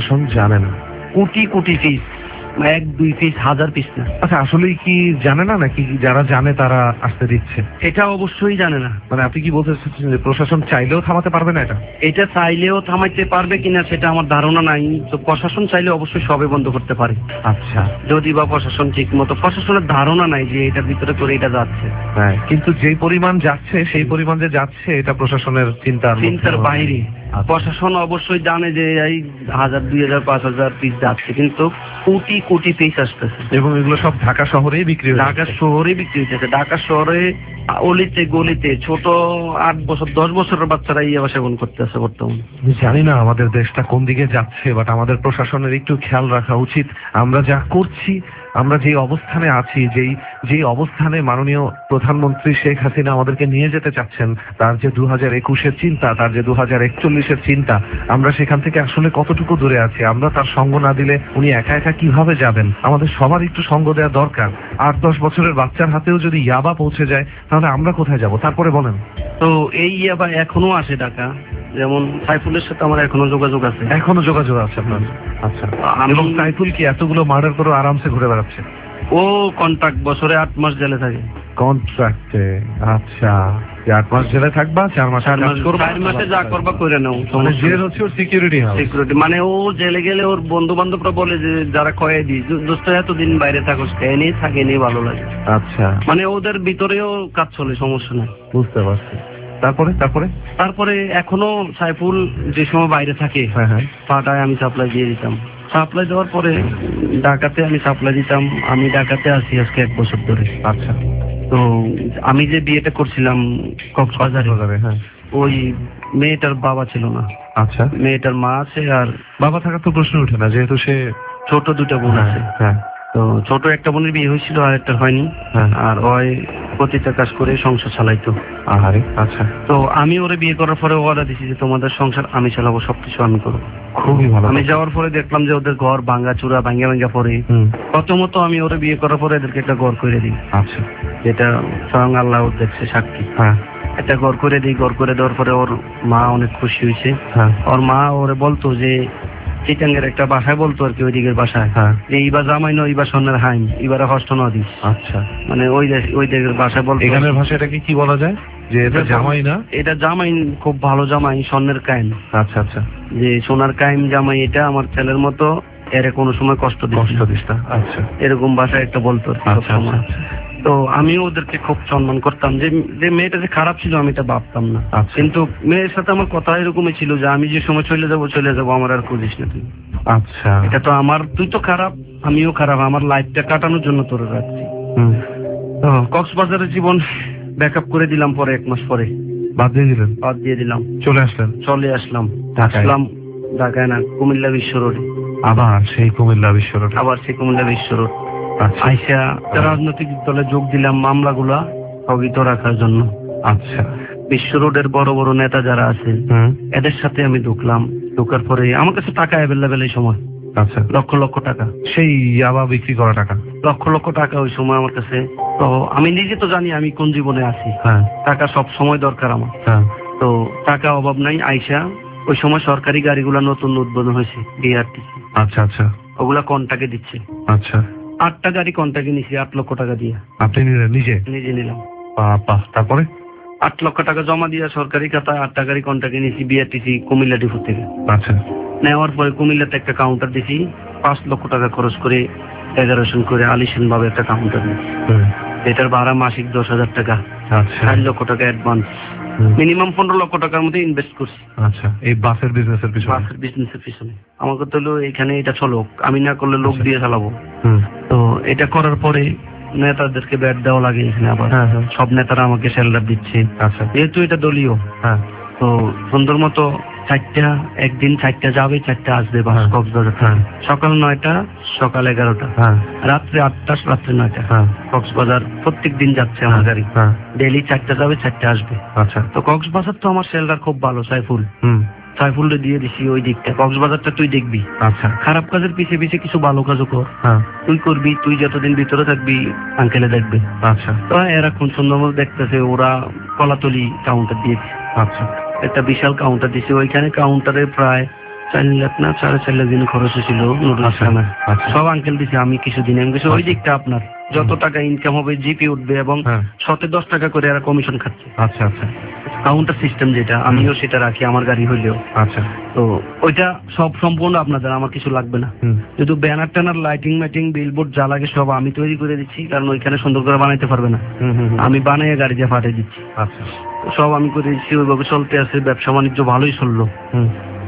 কোটি পিস, 1-2 পিস, 1000 পিস না। আচ্ছা, আসলে কি জানে না নাকি যারা জানে তারা আসতে দিচ্ছে? এটা অবশ্যই জানে না। মানে আপনি কি বলতে চাচ্ছেন যে প্রশাসন চাইলেও থামাতে পারবে না? এটা চাইলেও থামাইতে পারবে কিনা সেটা আমার ধারণা নাই। তো প্রশাসন চাইলে অবশ্যই সবে বন্ধ করতে পারে। আচ্ছা, যদি বা প্রশাসন ঠিক মতো, প্রশাসনের ধারণা নাই যে এটার ভিতরে করে এটা যাচ্ছে। হ্যাঁ, কিন্তু যেই পরিমাণ যাচ্ছে সেই পরিমাণ যে যাচ্ছে এটা প্রশাসনের চিন্তার বাইরে। প্রশাসন অবশ্যই জানে যে এই 1000, 2000, 5000 পিস যাচ্ছে, কিন্তু কোটি পিস আসতেছে। এবং এগুলো সব ঢাকা শহরেই বিক্রি হচ্ছে। ঢাকা শহরে অলিতে গলিতে ছোট 8 বছর 10 বছরের বাচ্চারা ইয়াবা সেবন করতেছে বর্তমানে। জানি না আমাদের দেশটা কোন দিকে যাচ্ছে, বাট আমাদের প্রশাসনের একটু খেয়াল রাখা উচিত। আমরা যা করছি আমরা যে অবস্থানে আছি, যেই অবস্থানে মাননীয় প্রধানমন্ত্রী শেখ হাসিনা আমাদেরকে নিয়ে যেতে চাচ্ছেন, তার যে 2021-এর চিন্তা, তার যে 2041-এর চিন্তা, আমরা সেখান থেকে আসলে কতটুকু দূরে আছি? আমরা তার সঙ্গ না দিলে উনি একা একা কিভাবে যাবেন? আমাদের সবার একটু সঙ্গ দেওয়া দরকার। 8-10 বছরের বাচ্চার হাতেও যদি ইয়াবা পৌঁছে যায়, তাহলে আমরা কোথায় যাব? তারপরে বলেন। তো এই ইয়াবা এখনো আসে ঢাকা, যেমন সাইফুলের সাথে আমার এখনো যোগাযোগ আছে। এখনো যোগাযোগ আছে আপনার? আচ্ছা। এবং সাইফুল কি এতগুলো মার্ডার করে আরামসে ঘুরে বেড়াচ্ছে? ও কন্ট্রাক্ট, বছরে 8 মাস জেলে থাকে। কন্ট্রাক্টে? আচ্ছা, 8 মাস জেলে থাকবা, 4 মাস 4 মাসে যা করবা করে নাও। মানে জেল হচ্ছে ওর সিকিউরিটি হাউস। সিকিউরিটি মানে ও জেলে গেলে ওর বন্ধু বান্ধবরা বলে যে যারা কয়েদি, দোস্ত এতদিন বাইরে থাকোস কেন, থাকেনি, ভালো লাগে। আচ্ছা, মানে ওদের ভিতরেও কাজ চলে, সমস্যা নাই। বুঝতে পারছি। তারপরে এখনো সাইফুল যে সময় বাইরে থাকে, পাটায় আমি সাপ্লাই দিয়ে দিতাম। সাপ্লাই দেওয়ার পরে ঢাকাতে আমি সাপ্লাই দিতাম। আমি ঢাকাতে আছি আজকে 1 বছর ধরে। আচ্ছা। তো আমি যে বিয়েটা করছিলাম কক্সবাজারে, ওই মেয়েটার বাবা ছিল না। আচ্ছা। মেয়েটার মা আছে, আর বাবা থাকার তো প্রশ্ন ওঠে না, যেহেতু সে ছোট 2টা বোন আছে। তো ছোট একটা বোনের বিয়ে হয়েছিল, আর একটা হয়নি। আর ওই প্রতিটা কাজ করে সংসার চালাইতো। আচ্ছা। তো আমি ওরে বিয়ে করার পরে ওরা দিছি যে তোমাদের সংসার আমি চালাবো, সবকিছু আমি করবো। খুবই ভালো। আমি যাওয়ার পরে দেখলাম যে ওদের ঘর ভাঙ্গা চূড়া, ভাঙ্গা পরে। প্রথমত আমি ওরে বিয়ে করার পরে এদেরকে একটা ঘর করে দিই। আচ্ছা। যেটা স্বয়ং আল্লাহ দেখছে, সাক্ষী। একটা ঘর করে দিই। ঘর করে দেওয়ার পরে ওর মা অনেক খুশি হয়েছে। ওর মা ওরে বলতো যে চিটাঙ্গের একটা বাসায় বলতো আর কি, ওই দিকের বাসায়, যে এইবার জামাই নয়, এইবার স্বর্ণের হাইম, এবারে হস্ত নদী। আচ্ছা। মানে ওই দিকের বাসায় বলতো। এখানের ভাষাটাকে কি বলা যায়? যে এটা জামাই না, এটা জামাই, খুব ভালো জামাই, স্বর্ণের কাইম। আচ্ছা আচ্ছা। যে সোনার কাইম জামাই, এটা আমার ছেলের মতো, এর কোনো সময় কষ্ট দিস না। আচ্ছা। এরকম ভাষায় একটা বলতো। তো আমি ওদেরকে খুব সম্মান করতাম। যে মেয়েটা যে খারাপ ছিল আমি এটা ভাবতাম না। কিন্তু মেয়ের সাথে আমার কথা এরকমই ছিল যে আমি যে সময় চলে যাবো, আমার আর খুঁজিস না তুই। আচ্ছা। এটা তো আমার, তুই তো খারাপ, আমিও খারাপ, আমার লাইফটা কাটানোর জন্য তোরে রাখছি। তো কক্সবাজারের জীবন ব্যাকআপ করে দিলাম। পরে 1 মাস পরে বাদ দিয়ে দিলাম। চলে আসলাম ঢাকায় না, কুমিল্লা বিশ্ব রোডে। আবার সেই কুমিল্লা বিশ্ব রোড। আইসা রাজনৈতিক দলে যোগ দিলাম, মামলাগুলা স্থগিত রাখার জন্য। আচ্ছা। বিশ্ব রোডের বড় বড় নেতা যারা আছে এদের সাথে আমি ঢুকলাম। ঢোকার পরে আমার কাছে টাকা অ্যাভেলেবেল এই সময়। আচ্ছা। লক্ষ লক্ষ টাকা, সেই ইয়াবা বিক্রি করা টাকা, লক্ষ লক্ষ টাকা ওই সময় আমার কাছে। তো আমি নিজে তো জানি আমি কোন জীবনে আছি। টাকা সব সময় দরকার আমার। তো টাকা অভাব নাই। আইসা ওই সময় সরকারি গাড়িগুলা নতুন উদ্বোধন হয়েছে, বিআরটিসি। আচ্ছা আচ্ছা। ওগুলা কন্টাকে দিচ্ছে। আচ্ছা। 8টা গাড়ি কন্টাকে নিছি, 8 লক্ষ টাকা দিয়ে। আপনি নিলেন? নিজে নিলাম। তারপরে 8 লক্ষ টাকা জমা দিয়ে সরকারি খাতায় 8টা গাড়ি কন্টাকে নিছি, বিআরটিসি কুমিল্লা ডিপো থেকে। আচ্ছা। নেওয়ার পরে কুমিল্লাতে একটা কাউন্টার দিছি, 5 লক্ষ টাকা খরচ করে ডেকোরেশন করে আলিশান ভাবে একটা কাউন্টার নিছি। এটার ভাড়া মাসিক 10,000 টাকা। আচ্ছা। 4 লক্ষ টাকা অ্যাডভান্স, মিনিমাম 15 লক্ষ টাকার মধ্যে ইনভেস্ট করছি। আচ্ছা। এই বাসের বিজনেসের পিছনে আমাকে তো এখানে এটা চলো, আমি না করলে লোক দিয়ে চালাবো। তো এটা করার পরে নেতাদেরকে ব্যাট দেওয়া লাগে এখানে। আবার সব নেতারা আমাকে স্যালারি দিচ্ছে। আচ্ছা। যেহেতু এটা দলীয়, তো সুন্দর মতো 4টা, একদিন 4টা যাবে, 4টা আসবে বাস কক্সবাজার। সকাল 9টা, সকাল 11টা, রাত্রে 8টা, রাত্রে 9টা। কক্সবাজার প্রত্যেক দিন যাচ্ছে আমার গাড়ি। ডেইলি 4টা যাবে, 4টা আসবে। আচ্ছা। তো কক্সবাজার তো আমার সেলটার খুব ভালো। সাইফুলরে দিয়ে দিছি ওই দিকটা। কক্সবাজারটা তুই দেখবি। আচ্ছা। খারাপ কাজের পিছে পিছে কিছু ভালো কাজও কর। তুই করবি, তুই যতদিন ভিতরে থাকবি আঙ্কেলে দেখবে। আচ্ছা। তো এরা খুব সুন্দর মতো দেখতেছে। ওরা কলাতলি কাউন্টার দিয়েছে। আচ্ছা। একটা বিশাল কাউন্টার দিয়েছে। ওইখানে কাউন্টারে প্রায় 4 লাখ না 4.5 লাখ দিন খরচ হয়েছিল নুডলস খানা। সব আঙ্কেল দিছে। আমি কিছুদিন আমি কিছু ওই দিকটা আপনার যত টাকা ইনকাম হবে জিপি উঠবে, এবং 10 টাকা করে এরা কমিশন খাচ্ছে। আচ্ছা আচ্ছা। কাউন্টার সিস্টেম যেটা, আমিও সেটা রাখি আমার গাড়ি হইলেও। আচ্ছা। তো ওইটা সব সম্পূর্ণ আপনাদের, আমার কিছু লাগবে না। যদি ব্যানার ট্যানার, লাইটিং মাইটিং, বিলবোর্ড যা লাগে সব আমি তৈরি করে দিচ্ছি, কারণ ওইখানে সুন্দর করে বানাইতে পারবে না। আমি বানিয়ে গাড়ি দিয়ে পাঠিয়ে দিচ্ছি। আচ্ছা। সব আমি করে দিচ্ছি, ওইভাবে চলতে আছে। ব্যবসা বাণিজ্য ভালোই চললো।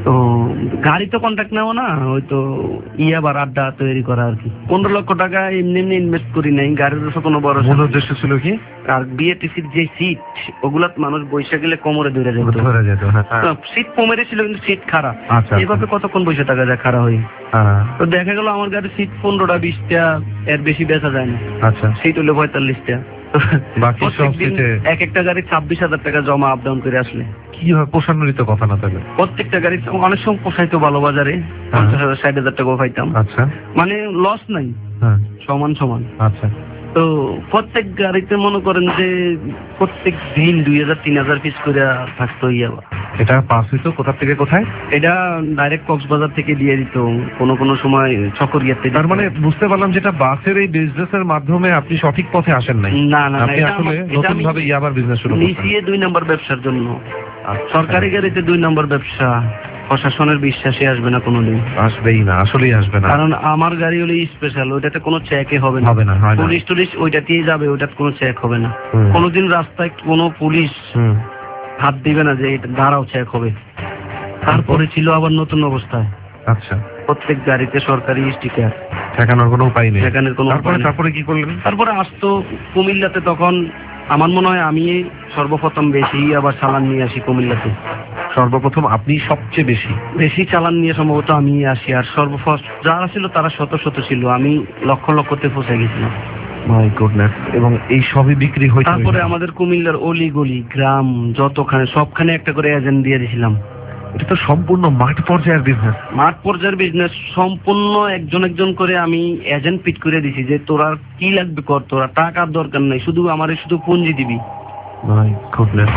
তো গাড়ি তো কন্ট্যাক্ট নেওয়া না, হয়তো আবার আড্ডা তৈরি করা আর কি। 15 লক্ষ টাকা এমনি এমনি ইনভেস্ট করি নাই, গাড়ির কোনো বড় মূল উদ্দেশ্য ছিল কি? আর বিএটিসির যে সিট, ওগুলা মানুষ বসে গেলে কোমরে ধরে যেত। সিট কমেরে ছিল কিন্তু সিট খারাপ। এইভাবে কতক্ষণ বসে থাকা যায় খারাপ হয়ে। তো দেখা গেল আমার গাড়ির সিট 15টা 20টা, এর বেশি বেচা যায় না। আচ্ছা, সিট হলো 45টা। বাকি সব সিটে এক একটা গাড়ি 26,000 টাকা জমা আপ ডাউন করে আসলে কি হয়? পোষানোরই তো কথা না তাহলে। প্রত্যেকটা গাড়ি অনেক সময় পোষাইতো ভালো বাজারে 50,000 60,000 টাকা পাইতাম। আচ্ছা, মানে লস নাই, সমান সমান। আচ্ছা, তো প্রত্যেক গাড়িতে মনে করেন যে প্রত্যেক দিন 2,000-3,000 পিস করে থাকতো। এটা পাস হইতো কোথা থেকে কোথায়? এটা ডাইরেক্ট কক্সবাজার থেকে দিয়ে দিত, কোনো সময় চকরিয়াতে। তার মানে বুঝতে পারলাম যেটা বাসের এই বিজনেসের মাধ্যমে আপনি সঠিক পথে আসেন নাই। না না, আপনি আসলে নতুন ভাবে ইয়াবার বিজনেস শুরু করেছেন। নিচে 2 নম্বর ব্যবসার জন্য। সরকারি গাড়িতে 2 নম্বর ব্যবসা, প্রশাসনের বিশ্বাসে আসবে না, কোনোদিন আসবেই না, আসলেই আসবে না। কারণ আমার গাড়ি হলো স্পেশাল, ওইটাতে কোনো চেকই হবে না। পুলিশ টুলিশ ওইটাতেই যাবে, ওইটাতে কোনো চেক হবে না। কোনোদিন রাস্তায় কোনো পুলিশ হাত দিবে না যে এটা দাঁড়াও চেক হবে। তারপরে ছিল আবার নতুন অবস্থায়। আচ্ছা, প্রত্যেক গাড়িতে সরকারি স্টিকার, ঠেকানোর কোনো উপায় নেই। তারপরে কি করলেন? তারপরে আসতো কুমিল্লাতে, তখন আমার মনে হয় আমি সর্বপ্রথম বেশি আবার চালান নিয়ে আসি কুমিল্লাতে। সর্বপ্রথম আপনি সবচেয়ে বেশি চালান নিয়ে সম্ভবত আমি আসি। আর সর্বফার্স্ট যারা ছিল তারা শত ছিল, আমি লক্ষতে পৌঁছে গেছিলাম। My goodness. এবং এই সবই বিক্রি হইতো। তারপরে আমাদের কুমিল্লার অলি গলি গ্রাম যতখানে সবখানে একটা করে এজেন্ট দিয়ে দিয়েছিলাম। এটা তো সম্পূর্ণ মাঠ পর্যায়ের বিজনেস। মাঠ পর্যায়ের বিজনেস সম্পূর্ণ একজন করে আমি এজেন্ট পিট করে দিছি যে তোরা কি লাগবে কর, তোরা টাকার দরকার নাই, শুধু আমারে শুধু পুঁজি দিবি। My goodness.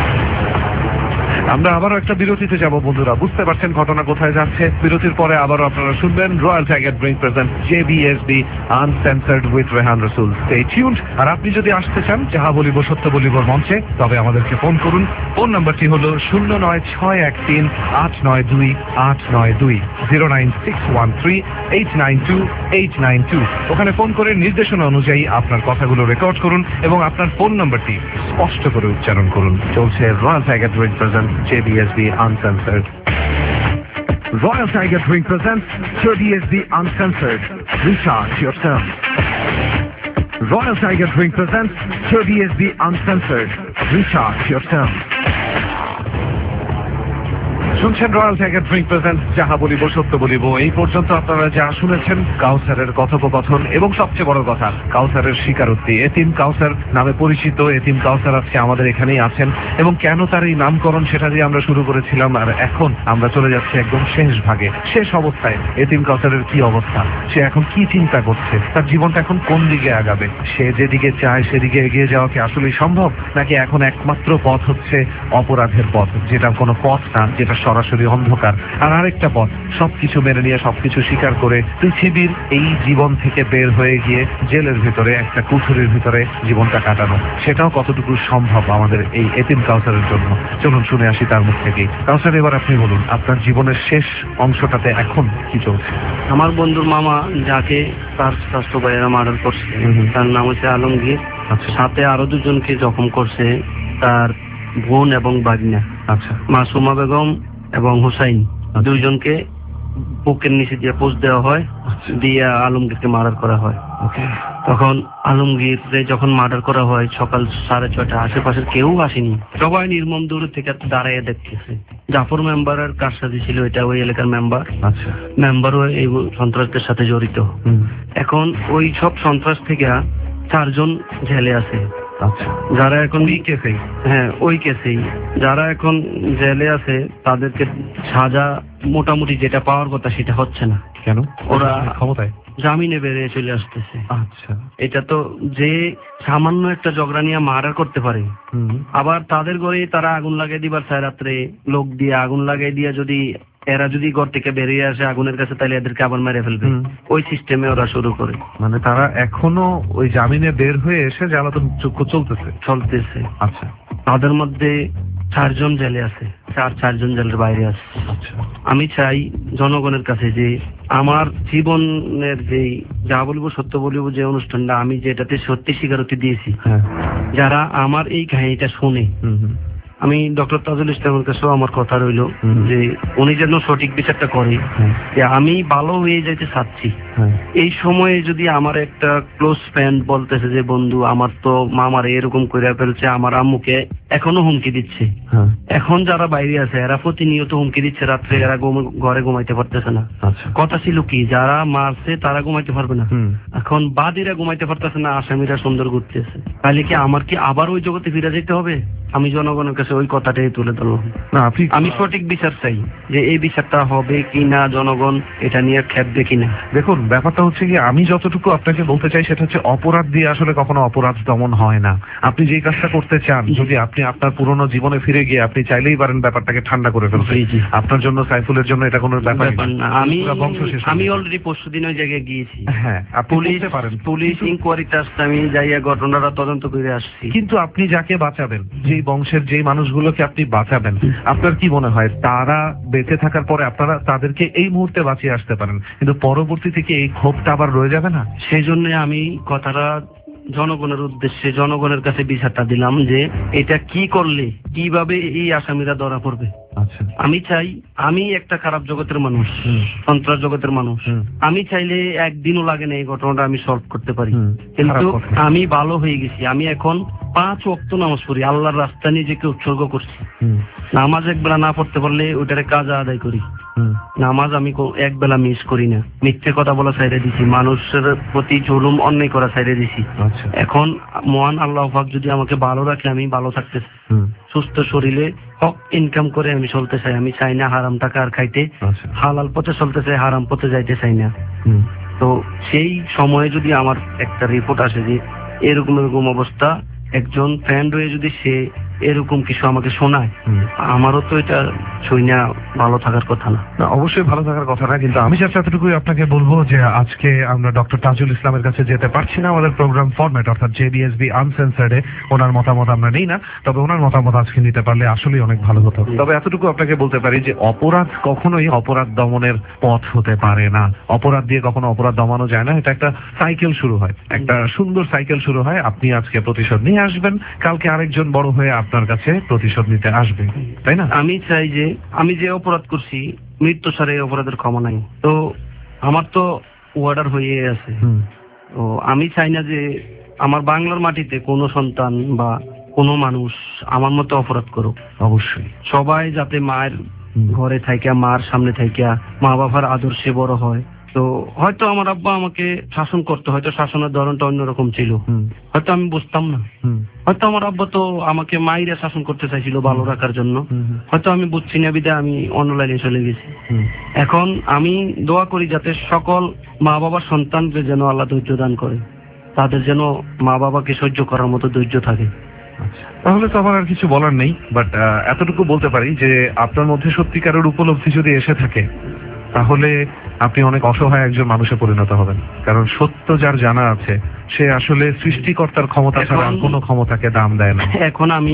আমরা আবারও একটা বিরতিতে যাব বন্ধুরা, বুঝতে পারছেন ঘটনা কোথায় যাচ্ছে। বিরতির পরে আবারও আপনারা শুনবেন royal tiger drink present JBSB uncensored with Rehan Rasul. Stay tuned. আর আপনি যদি আসতে চান যাহা বলিব সত্য বলিবর মঞ্চে, তবে আমাদেরকে ফোন করুন। ফোন নাম্বারটি হলো 09613892892 09613892892। ওখানে ফোন করে নির্দেশনা অনুযায়ী আপনার কথাগুলো রেকর্ড করুন এবং আপনার ফোন নাম্বারটি স্পষ্ট করে উচ্চারণ করুন। চলছে royal tiger drink present JBSB Uncensored. Royal Tiger Drink presents JBSB Uncensored. Recharge yourself. Royal Tiger Drink presents JBSB Uncensored. Recharge yourself. শুনছেন রয়্যাল টাইগার ড্রিঙ্ক প্রেজেন্ট যাহা বলিব সত্য বলিব। এই পর্যন্ত আপনারা যা শুনেছেন কাউসারের কথোপকথন এবং সবচেয়ে বড় কথা কাউসারের স্বীকারোক্তি। এতিম কাউসার নামে পরিচিত এতিম কাউসার আজকে আমাদের এখানেই আছেন এবং কেন তার এই নামকরণ সেটা দিয়ে আমরা শুরু করেছিলাম। আর এখন আমরা চলে যাচ্ছি একদম শেষ ভাগে, শেষ অবস্থায়। এতিম কাউসারের কি অবস্থা, সে এখন কি চিন্তা করছে, তার জীবনটা এখন কোন দিকে আগাবে, সে যেদিকে চায় সেদিকে এগিয়ে যাওয়া কি আসলেই সম্ভব, নাকি এখন একমাত্র পথ হচ্ছে অপরাধের পথ, যেটা কোনো পথ না, যেটা সরাসরি অন্ধকার। আর আরেকটা পথ, সবকিছু মেনে নিয়ে সবকিছু স্বীকার করে পৃথিবীর এই জীবন থেকে বের হয়ে গিয়ে জেলের ভিতরে একটা কুঠুরির ভিতরে জীবনটা কাটানো। সেটাও কতটুকু সম্ভব আমাদের এই এতিম কাউসারের জন্য। চলুন শুনে আসি তার মুখ থেকেই। কাউসার, এবার আপনি বলুন আপনার জীবনের শেষ অংশটাতে এখন কি চলছে? আমার বন্ধুর মামা যাকে তার স্বাস্থ্য ভাইয়েরা মার্ডার করছে, তার নাম হচ্ছে আলমগীর। সাথে আরো 2 জনকে জখম করছে, তার বোন এবং বাগনা। আচ্ছা, মাসুমা বেগম এবং হুসাইন 2 জনকে বুকের নিচে দিয়ে পোস্ট দেওয়া হয়, দিয়ে আলমগীরকে মার্ডার করা হয়। তখন আলমগীর যখন মার্ডার করা হয় সকাল 6:30, আশেপাশের কেউ আসেনি, সবাই নির্মম দূর থেকে দাঁড়াইয়া দেখতেছে। জাফর মেম্বারের কারসাজি ছিল, এটা ওই এলাকার মেম্বার। আচ্ছা, মেম্বারও এই সন্ত্রাসদের সাথে জড়িত। এখন ওই সব সন্ত্রাস থেকে 4 জন জেলে আছে। আচ্ছা, যারা এখন ওই কেসেই যারা এখন জেলে আছে তাদেরকে সাজা মোটামুটি যেটা পাওয়ার কথা সেটা হচ্ছে না। কেন? ওরা ক্ষমতায় জামিনে বেরিয়ে চলে আসতেছে। আচ্ছা, এটা তো যে সামান্য একটা ঝগড়া নিয়ে মার্ডার করতে পারে, আবার তাদের ঘরে তারা আগুন লাগিয়ে দিবার চায়, রাত্রে লোক দিয়ে আগুন লাগিয়ে দিয়ে যদি এরা যদি ঘর থেকে বেরিয়ে আসে আগুনের কাছে, তাহলে এদেরকে আবার মেরে ফেলবে। ওই সিস্টেমে ওরা শুরু করে। মানে তারা এখনো ওই জামিনে বের হয়ে এসে জ্বালাতন চলতেছে। আচ্ছা, তাদের মধ্যে 4 জন জেলে আছে, 4 জন জেলের বাইরে আছে। আচ্ছা, আমি চাই জনগণের কাছে যে আমার জীবনের যে যা বলবো সত্য বলবো যে অনুষ্ঠানটা আমি যেটাতে সত্যি স্বীকারোক্তি দিয়েছি, যারা আমার এই কাহিনীটা শুনে আমি ডক্টর তাজুল ইসলামের কাছেও আমার কথা রইল যে উনি যেন সঠিক বিচারটা করে, যে আমি ভালো হয়ে যাইতে চাচ্ছি। এই সময়ে যদি আমার একটা ক্লোজ ফ্রেন্ড বলতেছে যে বন্ধু আমার তো মামারে এরকম করে ফেলছে, আমার আম্মুকে এখনো হুমকি দিচ্ছে, এখন যারা বাইরে আছে এরা প্রতিনিয়ত হুমকি দিচ্ছে, রাত্রে এরা ঘরে ঘুমাইতে পারতেছে না। কথা ছিল কি, যারা মারছে তারা ঘুমাইতে পারবে না, এখন বাদীরা ঘুমাইতে পারতেছে না, আসামিরা সুন্দর ঘুরতেছে। তাহলে কি আমার কি আবার ওই জগতে ফিরে যেতে হবে? আমি জনগণের কাছে ওই কথাটাই তুলে ধরলাম। আমি সঠিক বিচার চাই, যে এই বিচারটা হবে কিনা, জনগণ এটা নিয়ে খেপবে কিনা। দেখুন, ব্যাপারটা হচ্ছে কি, আমি যতটুকু আপনাকে বলতে চাই সেটা হচ্ছে অপরাধ দিয়ে আসলে কখনো অপরাধ দমন হয় না। আপনি যেই কাজটা করতে চান, যদি আপনি আপনার পুরনো জীবনে ফিরে গিয়ে আপনি চাইলেই পারেন ব্যাপারটাকে ঠান্ডা করে ফেলতে। আপনার জন্য, সাইফুলের জন্য এটা কোনো ব্যাপার না। আমি অলরেডি পরশুদিন ওই জায়গায় গিয়েছি। হ্যাঁ, পুলিশ ইনকোয়ারিতে আসছে, আমি যাইয়া ঘটনাটা তদন্ত করে আসছি। কিন্তু আপনি যাকে বাঁচাবেন, যেই বংশের যেই মানুষগুলোকে আপনি বাঁচাবেন, আপনার কি মনে হয় তারা বেঁচে থাকার পরে আপনারা তাদেরকে এই মুহূর্তে বাঁচিয়ে আসতে পারেন, কিন্তু পরবর্তী থেকে এই ক্ষোভটা আবার রয়ে যাবে না? সেই জন্য আমি কথাটা জনগণের উদ্দেশ্যে, জনগণের কাছে বিচারটা দিলাম যে এটা কি করলে কিভাবে এই আসামিরা ধরা পড়বে। আমি চাই, আমি একটা খারাপ জগতের মানুষ, সন্ত্রাস জগতের মানুষ, আমি চাইলে একদিনও লাগে না এই ঘটনাটা আমি সলভ করতে পারি, কিন্তু আমি ভালো হয়ে গেছি। আমি এখন 5 ওয়াক্ত নামাজ পড়ি, আল্লাহর রাস্তা নিজেকে উৎসর্গ করছি। নামাজ একবেলা না পড়তে পারলে ওইটারে কাজা আদায় করি। নামাজ আমি একবেলা মিস করি না। মিথ্যে কথা বলা ছাইড়ে দিছি, মানুষের প্রতি জুলুম অন্যায় করা ছাইড়ে দিছি। এখন মহান আল্লাহ পাক যদি আমাকে ভালো রাখে, আমি ভালো থাকতেছি, সুস্থ শরীরে হক ইনকাম করে আমি চলতে চাই। আমি চাই না হারাম টাকা আর খাইতে, হালাল পথে চলতে চাই, হারাম পথে যাইতে চাই না। তো সেই সময়ে যদি আমার একটা রিপোর্ট আসে যে এরকম এরকম অবস্থা, একজন ফ্রেন্ড হয়ে যদি সে এরকম কিছু আমাকে শোনায়, আমারও তো এটা শুনে ভালো থাকার কথা না। অবশ্যই ভালো থাকার কথা না, কিন্তু আমি just এতটুকুই আপনাকে বলবো যে আজকে আমরা ডক্টর তাজুল ইসলামের কাছে যেতে পারছি না, আমাদের প্রোগ্রাম ফরম্যাট অর্থাৎ জেবিএসবি আনসেন্সার্ডে ওনার মতামত আমরা নেই না, তবে ওনার মতামত আজকে নিতে পারলে আসলেই অনেক ভালো হতো। তবে এতটুকু আপনাকে বলতে পারি যে অপরাধ কখনোই অপরাধ দমনের পথ হতে পারে না। অপরাধ দিয়ে কখনো অপরাধ দমানো যায় না। এটা একটা সাইকেল শুরু হয়, একটা সুন্দর সাইকেল শুরু হয়। আপনি আজকে প্রতিশোধ নিয়ে আসবেন, কালকে আরেকজন বড় হয়ে আপনার কাছে প্রতিশোধ নিতে আসবে, তাই না? আমি চাই যে আমি যে অপরাধ করছি, মৃত্যু ছাড়া এই অপরাধের ক্ষমা নাই। তো আমার তো অর্ডার হয়ে আছে, তো আমি চাই না যে আমার বাংলার মাটিতে কোনো সন্তান বা কোনো মানুষ আমার মতো অপরাধ করুক। অবশ্যই সবাই যাতে মায়ের ঘরে থাইকা, মার সামনে থাইকা মা বাবার আদর্শে বড় হয়। তো হয়তো আমার আব্বা আমাকে শাসন করতো, হয়তো শাসনের ধরনটা অন্যরকম ছিল, হয়তো আমি বুঝতাম না। হয়তো আমার আব্বা তো আমাকে মাইরা শাসন করতে চাইছিল ভালো রাখার জন্য, হয়তো আমি বুঝছি না, বিধায় আমি অন্য লাইনে চলে গেছি। এখন আমি দোয়া করি যাতে সকল মা বাবার সন্তানকে যেন আল্লাহ ধৈর্য দান করে, তাদের যেন মা বাবাকে সহ্য করার মতো ধৈর্য থাকে। তাহলে তো আমার আর কিছু বলার নেই, বাট এতটুকু বলতে পারি যে আপনার মধ্যে সত্যিকারের উপলব্ধি যদি এসে থাকে, তাহলে আপনি অনেক অসহায় একজন মানুষে পরিণত হবেন। কারণ সত্য যার জানা আছে, সে আসলে সৃষ্টিকর্তার ক্ষমতা ছাড়া আর কোনো ক্ষমতাকে দাম দেয় না। এখন আমি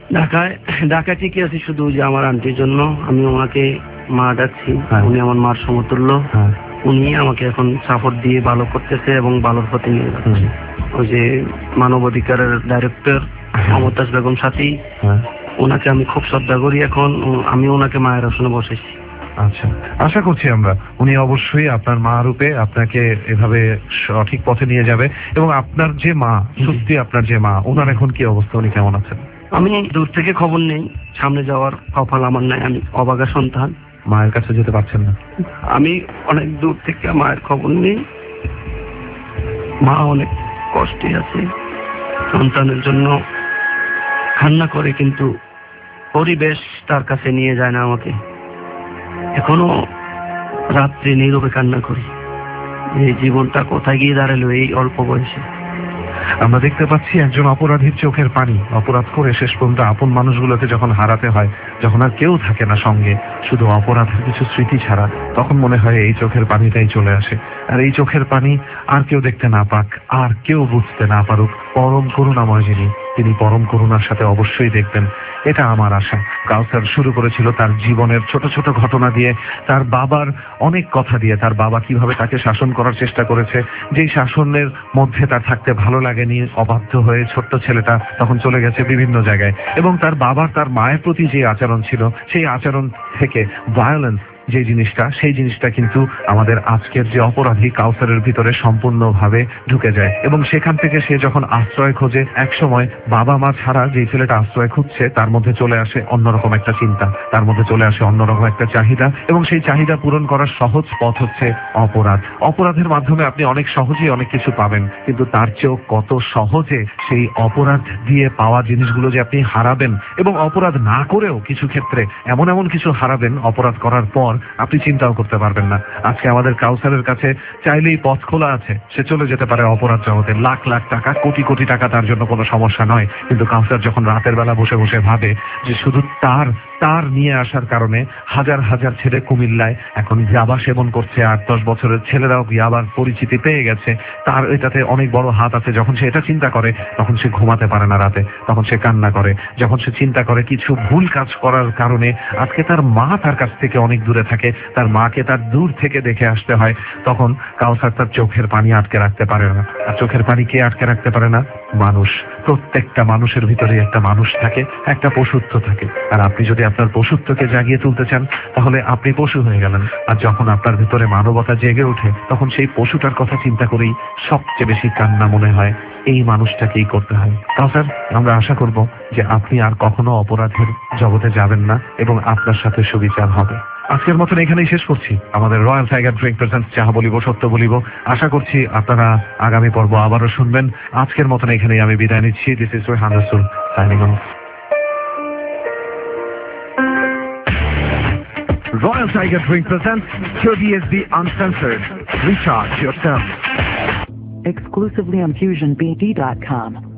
ঢাকায় ঠিকই আছি, শুধু যে আমার আন্টির জন্য আমি ওনাকে মা ডাকছি। উনি আমার মার সমতুল্য। উনি আমাকে এখন সাপোর্ট দিয়ে ভালো করতেছে এবং ভালোর পথে নিয়ে যাচ্ছে। ওই যে মানবাধিকারের ডাইরেক্টর মমতাজ বেগম সাথী, ওনাকে আমি খুব শ্রদ্ধা করি। এখন আমি ওনাকে মায়ের আসনে বসেছি। আচ্ছা, আশা করছি আমরা উনি অবশ্যই আপনার মা রূপে আপনাকে এভাবে সঠিক পথে নিয়ে যাবে। এবং আপনার যে মা, সত্যি আপনার যে মা, ওনার এখন কি অবস্থা, উনি কেমন আছেন? আমি দূর থেকে খবর নেই, সামনে যাওয়ার কপাল আমার নাই। আমি অবাগা সন্তান, মায়ের কাছে যেতে পারছেন না। আমি অনেক দূর থেকে মায়ের খবর নেই। মা অনেক কষ্টে আছে, সন্তানের জন্য কান্না করে, কিন্তু পরিবেশ তার কাছে নিয়ে যায় না আমাকে। এখনো রাত্রে নীরবে কান্না করি, এই জীবনটা কোথায় গিয়ে দাঁড়ালো এই অল্প বয়সে। আমরা দেখতে পাচ্ছি একজন অপরাধীর চোখের পানি। অপরাধ করে শেষ পর্যন্ত আপন মানুষগুলোকে যখন হারাতে হয়, যখন আর কেউ থাকে না সঙ্গে, শুধু অপরাধের কিছু স্মৃতি ছাড়া, তখন মনে হয় এই চোখের পানিটাই চলে আসে। আর এই চোখের পানি আর কেউ দেখতে না পাক, আর কেউ বুঝতে না পারুক, পরম করুণাময় যিনি, তিনি পরম করুণার সাথে অবশ্যই দেখবেন। এটা আমার আশা। কাউসার শুরু করেছিল তার জীবনের ছোট ছোট ঘটনা দিয়ে, তার বাবার অনেক কথা দিয়ে, তার বাবা কিভাবে তাকে শাসন করার চেষ্টা করেছে, যেই শাসনের মধ্যে তার থাকতে ভালো লাগেনি, অবাধ্য হয়ে ছোট্ট ছেলেটা তখন চলে গেছে বিভিন্ন জায়গায়, এবং তার বাবার তার মায়ের প্রতি যে আচরণ ছিল সেই আচরণ থেকে ভায়োলেন্স যে জিনিসটা, সেই জিনিসটা কিন্তু আমাদের আজকের যে অপরাধী কাউসারের ভিতরে সম্পূর্ণভাবে ঢুকে যায়, এবং সেখান থেকে সে যখন আশ্রয় খোঁজে, একসময় বাবা মা ছাড়া যে ছেলেটা আশ্রয় খুঁজছে তার মধ্যে চলে আসে অন্যরকম একটা চিন্তা, তার মধ্যে চলে আসে অন্যরকম একটা চাহিদা, এবং সেই চাহিদা পূরণ করার সহজ পথ হচ্ছে অপরাধ। অপরাধের মাধ্যমে আপনি অনেক সহজেই অনেক কিছু পাবেন, কিন্তু তার চেয়েও কত সহজে সেই অপরাধ দিয়ে পাওয়া জিনিসগুলো যে আপনি হারাবেন, এবং অপরাধ না করেও কিছু ক্ষেত্রে এমন এমন কিছু হারাবেন অপরাধ করার পর আপনি চিন্তাও করতে পারবেন না। আজকে আমাদের কাউসারের কাছে চাইলেই পথ খোলা আছে, সে চলে যেতে পারে অপরাধ জগতে, লাখ লাখ টাকা, কোটি কোটি টাকা তার জন্য কোনো সমস্যা নয়। কিন্তু কাউসার যখন রাতের বেলা বসে বসে ভাবে যে শুধু তার নিয়ে আসার কারণে হাজার হাজার ছেলে কুমিল্লায় এখন ইয়াবা সেবন করছে, 8-10 বছরের ছেলেরাও ইয়াবার পরিচিতি পেয়ে গেছে, তার এটাতে অনেক বড় হাত আছে, যখন সে এটা চিন্তা করে তখন সে ঘুমাতে পারে না রাতে, তখন সে কান্না করে, যখন সে চিন্তা করে কিছু ভুল কাজ করার কারণে আজকে তার মা তার কাছ থেকে অনেক দূরে থাকে, তার মাকে তার দূর থেকে দেখে আসতে হয়, তখন কাউসার তার চোখের পানি আটকে রাখতে পারে না। আর চোখের পানি কে আটকে রাখতে পারে না? মানুষ। প্রত্যেকটা মানুষের ভিতরে একটা মানুষ থাকে, একটা পশুত্ব থাকে, আর আপনি যদি আপনার পশুত্বকে জাগিয়ে তুলতে চান তাহলে আপনি পশু হয়ে গেলেন। আর যখন আপনার ভিতরে মানবতা জেগে ওঠে তখন সেই পশুটার কথা চিন্তা করেই সবচেয়ে বেশি কান্না মনে হয় এই মানুষটাকেই করতে হয়। কাউসার, আমরা আশা করব যে আপনি আর কখনো অপরাধের জগতে যাবেন না এবং আপনার সাথে সুবিচার হবে। আজকের মতন এখানেই শেষ করছি আমাদের রয়্যাল টাইগার ড্রিঙ্ক প্রেজেন্টস যাহা বলিব সত্য বলিব। আশা করছি আপনারা আগামী পর্ব আবারও শুনবেন। আজকের মতন এখানেই আমি বিদায় নিচ্ছি। This is Rehan Rasool signing off. Royal Tiger Drink presents QDSB Uncensored. Recharge yourself. Exclusively on FusionBD.com.